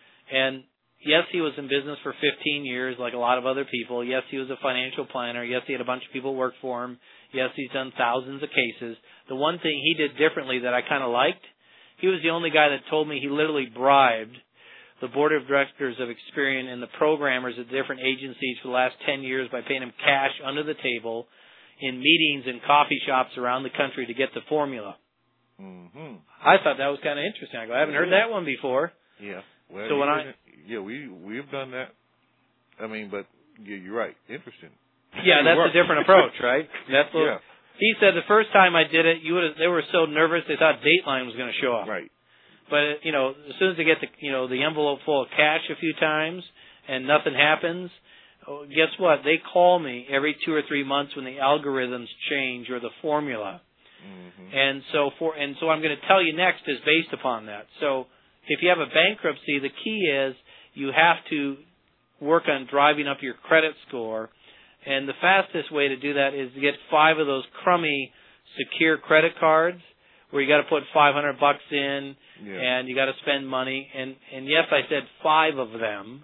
B: And yes, he was in business for fifteen years like a lot of other people. Yes, he was a financial planner. Yes, he had a bunch of people work for him. Yes, he's done thousands of cases. The one thing he did differently that I kind of liked, he was the only guy that told me he literally bribed the board of directors of Experian and the programmers at different agencies for the last ten years by paying them cash under the table in meetings and coffee shops around the country to get the formula.
A: Mm-hmm.
B: I thought that was kind of interesting. I go, I haven't heard that one before.
A: Yeah. Well,
B: so when I
A: yeah, we we've done that. I mean, but yeah, you're right. Interesting.
B: Yeah, that's a different approach, right? That's what,
A: yeah.
B: He said the first time I did it, you would they were so nervous they thought Dateline was going to show up.
A: Right.
B: But you know, as soon as they get the you know the envelope full of cash a few times and nothing happens, oh, guess what? They call me every two or three months when the algorithms change or the formula.
A: Mm-hmm.
B: And so for and so I'm going to tell you next is based upon that. So if you have a bankruptcy, the key is you have to work on driving up your credit score. And the fastest way to do that is to get five of those crummy secure credit cards where you got to put five hundred bucks in
A: yeah.
B: and you got to spend money. And, and yes, I said five of them.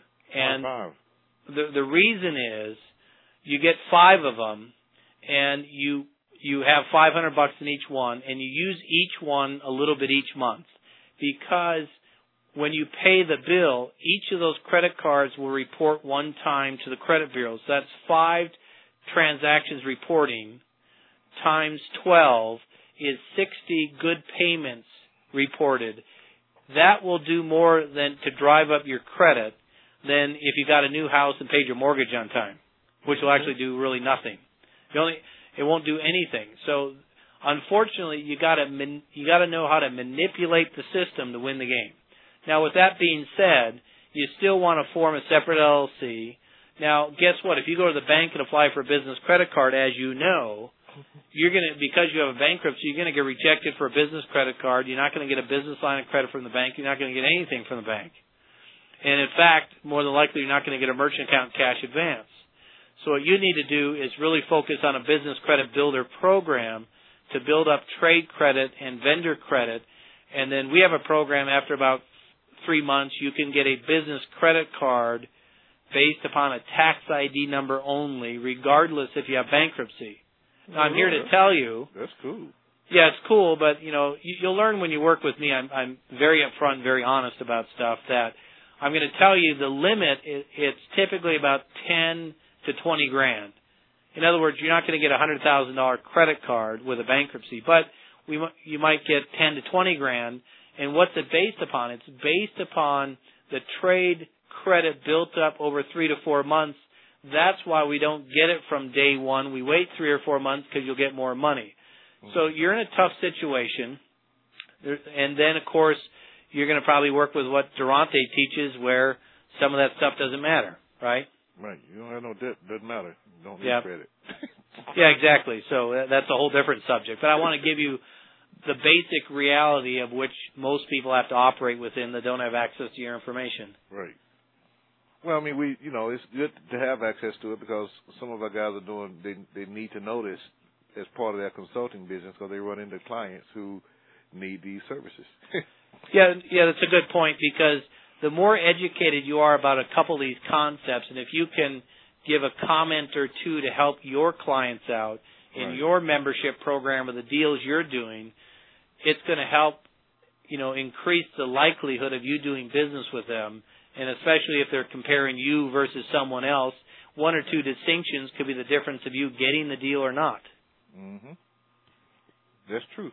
B: And
A: five.
B: the the reason is you get five of them and you you have five hundred bucks in each one and you use each one a little bit each month. Because when you pay the bill, each of those credit cards will report one time to the credit bureau. So that's five transactions reporting times twelve is sixty good payments reported. That will do more than to drive up your credit than if you got a new house and paid your mortgage on time, which will actually do really nothing. The only it won't do anything. So unfortunately, you got to you got to know how to manipulate the system to win the game. Now, with that being said, you still want to form a separate L L C. Now, guess what? If you go to the bank and apply for a business credit card, as you know, you're going to because you have a bankruptcy, you're going to get rejected for a business credit card. You're not going to get a business line of credit from the bank. You're not going to get anything from the bank. And in fact, more than likely, you're not going to get a merchant account cash advance. So what you need to do is really focus on a business credit builder program to build up trade credit and vendor credit. And then we have a program after about three months, you can get a business credit card based upon a tax I D number only, regardless if you have bankruptcy. Now, I'm here to tell you.
A: That's cool.
B: Yeah, it's cool, but you know, you, you'll learn when you work with me. I'm, I'm very upfront, and very honest about stuff. That I'm going to tell you the limit. Is, it's typically about ten to twenty grand. In other words, you're not going to get a hundred thousand dollar credit card with a bankruptcy, but we you might get ten to twenty grand. And what's it based upon? It's based upon the trade credit built up over three to four months. That's why we don't get it from day one. We wait three or four months because you'll get more money. Mm-hmm. So you're in a tough situation. And then, of course, you're going to probably work with what Durante teaches where some of that stuff doesn't matter, right?
A: Right. You don't have no debt. Doesn't matter. You don't need
B: yep.
A: credit.
B: Yeah, exactly. So that's a whole different subject. But I want to give you the basic reality of which most people have to operate within that don't have access to your information.
A: Right. Well, I mean, we, you know, it's good to have access to it because some of our guys are doing, they they need to know this as part of their consulting business because they run into clients who need these services.
B: yeah, yeah, that's a good point because the more educated you are about a couple of these concepts, and if you can give a comment or two to help your clients out in right. your membership program or the deals you're doing, it's going to help, you know, increase the likelihood of you doing business with them. And especially if they're comparing you versus someone else, one or two distinctions could be the difference of you getting the deal or not.
A: Mm-hmm. That's true.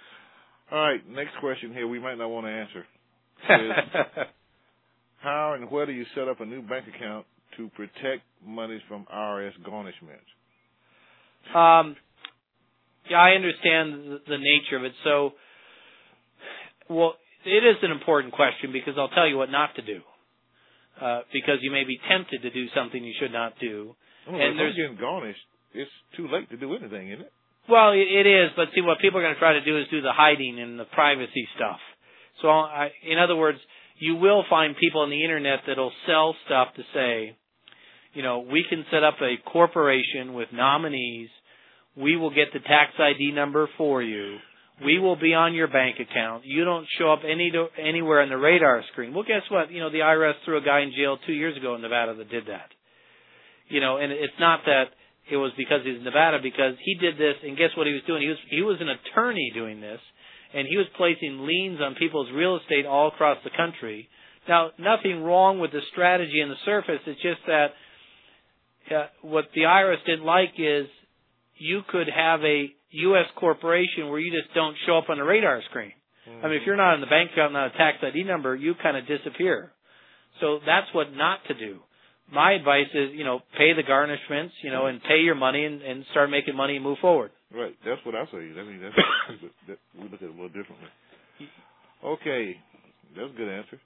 A: All right, next question here we might not want to answer. Is, how and where do you set up a new bank account to protect monies from I R S garnishments?
B: Um, yeah, I understand the, the nature of it. So, well, it is an important question because I'll tell you what not to do. Uh, because you may be tempted to do something you should not do.
A: Oh,
B: and
A: if
B: there's
A: I'm getting garnished, it's too late to do anything, isn't it?
B: Well, it, it is, but see, what people are going to try to do is do the hiding and the privacy stuff. So, I, in other words, you will find people on the internet that'll sell stuff to say, you know, we can set up a corporation with nominees. We will get the tax I D number for you. We will be on your bank account. You don't show up any to, anywhere on the radar screen. Well, guess what? You know, the I R S threw a guy in jail two years ago in Nevada that did that. You know, and it's not that it was because he's in Nevada, because he did this, and guess what he was doing? He was he was an attorney doing this, and he was placing liens on people's real estate all across the country. Now, nothing wrong with the strategy on the surface. It's just that uh, what the I R S didn't like is you could have a U S corporation where you just don't show up on the radar screen. Mm-hmm. I mean, if you're not in the bank account, not a tax I D number, you kind of disappear. So that's what not to do. My advice is, you know, pay the garnishments, you know, and pay your money and, and start making money and move forward.
A: Right. That's what I say. I mean, that's, that, we look at it a little differently. Okay. That's a good answer.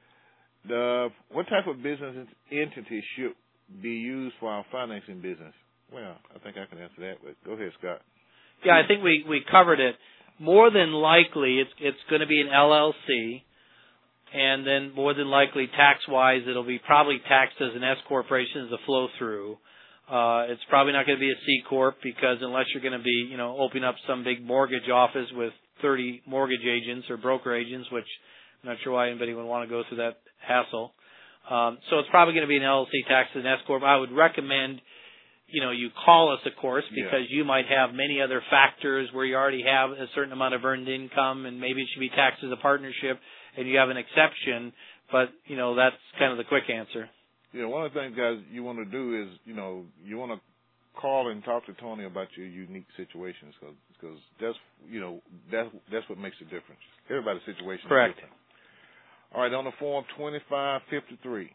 A: The, what type of business entity should be used for our financing business? Well, I think I can answer that, but go ahead, Scott.
B: Yeah, I think we, we covered it. More than likely, it's it's going to be an L L C, and then more than likely, tax-wise, it'll be probably taxed as an S corporation as a flow-through. Uh, it's probably not going to be a C corp because unless you're going to be, you know, opening up some big mortgage office with thirty mortgage agents or broker agents, which I'm not sure why anybody would want to go through that hassle. Um, so it's probably going to be an L L C taxed as an S corp. I would recommend, you know, you call us, of course, because yeah. you might have many other factors where you already have a certain amount of earned income and maybe it should be taxed as a partnership and you have an exception, but, you know, that's kind of the quick answer.
A: Yeah, one of the things, guys, you want to do is, you know, you want to call and talk to Tony about your unique situations because that's, you know, that's, that's what makes the difference. Everybody's situation
B: Correct.
A: is different. All right, on the form twenty-five fifty-three.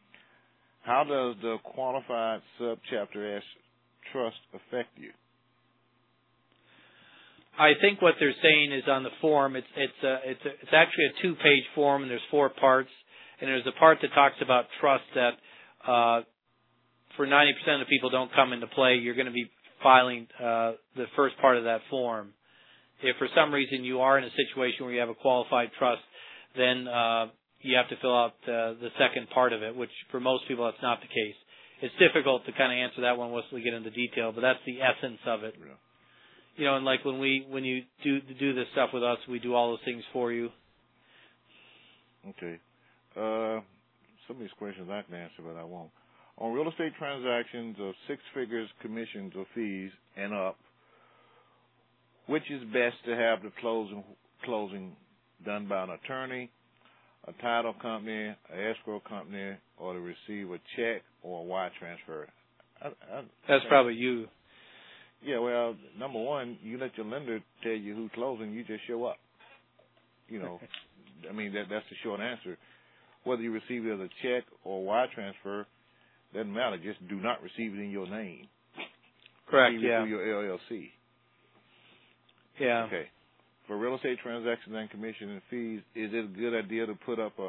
A: How does the qualified subchapter S trust affect you?
B: I think what they're saying is on the form, it's it's a, it's a, it's actually a two-page form, and there's four parts. And there's a part that talks about trust that uh, for ninety percent of the people don't come into play. You're going to be filing uh, the first part of that form. If for some reason you are in a situation where you have a qualified trust, then uh, you have to fill out uh, the second part of it, which for most people that's not the case. It's difficult to kind of answer that one once we get into detail, but that's the essence of it.
A: Yeah.
B: You know, and like when we when you do do this stuff with us, we do all those things for you.
A: Okay. Uh, some of these questions I can answer, but I won't. On real estate transactions of six figures, commissions or fees and up, which is best to have the closing closing done by an attorney, a title company, an escrow company, or to receive a check or a wire transfer? I, I,
B: That's
A: I,
B: probably you.
A: Yeah, well, number one, you let your lender tell you who's closing, you just show up. You know, I mean, that that's the short answer. Whether you receive it as a check or a wire transfer, doesn't matter. Just do not receive it in your name.
B: Correct,
A: receive it
B: yeah.
A: through your L L C.
B: Yeah.
A: Okay. For real estate transactions and commission and fees, is it a good idea to put up a,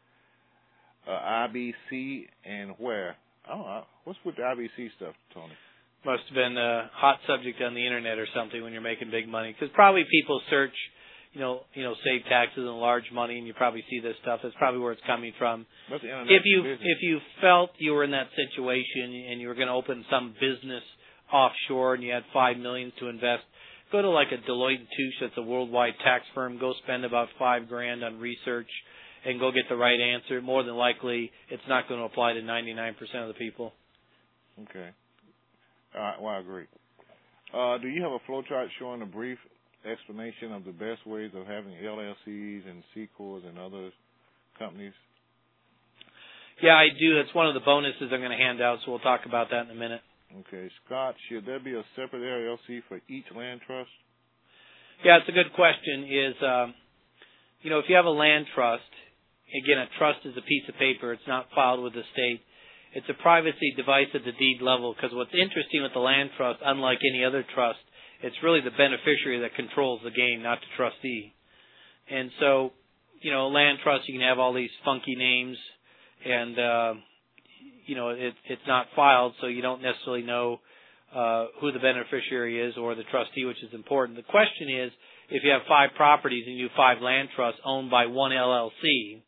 A: a I B C and where? I don't know. What's with the I B C stuff, Tony?
B: Must have been a hot subject on the internet or something when you're making big money. Because probably people search, you know, you know, save taxes and large money, and you probably see this stuff. That's probably where it's coming from.
A: That's the internet
B: if you
A: business.
B: if you felt you were in that situation and you were going to open some business offshore and you had five million to invest, go to like a Deloitte and Touche, that's a worldwide tax firm. Go spend about five grand on research and go get the right answer. More than likely, it's not going to apply to ninety-nine percent of the people.
A: Okay. All right, well, I agree. Uh, do you have a flow chart showing a brief explanation of the best ways of having L L Cs and C Corps and other companies?
B: Yeah, I do. That's one of the bonuses I'm going to hand out, so we'll talk about that in a minute.
A: Okay. Scott, should there be a separate L L C for each land trust?
B: Yeah, it's a good question. Is, um, you know, if you have a land trust, again, a trust is a piece of paper. It's not filed with the state. It's a privacy device at the deed level, because what's interesting with the land trust, unlike any other trust, it's really the beneficiary that controls the game, not the trustee. And so, you know, land trust, you can have all these funky names, and, uh, you know, it, it's not filed, so you don't necessarily know uh, who the beneficiary is or the trustee, which is important. The question is, if you have five properties and you have five land trusts owned by one L L C,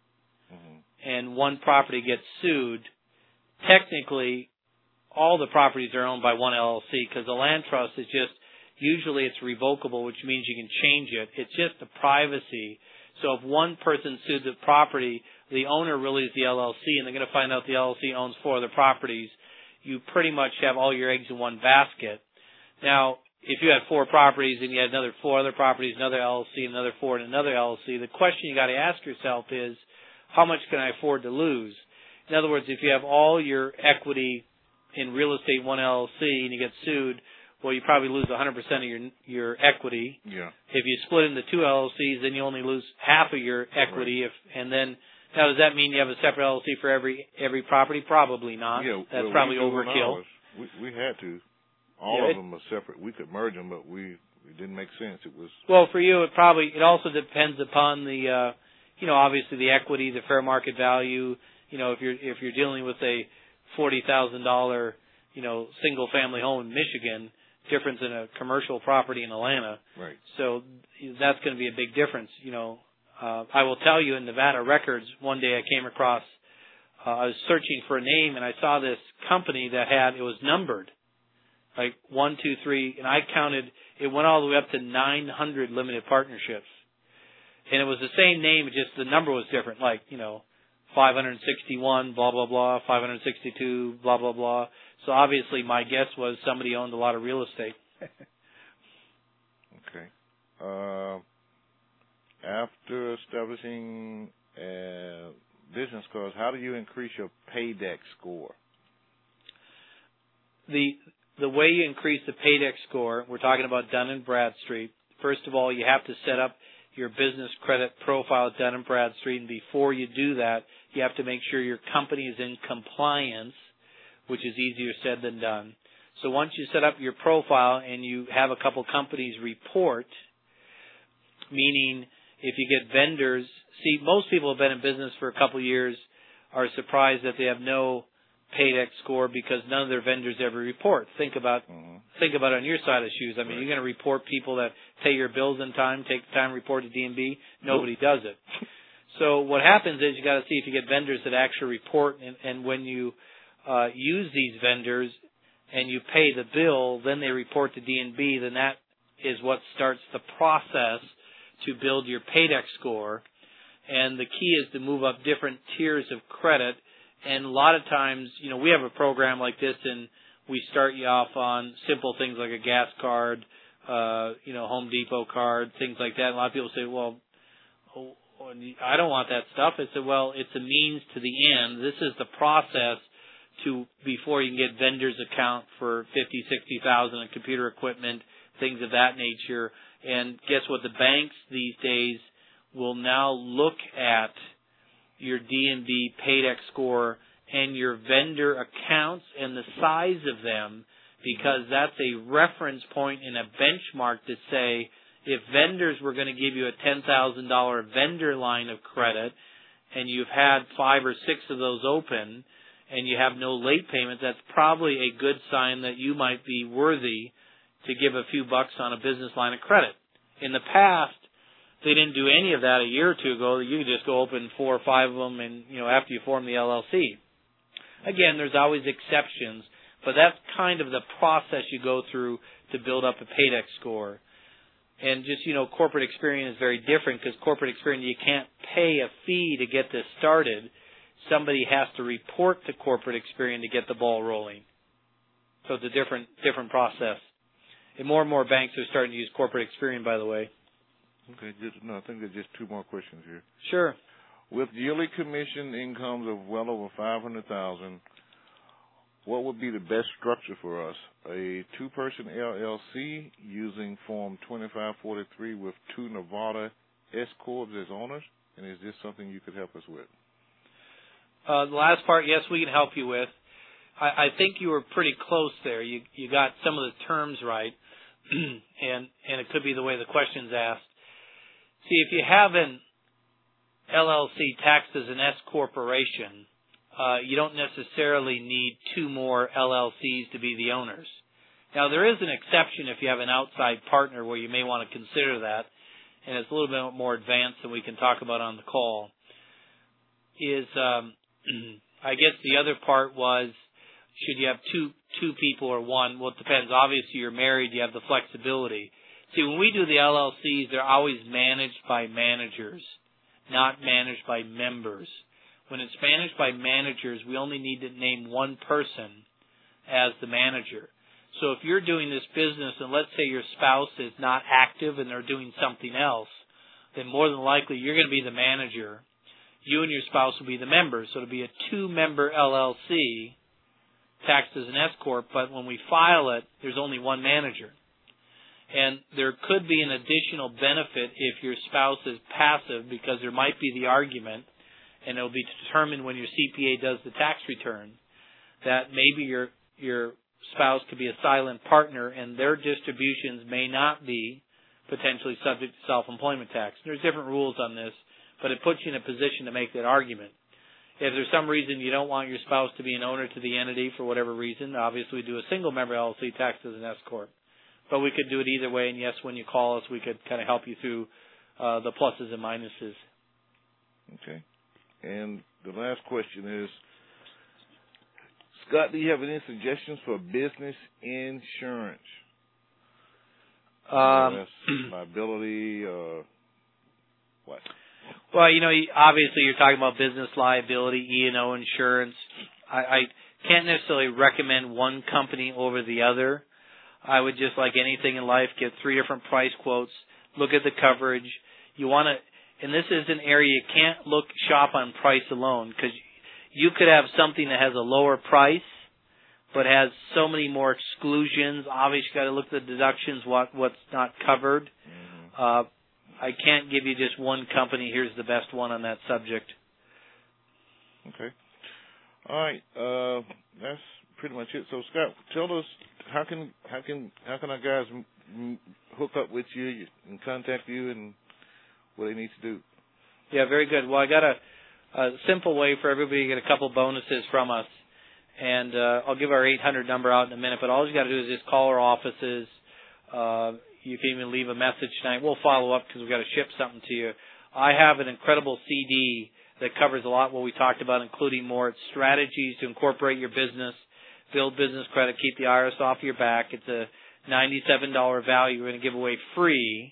B: mm-hmm. and one property gets sued, technically all the properties are owned by one L L C, because the land trust is just, usually it's revocable, which means you can change it. It's just the privacy. So if one person sued the property, the owner really is the L L C, and they're going to find out the L L C owns four other properties. You pretty much have all your eggs in one basket. Now, if you had four properties and you had another four other properties, another L L C, another four, and another L L C, the question you got to ask yourself is, how much can I afford to lose? In other words, if you have all your equity in real estate, one L L C, and you get sued, well, you probably lose one hundred percent of your your equity.
A: Yeah.
B: If you split into two L L Cs, then you only lose half of your equity. Right. If and then now, does that mean you have a separate L L C for every every property? Probably not.
A: Yeah,
B: That's
A: well,
B: probably
A: we
B: overkill.
A: We we had to. All
B: yeah,
A: of them are separate. We could merge them, but we it didn't make sense. It was
B: well for you. It probably it also depends upon the uh, you know obviously the equity, the fair market value. You know if you're if you're dealing with a forty thousand dollar you know single family home in Michigan, difference in a commercial property in Atlanta.
A: Right.
B: So that's going to be a big difference. You know, uh, I will tell you in Nevada records, one day I came across, uh, I was searching for a name and I saw this company that had, it was numbered, like one, two, three, and I counted, it went all the way up to nine hundred limited partnerships. And it was the same name, just the number was different, like, you know, five hundred sixty-one, blah, blah, blah, five hundred sixty-two, blah, blah, blah. So obviously my guess was somebody owned a lot of real estate.
A: Okay. Uh, after establishing uh, business cards, how do you increase your paydex score?
B: The the way you increase the paydex score, we're talking about Dun and Bradstreet. First of all, you have to set up your business credit profile at Dun and Bradstreet, and before you do that, you have to make sure your company is in compliance, which is easier said than done. So once you set up your profile and you have a couple companies report, meaning if you get vendors, see, most people have been in business for a couple years are surprised that they have no paydex score because none of their vendors ever report. Think about mm-hmm. think about it on your side of the shoes. I mean, right. You're going to report people that pay your bills in time, take the time to report to D M B. Nobody nope. does it. So what happens is you got to see if you get vendors that actually report, and, and when you uh, use these vendors and you pay the bill, then they report to D M B. Then that is what starts the process to build your paydex score. And the key is to move up different tiers of credit. And a lot of times, you know, we have a program like this, and we start you off on simple things like a gas card, uh, you know, Home Depot card, things like that. And a lot of people say, well, oh, I don't want that stuff. I said, well, it's a means to the end. This is the process to before you can get vendors account for fifty, sixty thousand in computer equipment, things of that nature. And guess what? The banks these days will now look at your D M B paydex score and your vendor accounts and the size of them, because that's a reference point and a benchmark to say if vendors were going to give you a ten thousand dollars vendor line of credit and you've had five or six of those open and you have no late payments, that's probably a good sign that you might be worthy to give a few bucks on a business line of credit. In the past, they didn't do any of that a year or two ago. You could just go open four or five of them, and you know after you form the L L C. Again, there's always exceptions, but that's kind of the process you go through to build up a paydex score. And just you know, corporate Experian is very different because corporate Experian you can't pay a fee to get this started. Somebody has to report to corporate Experian to get the ball rolling. So it's a different different process. And more and more banks are starting to use corporate Experian, by the way.
A: Okay, just, no, I think there's just two more questions here.
B: Sure.
A: With yearly commission incomes of well over five hundred thousand dollars, what would be the best structure for us? A two-person L L C using Form twenty-five forty-three with two Nevada S-Corps as owners? And is this something you could help us with?
B: Uh, the last part, yes, we can help you with. I, I think you were pretty close there. You you got some of the terms right, and and it could be the way the question's asked. See, if you have an L L C taxed as an S corporation, uh, you don't necessarily need two more L L Cs to be the owners. Now, there is an exception if you have an outside partner where you may want to consider that, and it's a little bit more advanced than we can talk about on the call. Is um, I guess the other part was, should you have two two people or one? Well, it depends. Obviously, you're married, you have the flexibility. See, when we do the L L Cs, they're always managed by managers, not managed by members. When it's managed by managers, we only need to name one person as the manager. So if you're doing this business and let's say your spouse is not active and they're doing something else, then more than likely you're going to be the manager. You and your spouse will be the members. So it'll be a two-member L L C taxed as an S corp, but when we file it, there's only one manager. And there could be an additional benefit if your spouse is passive, because there might be the argument, and it'll be determined when your C P A does the tax return, that maybe your your spouse could be a silent partner and their distributions may not be potentially subject to self-employment tax. There's different rules on this, but it puts you in a position to make that argument. If there's some reason you don't want your spouse to be an owner to the entity for whatever reason, obviously we do a single-member L L C taxed as an S corp. But we could do it either way, and yes, when you call us, we could kind of help you through uh, the pluses and minuses.
A: Okay. And the last question is, Scott, do you have any suggestions for business insurance?
B: Um,
A: liability, uh, what?
B: Well, you know, obviously you're talking about business liability, E and O insurance. I, I can't necessarily recommend one company over the other. I would just, like anything in life, get three different price quotes, look at the coverage. You want to, and this is an area you can't look shop on price alone, because you could have something that has a lower price but has so many more exclusions. Obviously, you've got to look at the deductions, what what's not covered. Mm-hmm. Uh, I can't give you just one company. Here's the best one on that subject.
A: Okay. All right. Uh, that's pretty much it. So, Scott, tell us how can how can how can our guys m- m- hook up with you and contact you and what they need to do.
B: Yeah, very good. Well, I got a, a simple way for everybody to get a couple bonuses from us, and uh, I'll give our eight hundred number out in a minute. But all you got to do is just call our offices. Uh, you can even leave a message tonight. We'll follow up because we've got to ship something to you. I have an incredible C D that covers a lot what we talked about, including more strategies to incorporate your business, build business credit, keep the I R S off your back. It's a ninety-seven dollars value we're going to give away free.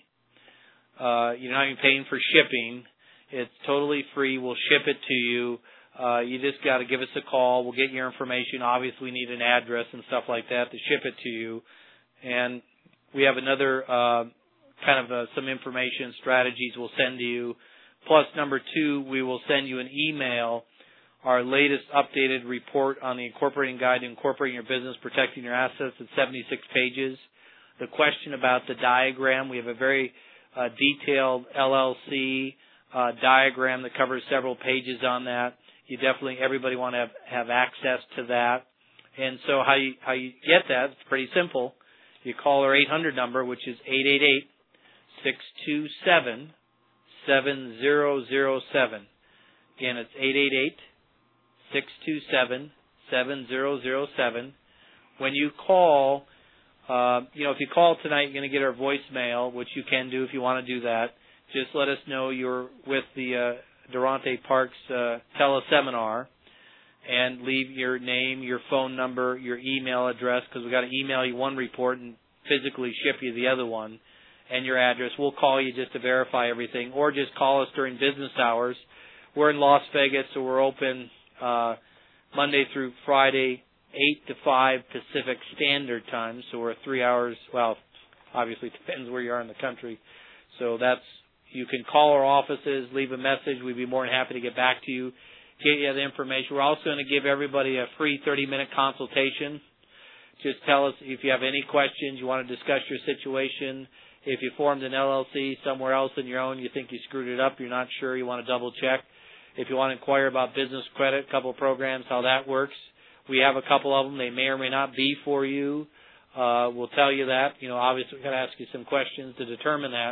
B: Uh, you're not even paying for shipping. It's totally free. We'll ship it to you. Uh, you just got to give us a call. We'll get your information. Obviously, we need an address and stuff like that to ship it to you. And we have another uh, kind of uh, some information strategies we'll send to you. Plus, number two, we will send you an email, our latest updated report on the Incorporating Guide to Incorporating Your Business, Protecting Your Assets. It's seventy-six pages. The question about the diagram, we have a very uh, detailed L L C uh, diagram that covers several pages on that. You definitely, everybody want to have, have access to that. And so how you, how you get that, it's pretty simple. You call our eight hundred number, which is eight eight eight, six two seven, seven zero zero seven. Again, it's eight eight eight, six two seven, seven zero zero seven. When you call, uh, you know, if you call tonight, you're going to get our voicemail, which you can do if you want to do that. Just let us know you're with the uh, Durante Parks uh, teleseminar, and leave your name, your phone number, your email address, because we've got to email you one report and physically ship you the other one, and your address. We'll call you just to verify everything, or just call us during business hours. We're in Las Vegas, so we're open uh, Monday through Friday, eight to five Pacific Standard Time, so we're three hours, well, obviously it depends where you are in the country. So that's, you can call our offices, leave a message. We'd be more than happy to get back to you, get you the information. We're also going to give everybody a free thirty-minute consultation. Just tell us if you have any questions, you want to discuss your situation. If you formed an L L C somewhere else in your own, you think you screwed it up, you're not sure, you want to double check. If you want to inquire about business credit, a couple of programs, how that works, we have a couple of them. They may or may not be for you. Uh, we'll tell you that. You know, obviously, we've got to ask you some questions to determine that.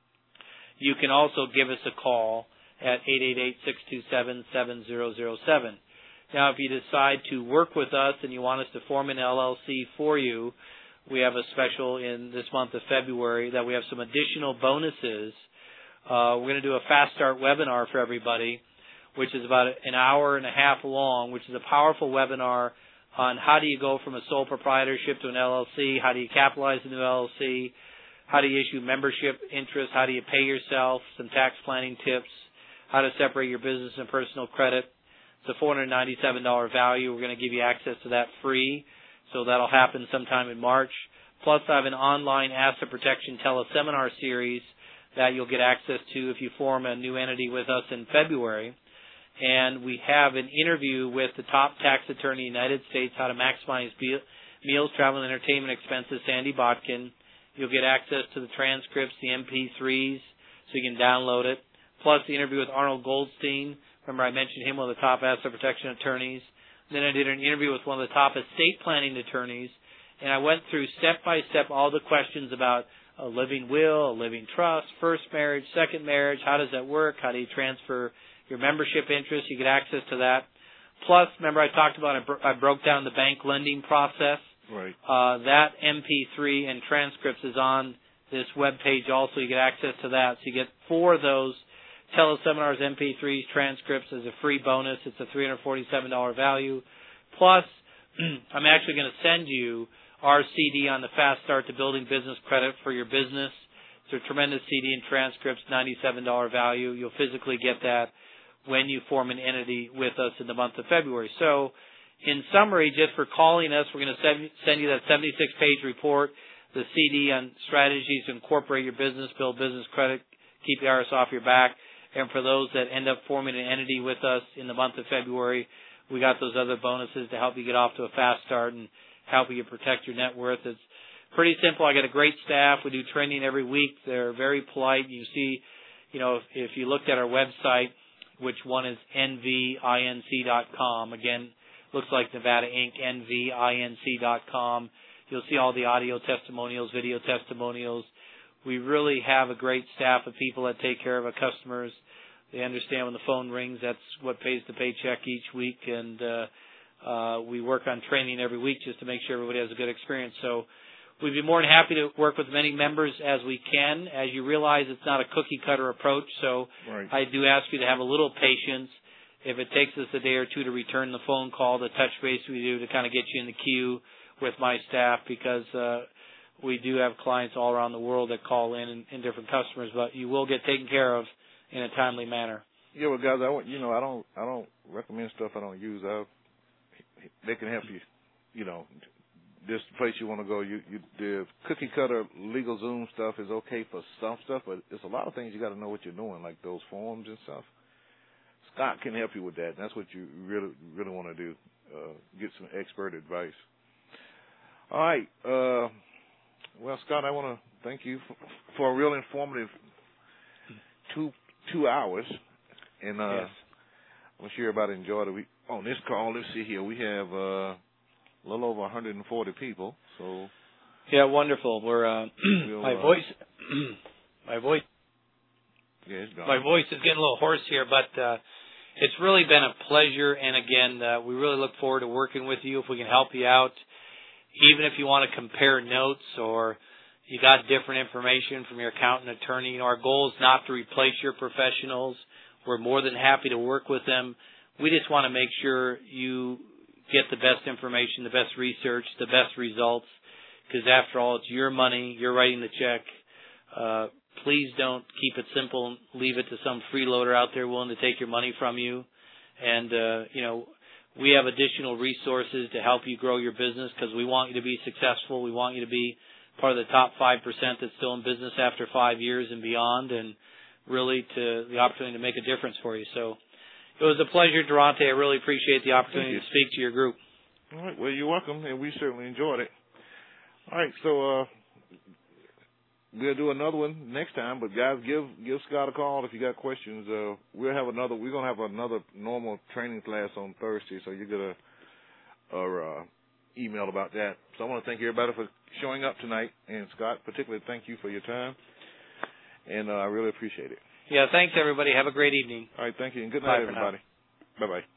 B: You can also give us a call at eight eight eight, six two seven, seven zero zero seven. Now, if you decide to work with us and you want us to form an L L C for you, we have a special in this month of February that we have some additional bonuses. Uh, we're going to do a Fast Start webinar for everybody, which is about an hour and a half long, which is a powerful webinar on how do you go from a sole proprietorship to an L L C, how do you capitalize a new L L C, how do you issue membership interest, how do you pay yourself, some tax planning tips, how to separate your business and personal credit. It's a four hundred ninety-seven dollars value. We're going to give you access to that free, so that'll happen sometime in March. Plus, I have an online asset protection teleseminar series that you'll get access to if you form a new entity with us in February. And we have an interview with the top tax attorney in the United States, how to maximize meals, travel, and entertainment expenses, Sandy Botkin. You'll get access to the transcripts, the M P threes, so you can download it. Plus the interview with Arnold Goldstein. Remember I mentioned him, one of the top asset protection attorneys. Then I did an interview with one of the top estate planning attorneys, and I went through step by step all the questions about a living will, a living trust, first marriage, second marriage, how does that work, how do you transfer your membership interest, you get access to that. Plus, remember I talked about, I, bro- I broke down the bank lending process.
A: Right.
B: Uh, that M P three and transcripts is on this web page also. You get access to that. So you get four of those teleseminars, M P threes, transcripts as a free bonus. It's a three hundred forty-seven dollars value. Plus, I'm actually going to send you our C D on the Fast Start to Building Business Credit for your business. It's a tremendous C D and transcripts, ninety-seven dollars value. You'll physically get that when you form an entity with us in the month of February. So, in summary, just for calling us, we're going to send, send you that seventy-six page report, the C D on strategies to incorporate your business, build business credit, keep the I R S off your back. And for those that end up forming an entity with us in the month of February, we got those other bonuses to help you get off to a fast start and help you protect your net worth. It's pretty simple. I got a great staff. We do training every week. They're very polite. You see, you know, if, if you looked at our website, which one is N V I N C dot com. Again, looks like Nevada Incorporated, N V I N C dot com. You'll see all the audio testimonials, video testimonials. We really have a great staff of people that take care of our customers. They understand when the phone rings, that's what pays the paycheck each week. And uh, uh, we work on training every week just to make sure everybody has a good experience. So we'd be more than happy to work with as many members as we can. As you realize, it's not a cookie-cutter approach, so
A: Right.
B: I do ask you to have a little patience. If it takes us a day or two to return the phone call, the touch base we do to kind of get you in the queue with my staff, because uh, we do have clients all around the world that call in and, and different customers, but you will get taken care of in a timely manner.
A: Yeah, well, guys, I want you know, I don't, I don't recommend stuff I don't use. I, they can help you. You know, this place you want to go. You, you, the cookie cutter legal Zoom stuff is okay for some stuff, but it's a lot of things you got to know what you're doing, like those forms and stuff. Scott can help you with that. And that's what you really, really want to do. Uh, get some expert advice. All right. Uh, well, Scott, I want to thank you for, for a real informative two two hours, and uh,
B: Yes.
A: I'm sure everybody enjoyed it. We, on this call, let's see here, we have uh, a little over one hundred forty people. So
B: Yeah, wonderful. We're uh,
A: we'll,
B: my
A: uh,
B: voice, my voice,
A: yeah, it's gone.
B: my voice is getting a little hoarse here, but uh, it's really been a pleasure. And again, uh, we really look forward to working with you if we can help you out. Even if you want to compare notes or you got different information from your accountant, attorney, you know, our goal is not to replace your professionals. We're more than happy to work with them. We just want to make sure you get the best information, the best research, the best results, because after all, it's your money. You're writing the check. Uh, please don't keep it simple and leave it to some freeloader out there willing to take your money from you. And, uh, you know, we have additional resources to help you grow your business because we want you to be successful. We want you to be part of the top five percent that's still in business after five years and beyond, and really to the opportunity to make a difference for you. So it was a pleasure, Durante. I really appreciate the opportunity to speak to your group.
A: All right. Well, you're welcome, and we certainly enjoyed it. All right. So uh, we'll do another one next time. But guys, give give Scott a call if you got questions. Uh, we'll have another. We're gonna have another normal training class on Thursday, so you get a, a uh, email about that. So I want to thank everybody for showing up tonight, and Scott, particularly, thank you for your time, and uh, I really appreciate it.
B: Yeah, thanks everybody. Have a great evening.
A: All right, thank you, and good night,
B: Bye
A: everybody. Bye bye.